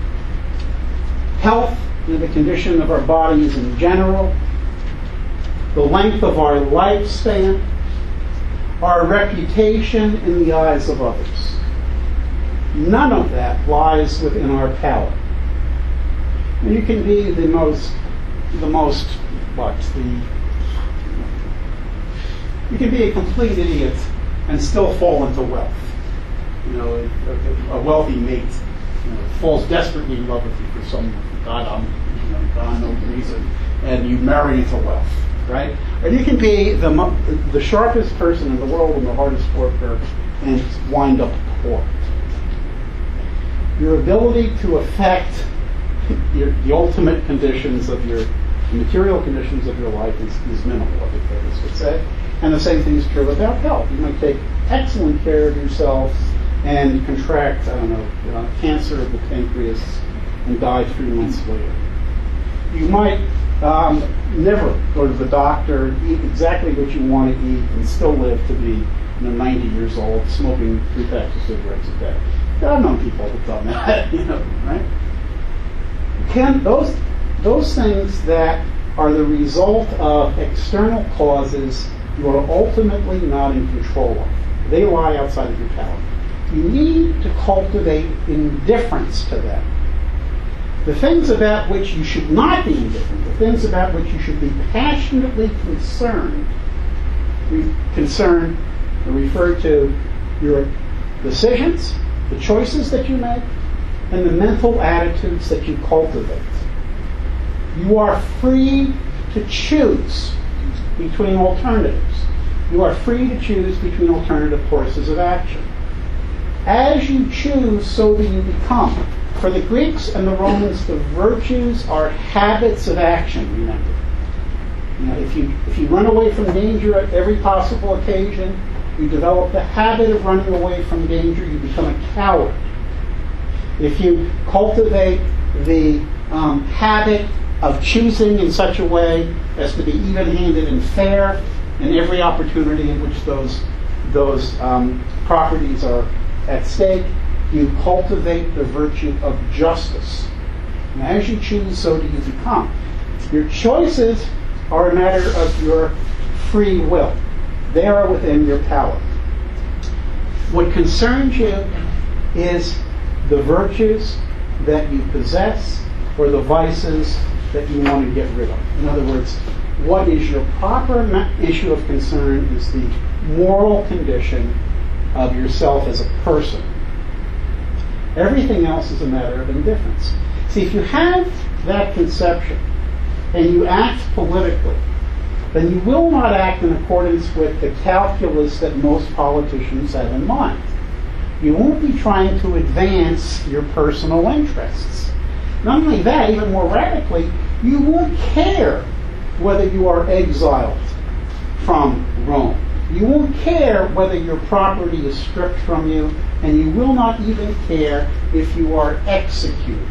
health, and the condition of our bodies in general, the length of our lifespan, our reputation in the eyes of others. None of that lies within our power. And you can be You can be a complete idiot and still fall into wealth. You know, a wealthy mate, you know, falls desperately in love with you for some God unknown reason, and you marry into wealth, right? Or you can be the sharpest person in the world and the hardest worker and wind up poor. Your ability to affect the ultimate conditions of the material conditions of your life is minimal, Epictetus would say. And the same thing is true about health. You might take excellent care of yourself and contract, cancer of the pancreas and die 3 months later. You might never go to the doctor, eat exactly what you want to eat, and still live to be 90 years old, smoking 3 packs of cigarettes a day. I've known people who've done that, right? Those things that are the result of external causes you are ultimately not in control of. They lie outside of your power. You need to cultivate indifference to them. The things about which you should not be indifferent, the things about which you should be passionately concerned are referred to your decisions, the choices that you make, and the mental attitudes that you cultivate. You are free to choose between alternatives. You are free to choose between alternative courses of action. As you choose, so do you become. For the Greeks and the Romans, the virtues are habits of action, remember. If you run away from danger at every possible occasion, you develop the habit of running away from danger, you become a coward. If you cultivate the habit of choosing in such a way as to be even-handed and fair in every opportunity in which those properties are at stake, you cultivate the virtue of justice. And as you choose, so do you become. Your choices are a matter of your free will. They are within your power. What concerns you is the virtues that you possess or the vices that you want to get rid of. In other words, what is your proper issue of concern is the moral condition of yourself as a person. Everything else is a matter of indifference. See, if you have that conception and you act politically, then you will not act in accordance with the calculus that most politicians have in mind. You won't be trying to advance your personal interests. Not only that, even more radically, you won't care whether you are exiled from Rome. You won't care whether your property is stripped from you, and you will not even care if you are executed.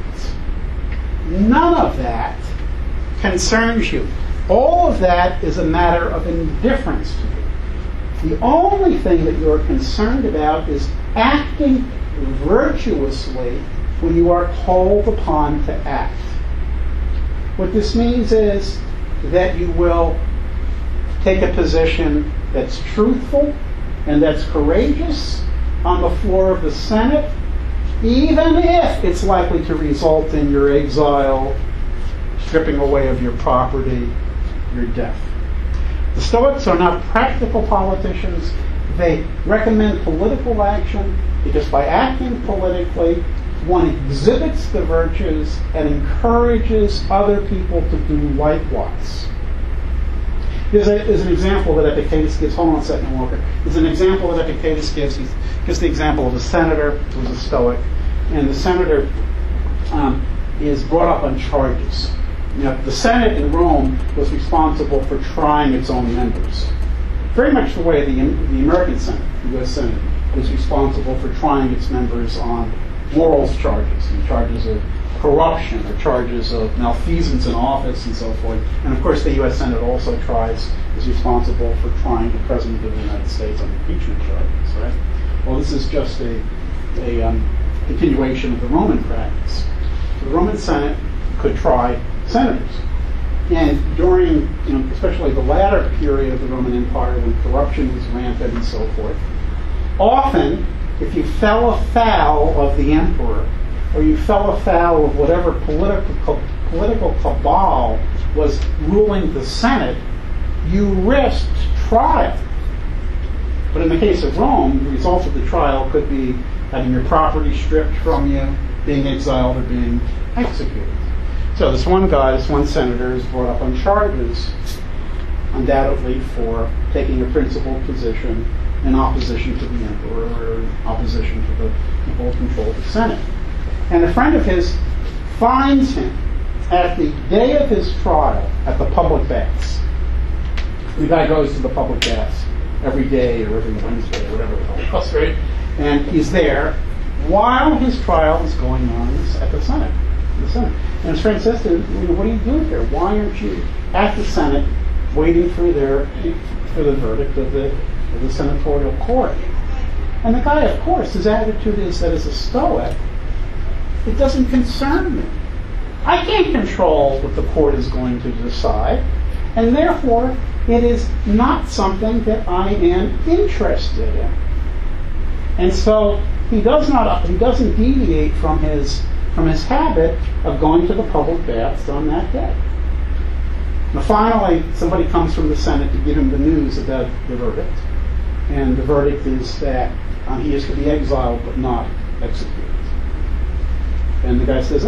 None of that concerns you. All of that is a matter of indifference to you. The only thing that you're concerned about is acting virtuously when you are called upon to act. What this means is that you will take a position that's truthful and that's courageous on the floor of the Senate, even if it's likely to result in your exile, stripping away of your property, your death. The Stoics are not practical politicians. They recommend political action because by acting politically, one exhibits the virtues and encourages other people to do likewise. There's an example that Epictetus gives. Hold on a second, Walker. There's an example that Epictetus gives. He gives the example of a senator who was a Stoic, and the senator is brought up on charges. The Senate in Rome was responsible for trying its own members. Very much the way the American Senate, the U.S. Senate, was responsible for trying its members on morals charges, and charges of corruption or charges of malfeasance in office and so forth. And of course the U.S. Senate also is responsible for trying the President of the United States on impeachment charges, right? Well, this is just a continuation of the Roman practice. The Roman Senate could try senators. And during, especially the latter period of the Roman Empire when corruption was rampant and so forth, often if you fell afoul of the emperor or you fell afoul of whatever political cabal was ruling the Senate, you risked trial But in the case of Rome, the result of the trial could be having your property stripped from you, being exiled, or being executed. So this one guy, this one senator, is brought up on charges, undoubtedly for taking a principled position in opposition to the emperor or in opposition to the people who control the Senate. And a friend of his finds him at the day of his trial at the public baths. The guy goes to the public baths every day or every Wednesday or whatever the hell it was, right? And he's there while his trial is going on at the Senate. And his friend says to him, what are you doing here? Why aren't you at the Senate waiting for the verdict of the senatorial court? And the guy, of course, his attitude is that as a Stoic, it doesn't concern me. I can't control what the court is going to decide, and therefore it is not something that I am interested in. And so he doesn't deviate from his habit of going to the public baths on that day. Now finally, somebody comes from the Senate to give him the news about the verdict, and the verdict is that he is to be exiled but not executed. And the guy says,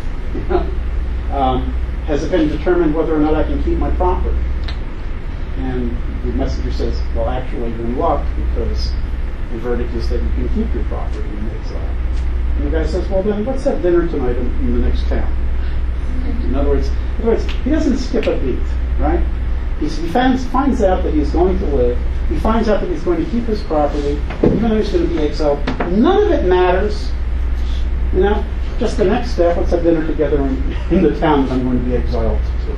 has it been determined whether or not I can keep my property? And the messenger says, well, actually, you're in luck because the verdict is that you can keep your property in exile. And the guy says, well, then let's have dinner tonight in the next town. In other words, he doesn't skip a beat, right? He finds out that he's going to live. He finds out that he's going to keep his property, even though he's going to be exiled. None of it matters, Just the next step, let's have dinner together in the town that I'm going to be exiled to.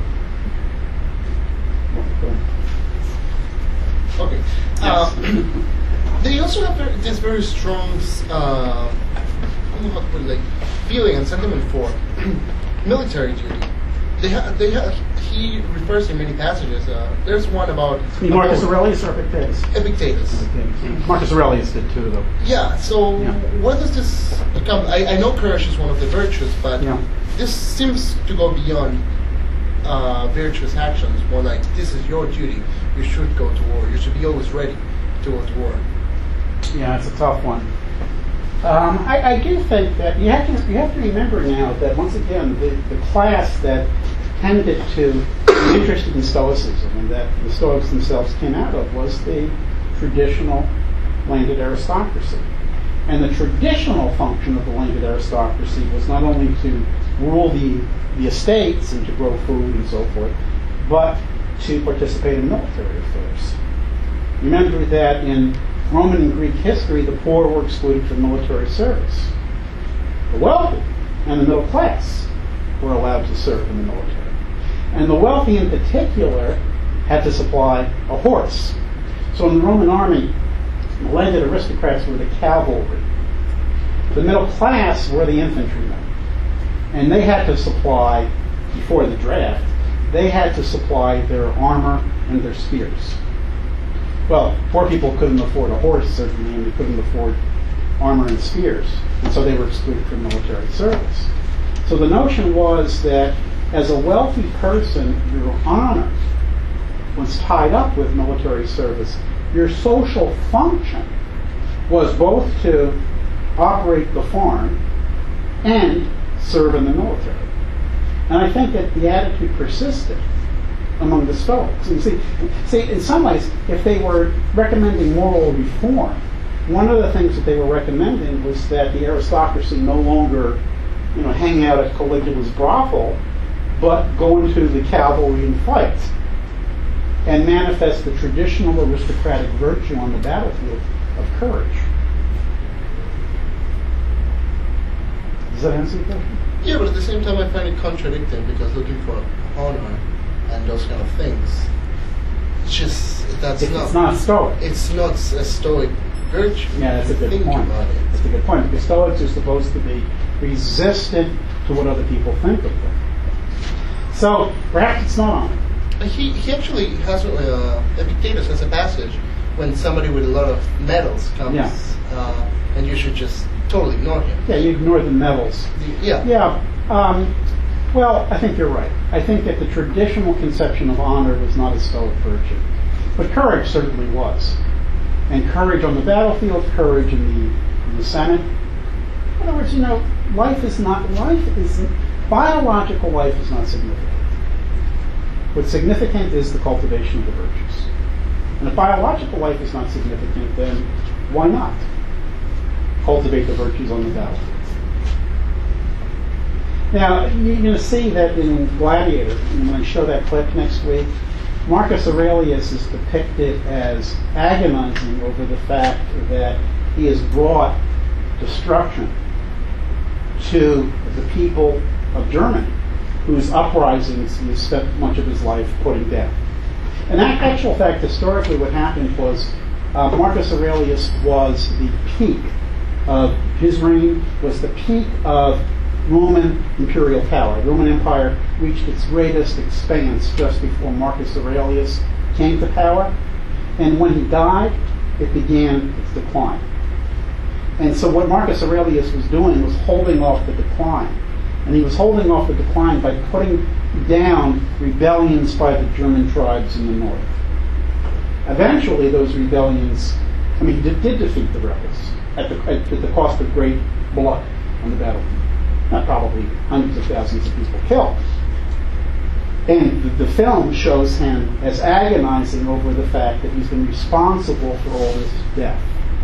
Okay. They also have this very strong feeling and sentiment for military duty. He refers in many passages. There's one about Marcus Aurelius or Epictetus? Epictetus. Marcus Aurelius did too, though. Yeah. So what does this become? I know courage is one of the virtues, but this seems to go beyond virtuous actions. More like this is your duty. You should go to war. You should be always ready to go to war. Yeah, it's a tough one. I do think that you have to remember now that once again the class that tended to be interested in Stoicism and that the Stoics themselves came out of was the traditional landed aristocracy. And the traditional function of the landed aristocracy was not only to rule the estates and to grow food and so forth, but to participate in military affairs. Remember that in Roman and Greek history, the poor were excluded from military service. The wealthy and the middle class were allowed to serve in the military. And the wealthy in particular had to supply a horse. So in the Roman army, the landed aristocrats were the cavalry. The middle class were the infantrymen. And they had to supply, before the draft, they had to supply their armor and their spears. Well, poor people couldn't afford a horse, certainly, and they couldn't afford armor and spears. And so they were excluded from military service. So the notion was that as a wealthy person, your honor was tied up with military service. Your social function was both to operate the farm and serve in the military. And I think that the attitude persisted among the Stoics. And see, in some ways, if they were recommending moral reform, one of the things that they were recommending was that the aristocracy no longer, hang out at Caligula's brothel, but go into the cavalry and fight and manifest the traditional aristocratic virtue on the battlefield of courage. Does that answer your question? Yeah, but at the same time I find it contradicting because looking for honor and those kind of things, it's not Stoic. It's not a Stoic virtue. Yeah, that's a good point. That's a good point, because Stoics are supposed to be resistant to what other people think of them. So perhaps it's not honor. He actually has Epictetus has a passage when somebody with a lot of medals comes, and you should just totally ignore him. Yeah, you ignore the medals. Yeah. Well, I think you're right. I think that the traditional conception of honor was not a Stoic virtue, but courage certainly was. And courage on the battlefield, courage in the Senate. In other words, biological life is not significant. What's significant is the cultivation of the virtues. And if biological life is not significant, then why not cultivate the virtues on the battlefield? Now, you're going to see that in Gladiator, and when I show that clip next week, Marcus Aurelius is depicted as agonizing over the fact that he has brought destruction to the people of Germany, whose uprisings he has spent much of his life putting down. In actual fact, historically what happened was Marcus Aurelius was the peak of his reign, was the peak of Roman imperial power. The Roman Empire reached its greatest expanse just before Marcus Aurelius came to power, and when he died, it began its decline. And so what Marcus Aurelius was doing was holding off the decline. And he was holding off the decline by putting down rebellions by the German tribes in the north. Eventually, those rebellions, did defeat the rebels at the cost of great blood on the battlefield. Not probably hundreds of thousands of people killed. And the film shows him as agonizing over the fact that he's been responsible for all this death.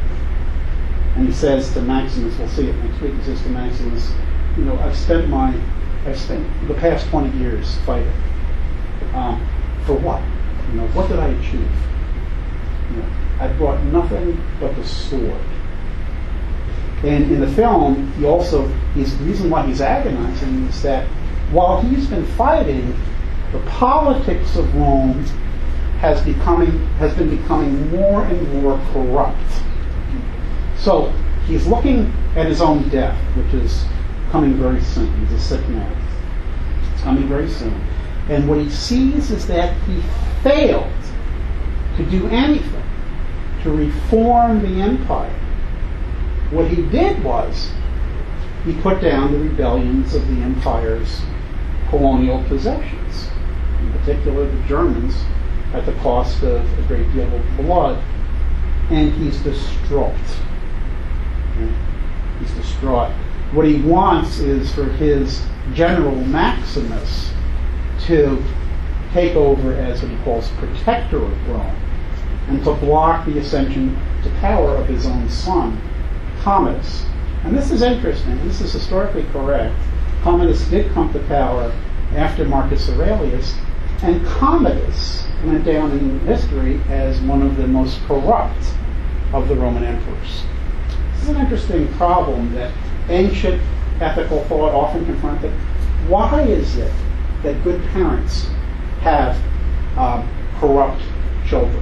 And he says to Maximus, we'll see it next week, he says to Maximus, I've spent the past 20 years fighting. For what? What did I achieve? I brought nothing but the sword. And in the film, the reason why he's agonizing is that while he's been fighting, the politics of Rome has been becoming more and more corrupt. So he's looking at his own death, which is coming very soon. He's a sick man. It's coming very soon. And what he sees is that he failed to do anything to reform the empire. What he did was he put down the rebellions of the empire's colonial possessions, in particular the Germans, at the cost of a great deal of blood. And he's distraught. He's distraught. What he wants is for his general Maximus to take over as what he calls protector of Rome and to block the ascension to power of his own son, Commodus. And this is interesting. This is historically correct. Commodus did come to power after Marcus Aurelius, and Commodus went down in history as one of the most corrupt of the Roman emperors. This is an interesting problem that ancient ethical thought often confronted. Why is it that good parents have corrupt children?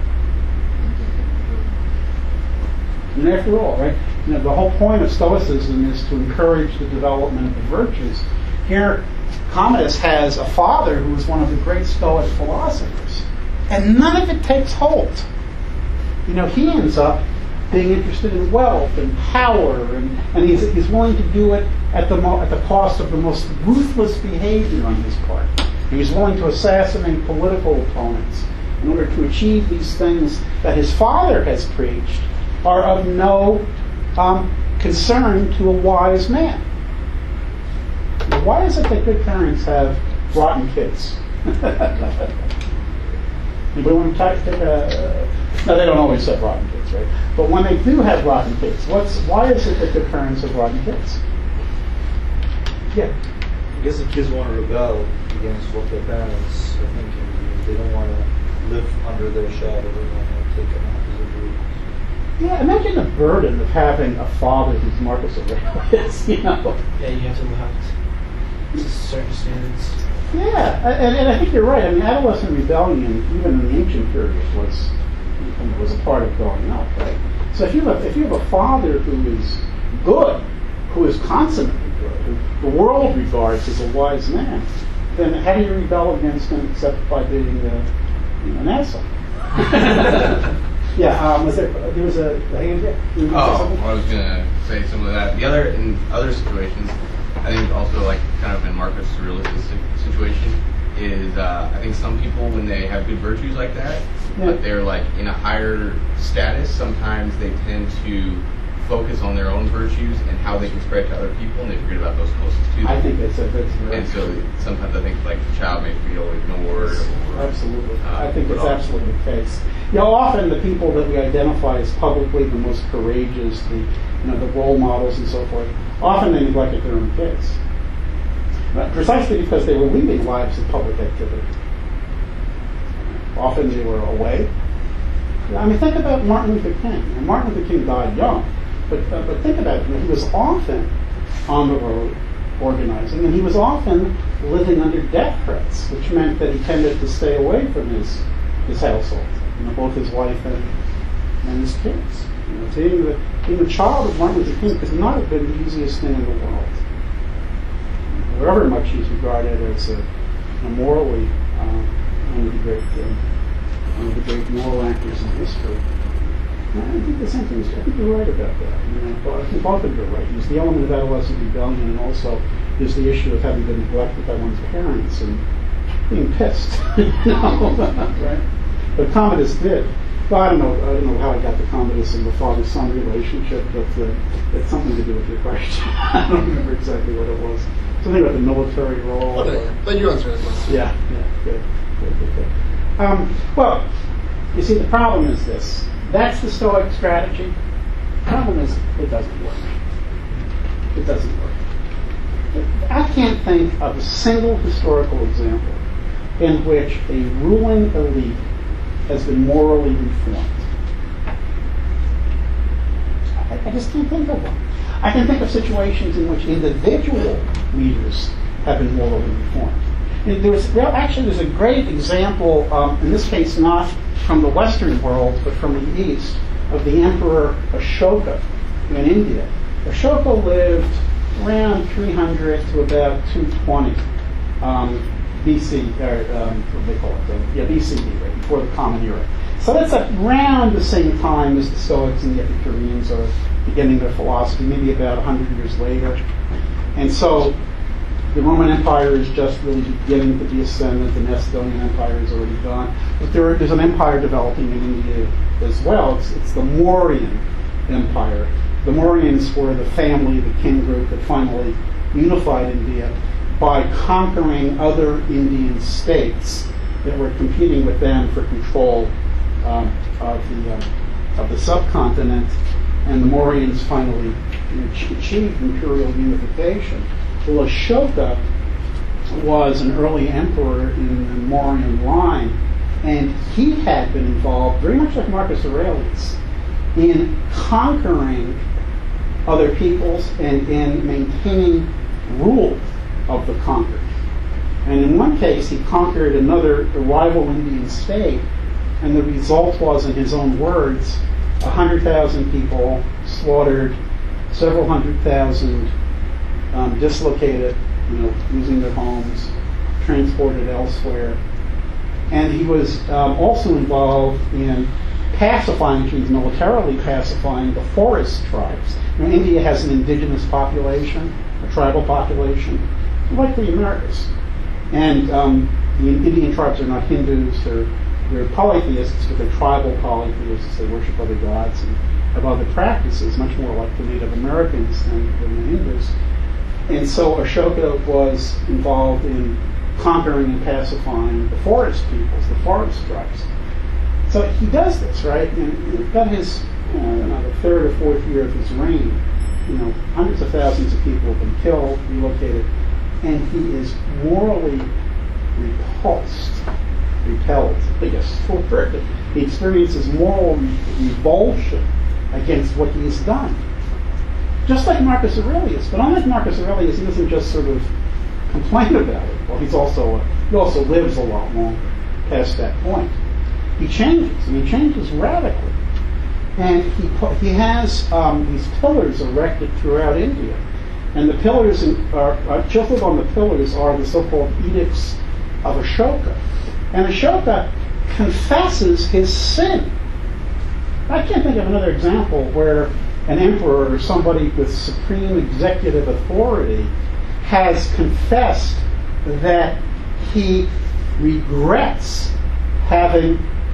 And after all, right? The whole point of Stoicism is to encourage the development of the virtues. Here, Commodus has a father who is one of the great Stoic philosophers, and none of it takes hold. He ends up being interested in wealth and power, and he's willing to do it at the cost of the most ruthless behavior on his part. He's willing to assassinate political opponents in order to achieve these things that his father has preached are of no concern to a wise man. Why is it that good parents have rotten kids? Anybody want to take a... No, they don't always have rotten kids, right? But when they do have rotten kids, why is it that good parents have rotten kids? Yeah. I guess the kids want to rebel against what their parents are thinking. They don't want to live under their shadow. They want to take an opposite route. Yeah, imagine the burden of having a father who's Marcus Aurelius, Yeah, you have to live up to certain standards. Yeah, and I think you're right. Adolescent rebellion, even in the ancient period, was a part of growing up, right? So if you have a father who is good, who is consummately good, who the world regards as a wise man, then how do you rebel against him except by being an asshole? Yeah, there was a hand there? I was going to say similar to that. In other situations, I think also kind of in Marcus Aurelius' situation is I think some people, when they have good virtues like that, but they're like in a higher status. Sometimes they tend to focus on their own virtues and how they can spread to other people, and they forget about those closest to them. I think that's very And so sometimes I think like the child may feel ignored. Or, absolutely. I think it's absolutely the case. You know, often the people that we identify as publicly the most courageous, the role models and so forth, often they neglected their own kids. Precisely because they were leading lives of public activity. Often they were away. I mean, think about Martin Luther King. And Martin Luther King died young, but think about it. He was often on the road organizing, and he was often living under death threats, which meant that he tended to stay away from his household, both his wife and his kids. Being a child of Martin Luther King could not have been the easiest thing in the world. However much he's regarded as morally one of the great moral actors in history. I think the same thing. I think you're right about that. I think both of you are right. There's the element of adolescent rebellion, and also there's the issue of having been neglected by one's parents and being pissed. Right? But Commodus did. Well, I don't know how I got the Commodus and the father-son relationship, but it's something to do with your question. I don't remember exactly what it was. Something about the military role. But you answered it. Yeah, good. Well, you see, the problem is this. That's the Stoic strategy. The problem is it doesn't work. It doesn't work. I can't think of a single historical example in which a ruling elite has been morally reformed. I just can't think of one. I can think of situations in which individual leaders have been morally reformed. And there's a great example, in this case not from the Western world, but from the East, of the Emperor Ashoka in India. Ashoka lived around 300 to about 220 BC, what do they call it? BCE, right, before the Common Era. So that's around the same time as the Stoics and the Epicureans are beginning their philosophy, maybe about 100 years later. And so the Roman Empire is just really beginning to be ascendant. The Macedonian Empire is already gone. But there's an empire developing in India as well. It's the Mauryan Empire. The Mauryans were the family, the king group that finally unified India by conquering other Indian states that were competing with them for control of the subcontinent. And the Mauryans finally achieved imperial unification. Well, Ashoka was an early emperor in the Mauryan line, and he had been involved, very much like Marcus Aurelius, in conquering other peoples and in maintaining rule of the conquered. And in one case, he conquered another rival Indian state, and the result was, in his own words, 100,000 people slaughtered, several hundred thousand dislocated, losing their homes, transported elsewhere. And he was also involved in pacifying, which means militarily pacifying, the forest tribes. India has an indigenous population, a tribal population, like the Americas. And the Indian tribes are not Hindus, they're polytheists, but they're tribal polytheists. They worship other gods and have other practices, much more like the Native Americans than the Hindus. And so Ashoka was involved in conquering and pacifying the forest peoples, the forest tribes. So he does this, right? And about his the third or fourth year of his reign, hundreds of thousands of people have been killed, relocated, and he is morally repelled. I guess full word. He experiences moral revulsion against what he's done. Just like Marcus Aurelius, but unlike Marcus Aurelius, he doesn't just sort of complain about it. Well, he also lives a lot longer past that point. He changes, and he changes radically. And he has these pillars erected throughout India, and the pillars chiseled on the pillars are the so-called edicts of Ashoka. And Ashoka confesses his sin. I can't think of another example where an emperor or somebody with supreme executive authority has confessed that he regrets having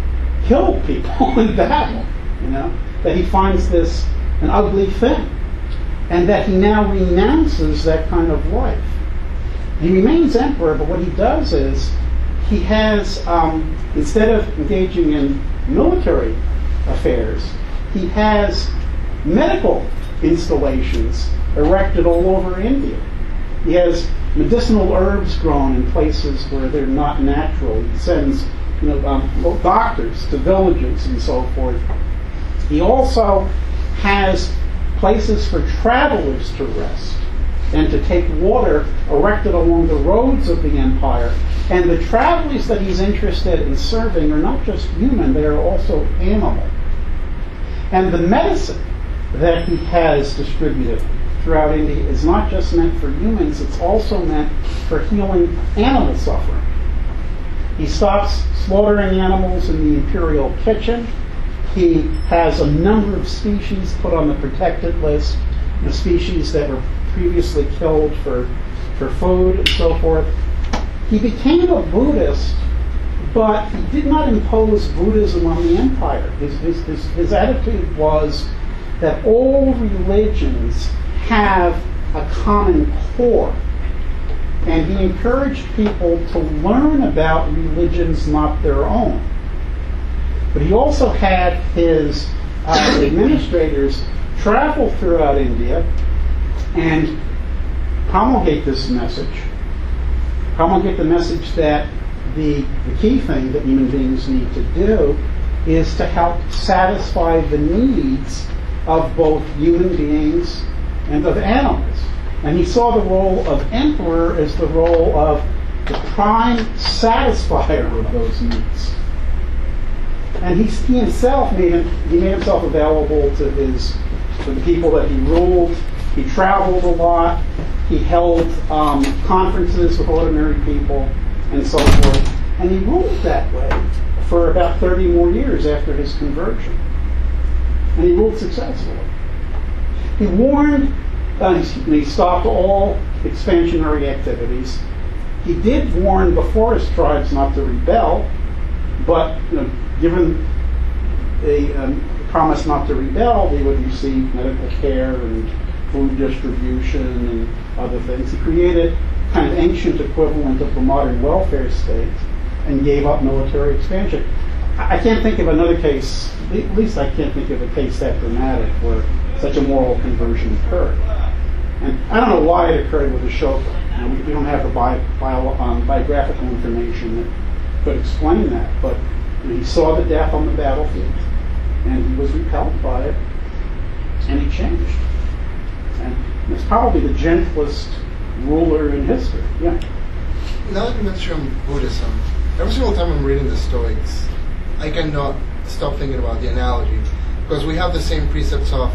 killed people in battle, that he finds this an ugly thing, and that he now renounces that kind of life. He remains emperor, but what he does is he has, instead of engaging in military affairs, he has medical installations erected all over India. He has medicinal herbs grown in places where they're not natural. He sends doctors to villages and so forth. He also has places for travelers to rest and to take water erected along the roads of the empire. And the travelers that he's interested in serving are not just human, they are also animal. And the medicine that he has distributed throughout India is not just meant for humans, it's also meant for healing animal suffering. He stops slaughtering animals in the imperial kitchen. He has a number of species put on the protected list, the species that were previously killed for food and so forth. He became a Buddhist, but he did not impose Buddhism on the empire. His attitude was that all religions have a common core. And he encouraged people to learn about religions not their own. But he also had his administrators travel throughout India and promulgate this message. Promulgate the message that the key thing that human beings need to do is to help satisfy the needs of both human beings and of animals. And he saw the role of emperor as the role of the prime satisfier of those needs. And he himself made himself available to the people that he ruled. He traveled a lot. He held conferences with ordinary people and so forth. And he ruled that way for about 30 more years after his conversion. And he ruled successfully. He warned, he stopped all expansionary activities. He did warn before his tribes not to rebel, but given a promise not to rebel, they would receive medical care and food distribution and other things. He created kind of ancient equivalent of the modern welfare state and gave up military expansion. I can't think of another case, at least I can't think of a case that dramatic where such a moral conversion occurred. And I don't know why it occurred with Ashoka. We don't have the biographical information that could explain that, but he saw the death on the battlefield, and he was repelled by it, and he changed. And it's probably the gentlest ruler in history. Yeah. Now that you mention Buddhism, every single time I'm reading the Stoics, I cannot stop thinking about the analogy, because we have the same precepts of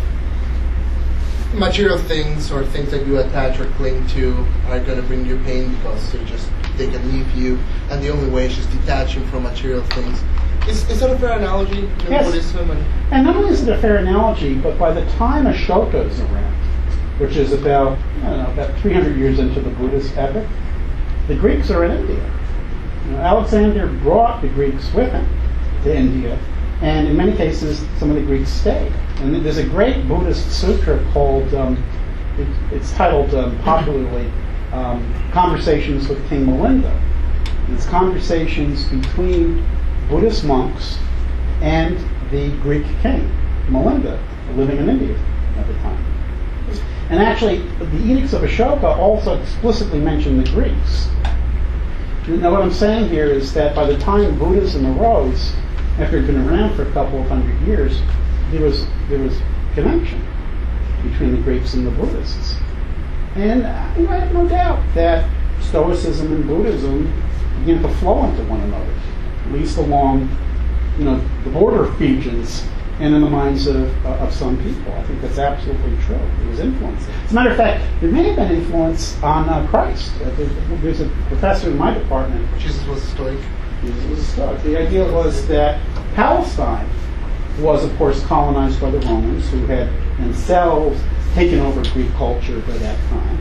material things or things that you attach or cling to are going to bring you pain because they can leave you, and the only way is just detaching from material things. Is that a fair analogy in Buddhism? And not only is it a fair analogy, but by the time Ashoka is around, which is about 300 years into the Buddhist epic, the Greeks are in India. Alexander brought the Greeks with him to India, and in many cases, some of the Greeks stayed. And there's a great Buddhist sutra called, it's titled popularly, Conversations with King Milinda. It's conversations between Buddhist monks and the Greek king, Milinda, living in India at the time. And actually, the Edicts of Ashoka also explicitly mention the Greeks. Now, what I'm saying here is that by the time Buddhism arose, after it had been around for a couple of hundred years, there was connection between the Greeks and the Buddhists. And I have no doubt that Stoicism and Buddhism began to flow into one another, at least along the border regions and in the minds of some people. I think that's absolutely true. There was influence. As a matter of fact, there may have been influence on Christ. There's a professor in my department. Jesus was a Stoic. Jesus was a Stoic. The idea was that Palestine was, of course, colonized by the Romans, who had themselves taken over Greek culture by that time.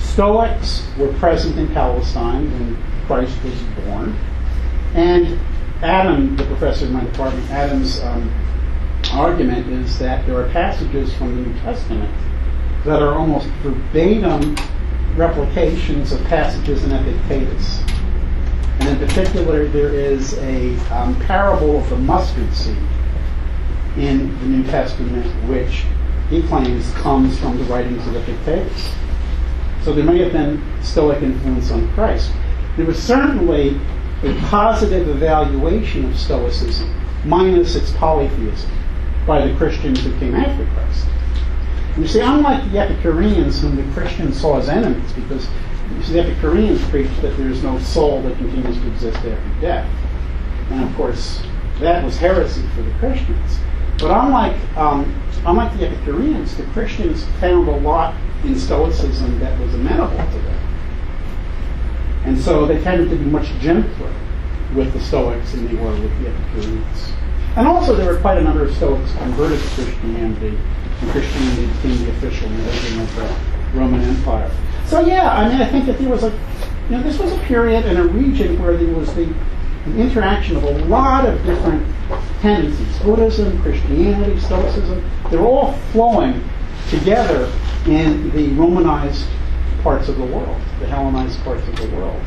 Stoics were present in Palestine when Christ was born. And Adam, the professor in my department, Adam's argument is that there are passages from the New Testament that are almost verbatim replications of passages in Epictetus. And in particular, there is a parable of the mustard seed in the New Testament, which he claims comes from the writings of Epictetus. So there may have been Stoic influence on Christ. There was certainly a positive evaluation of Stoicism, minus its polytheism, by the Christians who came after Christ. You see, unlike the Epicureans, whom the Christians saw as enemies, because you see, the Epicureans preached that there is no soul that continues to exist after death. And of course, that was heresy for the Christians. But unlike the Epicureans, the Christians found a lot in Stoicism that was amenable to them. And so they tended to be much gentler with the Stoics than they were with the Epicureans. And also there were quite a number of Stoics converted to Christianity, and Christianity became the official religion of the Roman Empire. So yeah, I mean, I think that there was this was a period and a region where there was the interaction of a lot of different tendencies. Buddhism, Christianity, Stoicism, they're all flowing together in the Romanized parts of the world, the Hellenized parts of the world.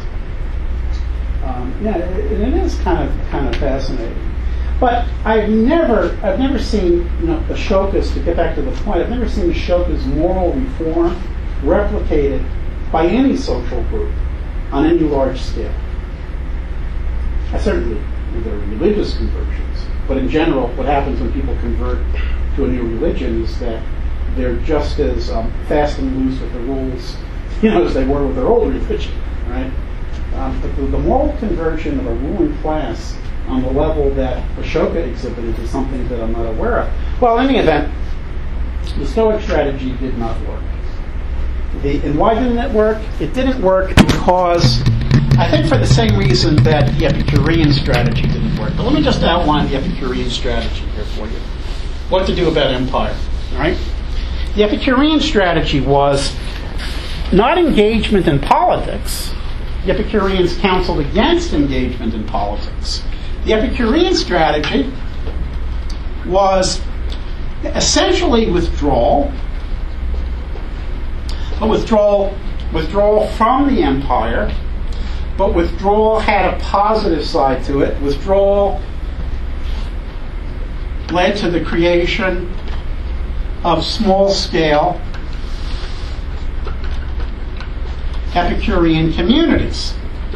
It is kind of fascinating. But I've never seen, Ashoka's, to get back to the point, I've never seen Ashoka's moral reform replicated by any social group on any large scale. Certainly, there are religious conversions, but in general, what happens when people convert to a new religion is that they're just as fast and loose with the rules, as they were with their old religion, right? But the moral conversion of a ruling class on the level that Ashoka exhibited is something that I'm not aware of. Well, in any event, the Stoic strategy did not work. And why didn't it work? It didn't work because, I think for the same reason that the Epicurean strategy didn't work. But let me just outline the Epicurean strategy here for you. What to do about empire, all right? The Epicurean strategy was not engagement in politics. The Epicureans counseled against engagement in politics. The Epicurean strategy was essentially withdrawal, but withdrawal from the empire, but withdrawal had a positive side to it. Withdrawal led to the creation of small-scale Epicurean communities.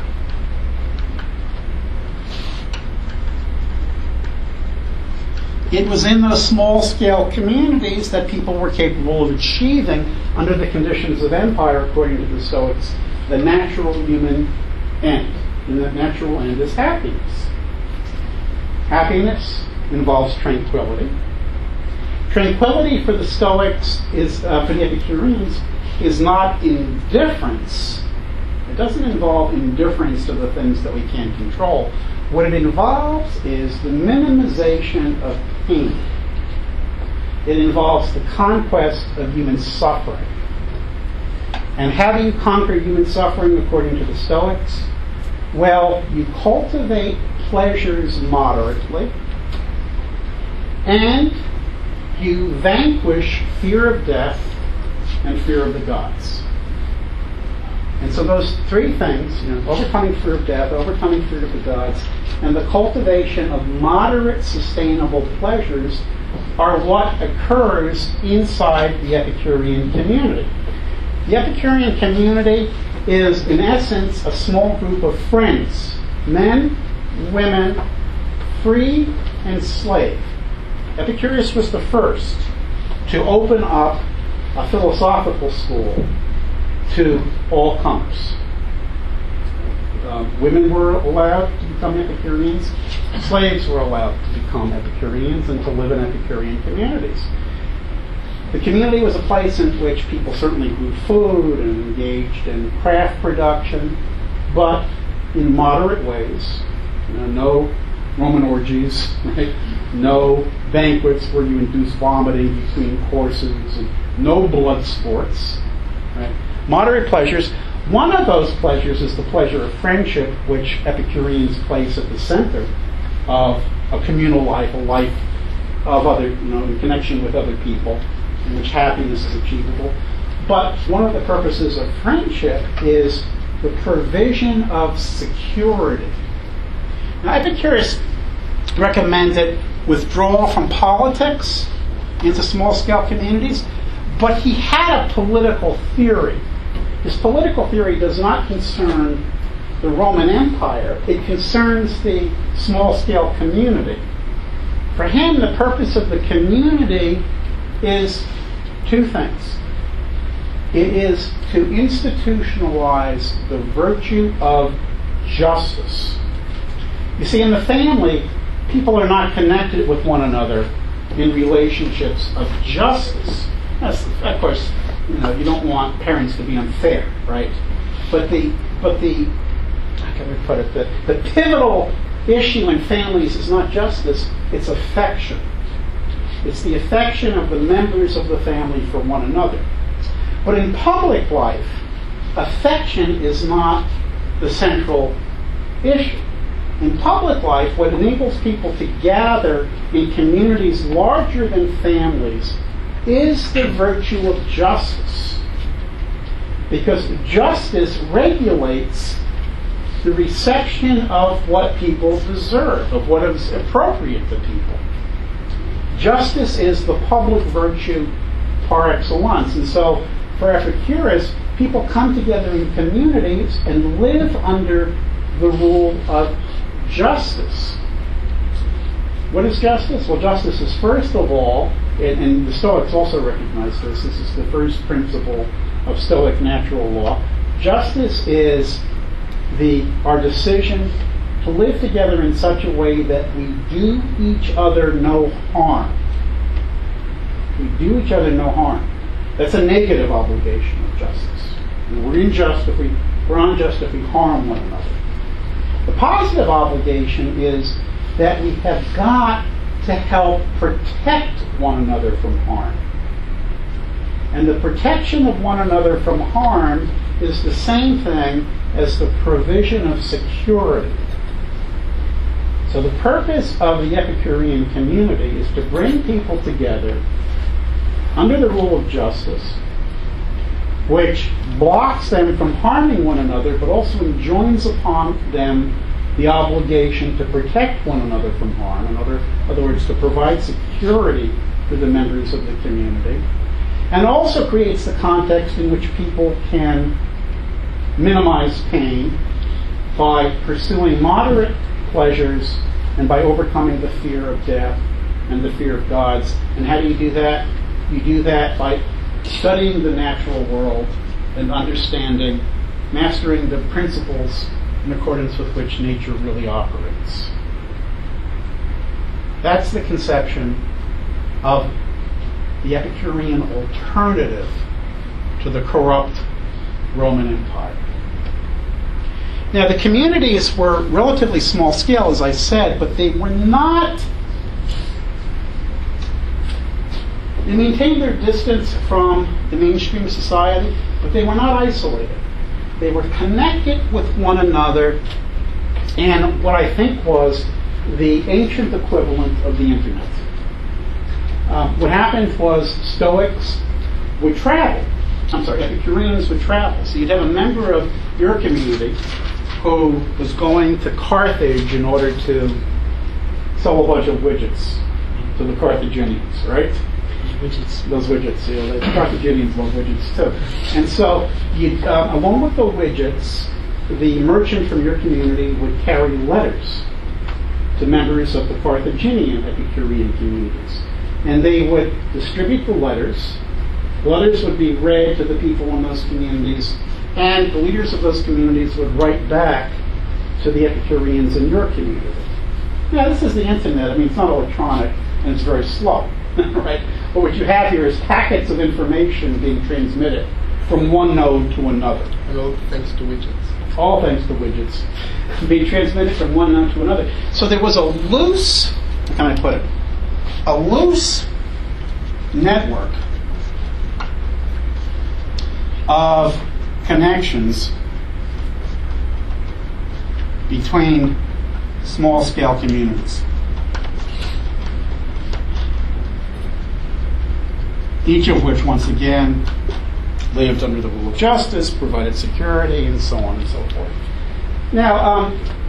It was in those small-scale communities that people were capable of achieving, under the conditions of empire, according to the Stoics, the natural human end. And that natural end is happiness. Happiness involves tranquility. Tranquility for the Stoics is, for the Epicureans, is not indifference. It doesn't involve indifference to the things that we can't control. What it involves is the minimization of pain. It involves the conquest of human suffering. And how do you conquer human suffering according to the Stoics? Well, you cultivate pleasures moderately, and you vanquish fear of death and fear of the gods. And so those three things, overcoming fear of death, overcoming fear of the gods, and the cultivation of moderate, sustainable pleasures are what occurs inside the Epicurean community. The Epicurean community is, in essence, a small group of friends, men, women, free and slave. Epicurus was the first to open up a philosophical school to all comers. Women were allowed to become Epicureans. Slaves were allowed to become Epicureans and to live in Epicurean communities. The community was a place in which people certainly grew food and engaged in craft production, but in moderate ways. No Roman orgies, right? No banquets where you induce vomiting between courses, and no blood sports. Right? Moderate pleasures. One of those pleasures is the pleasure of friendship, which Epicureans place at the center of a communal life, a life of other, in connection with other people, in which happiness is achievable. But one of the purposes of friendship is the provision of security. Now, Epicurus recommended withdrawal from politics into small-scale communities, but he had a political theory. His political theory does not concern the Roman Empire. It concerns the small-scale community. For him, the purpose of the community is two things. It is to institutionalize the virtue of justice. You see, in the family, people are not connected with one another in relationships of justice. That's, of course, you don't want parents to be unfair, right? But the how can I put it? The pivotal issue in families is not justice; it's affection. It's the affection of the members of the family for one another. But in public life, affection is not the central issue. In public life, what enables people to gather in communities larger than families is the virtue of justice. Because justice regulates the reception of what people deserve, of what is appropriate to people. Justice is the public virtue par excellence. And so, for Epicurus, people come together in communities and live under the rule of justice. What is justice? Well, justice is first of all, and the Stoics also recognize this is the first principle of Stoic natural law. Justice is our decision to live together in such a way that we do each other no harm. We do each other no harm. That's a negative obligation of justice. We're unjust if we harm one another. The positive obligation is that we have got to help protect one another from harm. And the protection of one another from harm is the same thing as the provision of security. So the purpose of the Epicurean community is to bring people together under the rule of justice, which blocks them from harming one another, but also enjoins upon them the obligation to protect one another from harm. In other words, to provide security for the members of the community. And also creates the context in which people can minimize pain by pursuing moderate pleasures and by overcoming the fear of death and the fear of gods. And how do you do that? You do that by studying the natural world and mastering the principles in accordance with which nature really operates. That's the conception of the Epicurean alternative to the corrupt Roman Empire. Now, the communities were relatively small scale, as I said, but they were not. They maintained their distance from the mainstream society, but they were not isolated. They were connected with one another, and what I think was the ancient equivalent of the internet. What happened was Stoics would travel. Epicureans would travel. So you'd have a member of your community who was going to Carthage in order to sell a bunch of widgets to the Carthaginians, right? Those widgets. The Carthaginians love widgets too. And so, along with the widgets, the merchant from your community would carry letters to members of the Carthaginian Epicurean communities. And they would distribute the letters. The letters would be read to the people in those communities, and the leaders of those communities would write back to the Epicureans in your community. Now, this is the internet. I mean, it's not electronic, and it's very slow, right? But what you have here is packets of information being transmitted from one node to another. And all thanks to widgets. All thanks to widgets. Being transmitted from one node to another. So there was a loose, how can I put it? A loose network of connections between small-scale communities. Each of which, once again, lived under the rule of justice, provided security, and so on and so forth. Now,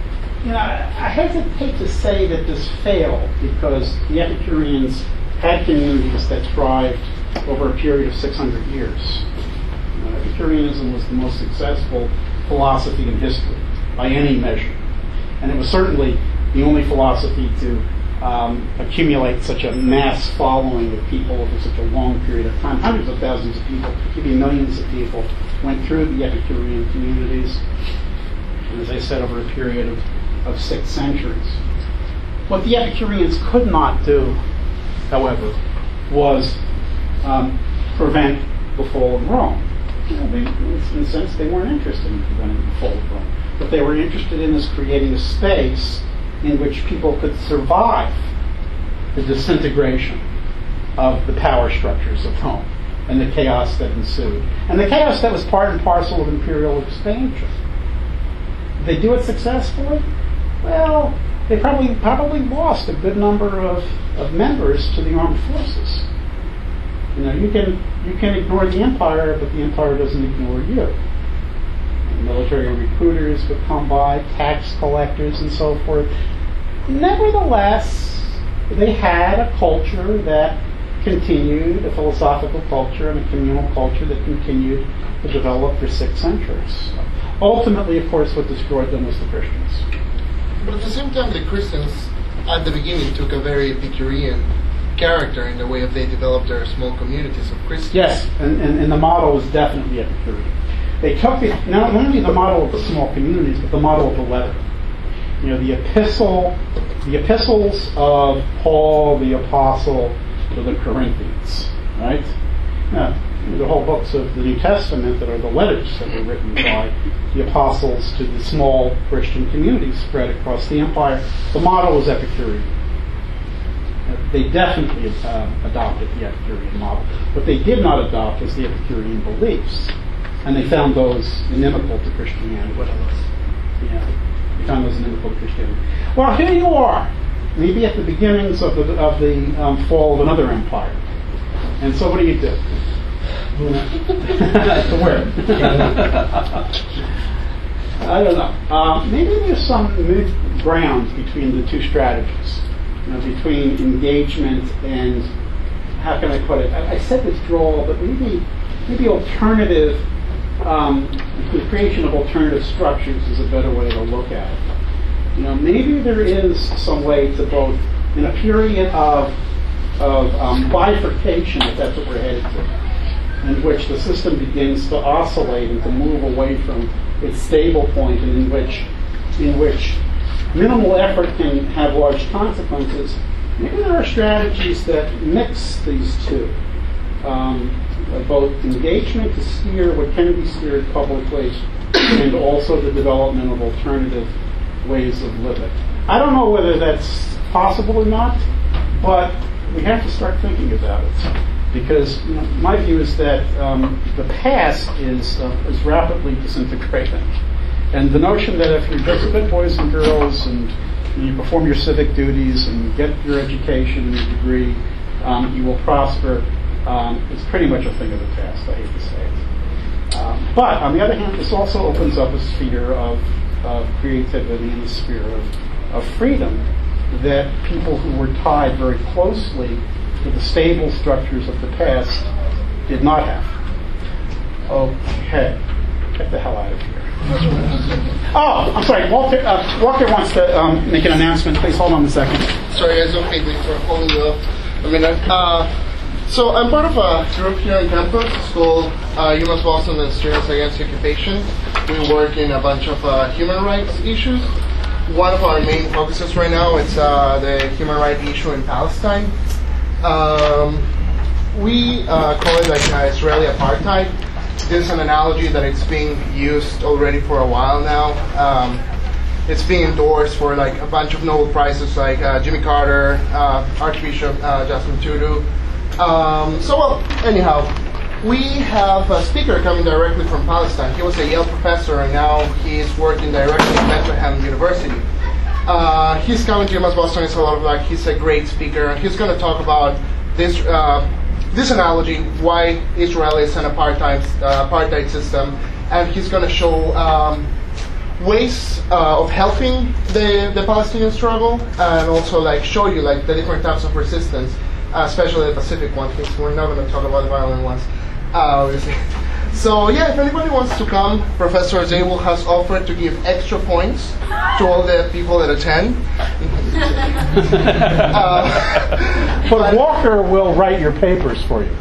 I hesitate to say that this failed because the Epicureans had communities that thrived over a period of 600 years. Epicureanism was the most successful philosophy in history by any measure. And it was certainly the only philosophy to accumulate such a mass following of people over such a long period of time. Hundreds of thousands of people, maybe millions of people, went through the Epicurean communities, and as I said, over a period of 6 centuries. What the Epicureans could not do, however, was prevent the fall of Rome. In a sense, they weren't interested in preventing the fall of Rome. What they were interested in is creating a space in which people could survive the disintegration of the power structures of Rome and the chaos that ensued. And the chaos that was part and parcel of imperial expansion. Did they do it successfully? Well, they probably lost a good number of members to the armed forces. You can ignore the empire, but the empire doesn't ignore you. Military recruiters would come by, tax collectors, and so forth. Nevertheless, they had a culture that continued, a philosophical culture and a communal culture that continued to develop for 6 centuries. Ultimately, of course, what destroyed them was the Christians. But at the same time, the Christians, at the beginning, took a very Epicurean character in the way they developed their small communities of Christians. Yes, and the model was definitely Epicurean. They took not only the model of the small communities, but the model of the letter. The epistles of Paul the Apostle to the Corinthians, right? Now, the whole books of the New Testament that are the letters that were written by the apostles to the small Christian communities spread across the empire. The model was Epicurean. They definitely adopted the Epicurean model. What they did not adopt was the Epicurean beliefs. And they found those inimical to Christianity. What else? Yeah, they found those inimical to Christianity. Well, here you are, maybe at the beginnings of the fall of another empire. And so what do? To where? I don't know. Maybe there's some mid-ground between the two strategies. Between engagement and, how can I put it? I said withdrawal, but maybe alternative. The creation of alternative structures is a better way to look at it. Maybe there is some way to both, in a period of bifurcation, if that's what we're headed to, in which the system begins to oscillate and to move away from its stable point, and in which minimal effort can have large consequences. Maybe there are strategies that mix these two. Both engagement to steer what can be steered publicly and also the development of alternative ways of living. I don't know whether that's possible or not, but we have to start thinking about it. Because my view is that the past is rapidly disintegrating. And the notion that if you're just good boys and girls and you perform your civic duties and get your education and your degree, you will prosper. It's pretty much a thing of the past, I hate to say it. But on the other hand, this also opens up a sphere of creativity and a sphere of freedom that people who were tied very closely to the stable structures of the past did not have. Okay, get the hell out of here. Oh, I'm sorry, Walter wants to make an announcement. Please hold on a second. Sorry, guys, okay, thanks for holding you up a minute. So I'm part of a group here on campus. It's called Humans, Boston, and Students Against Occupation. We work in a bunch of human rights issues. One of our main focuses right now is the human rights issue in Palestine. We call it like Israeli apartheid. This is an analogy that it's being used already for a while now. It's being endorsed for like a bunch of Nobel Prizes like Jimmy Carter, Archbishop Justin Trudeau. Anyhow, we have a speaker coming directly from Palestine. He was a Yale professor, and now he's working directly at Bethlehem University. He's coming to UMass Boston. It's a lot of like he's a great speaker. He's going to talk about this this analogy, why Israel is an apartheid system, and he's going to show ways of helping the Palestinian struggle, and also like show you like the different types of resistance, especially the Pacific one, because we're not going to talk about the violent ones, obviously. So yeah, if anybody wants to come, Professor Zabel has offered to give extra points to all the people that attend. But Walker will write your papers for you.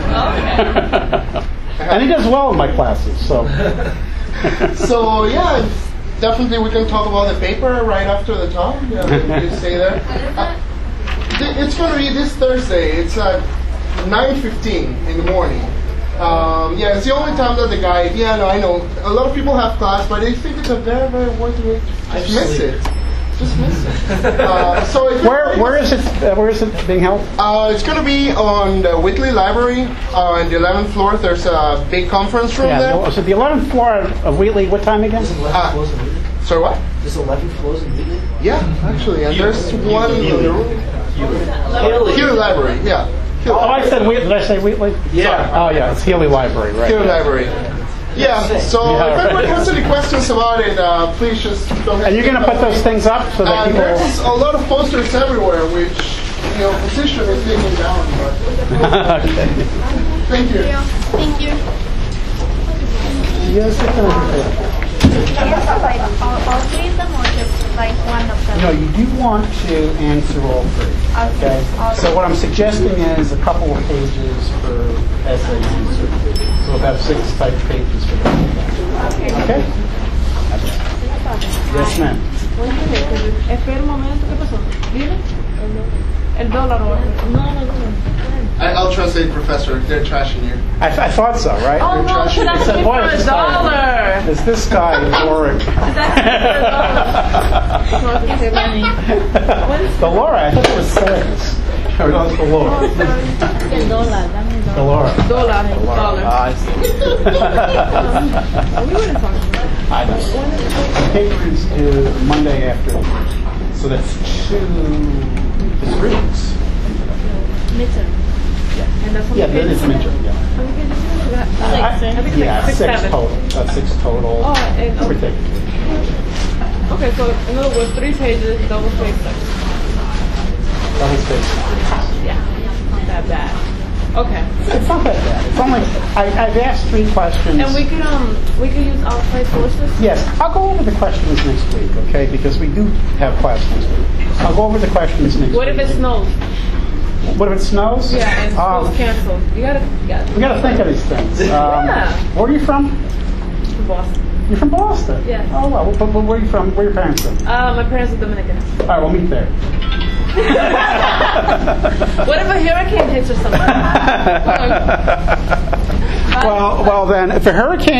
And he does well in my classes, so. So yeah, definitely we can talk about the paper right after the talk. Yeah, you stay there. It's going to be this Thursday. It's at 9:15 in the morning. Yeah, it's the only time that the guy. Yeah, no, I know. A lot of people have class, but they think it's a very, very worthy way. Just miss it. Just miss it. So where is it? Where is it being held? It's going to be on the Whitley Library on the 11th floor. There's a big conference room there. So the 11th floor of Wheatley. What time again? Sorry, what? There's 11 floors in Wheatley? Yeah, actually, and there's one in the room. Healy Library, yeah. Oh, I said Wheatley. Did I say Wheatley? Yeah. Oh, yeah, it's Healy Library, right? Healy Library. Yeah, so if anyone has any questions about it, please just go ahead. And you're going to put those things up so that people... There's a lot of posters everywhere, which, position is taken down. But Okay. Thank you. Thank you. Yes, it's going to All three of them or just like one of them? No, you do want to answer all three. Okay. So what I'm suggesting is a couple of pages for essays and certificates. So we'll have 6 type pages for that. Okay? Yes, ma'am. Espera un momento, ¿qué pasó? ¿Dime? El dólar. I'll translate, Professor. They're trashing you. I thought so, right? Oh no, should I said, give boy, for this guy- $1? Is this guy boring? The Laura, I thought it was Says. Or not the Laura. El dólar, dame el The Laura. $1. I see. I know. The paper is due Monday after, so that's 3 weeks. midterm. Yeah, that is midterm, yeah. Yeah, 6 7. total. That's 6 total. Oh, and Everything. okay, so in other words, 3 pages, double spaced. Double space. Yeah, not that bad. Okay. It's not that bad. It's only, I've asked 3 questions. And we could use outside sources? Yes, I'll go over the questions next week, okay? Because we do have class next week. I'll go over the questions next week. What if it snows? What if it snows? Yeah, and school's canceled. We gotta think of these things. Yeah. Where are you from? From Boston. You're from Boston? Yeah. Oh, well, but where are you from? Where are your parents from? My parents are Dominican. All right, we'll meet there. What if a hurricane hits or something? Well, then, if a hurricane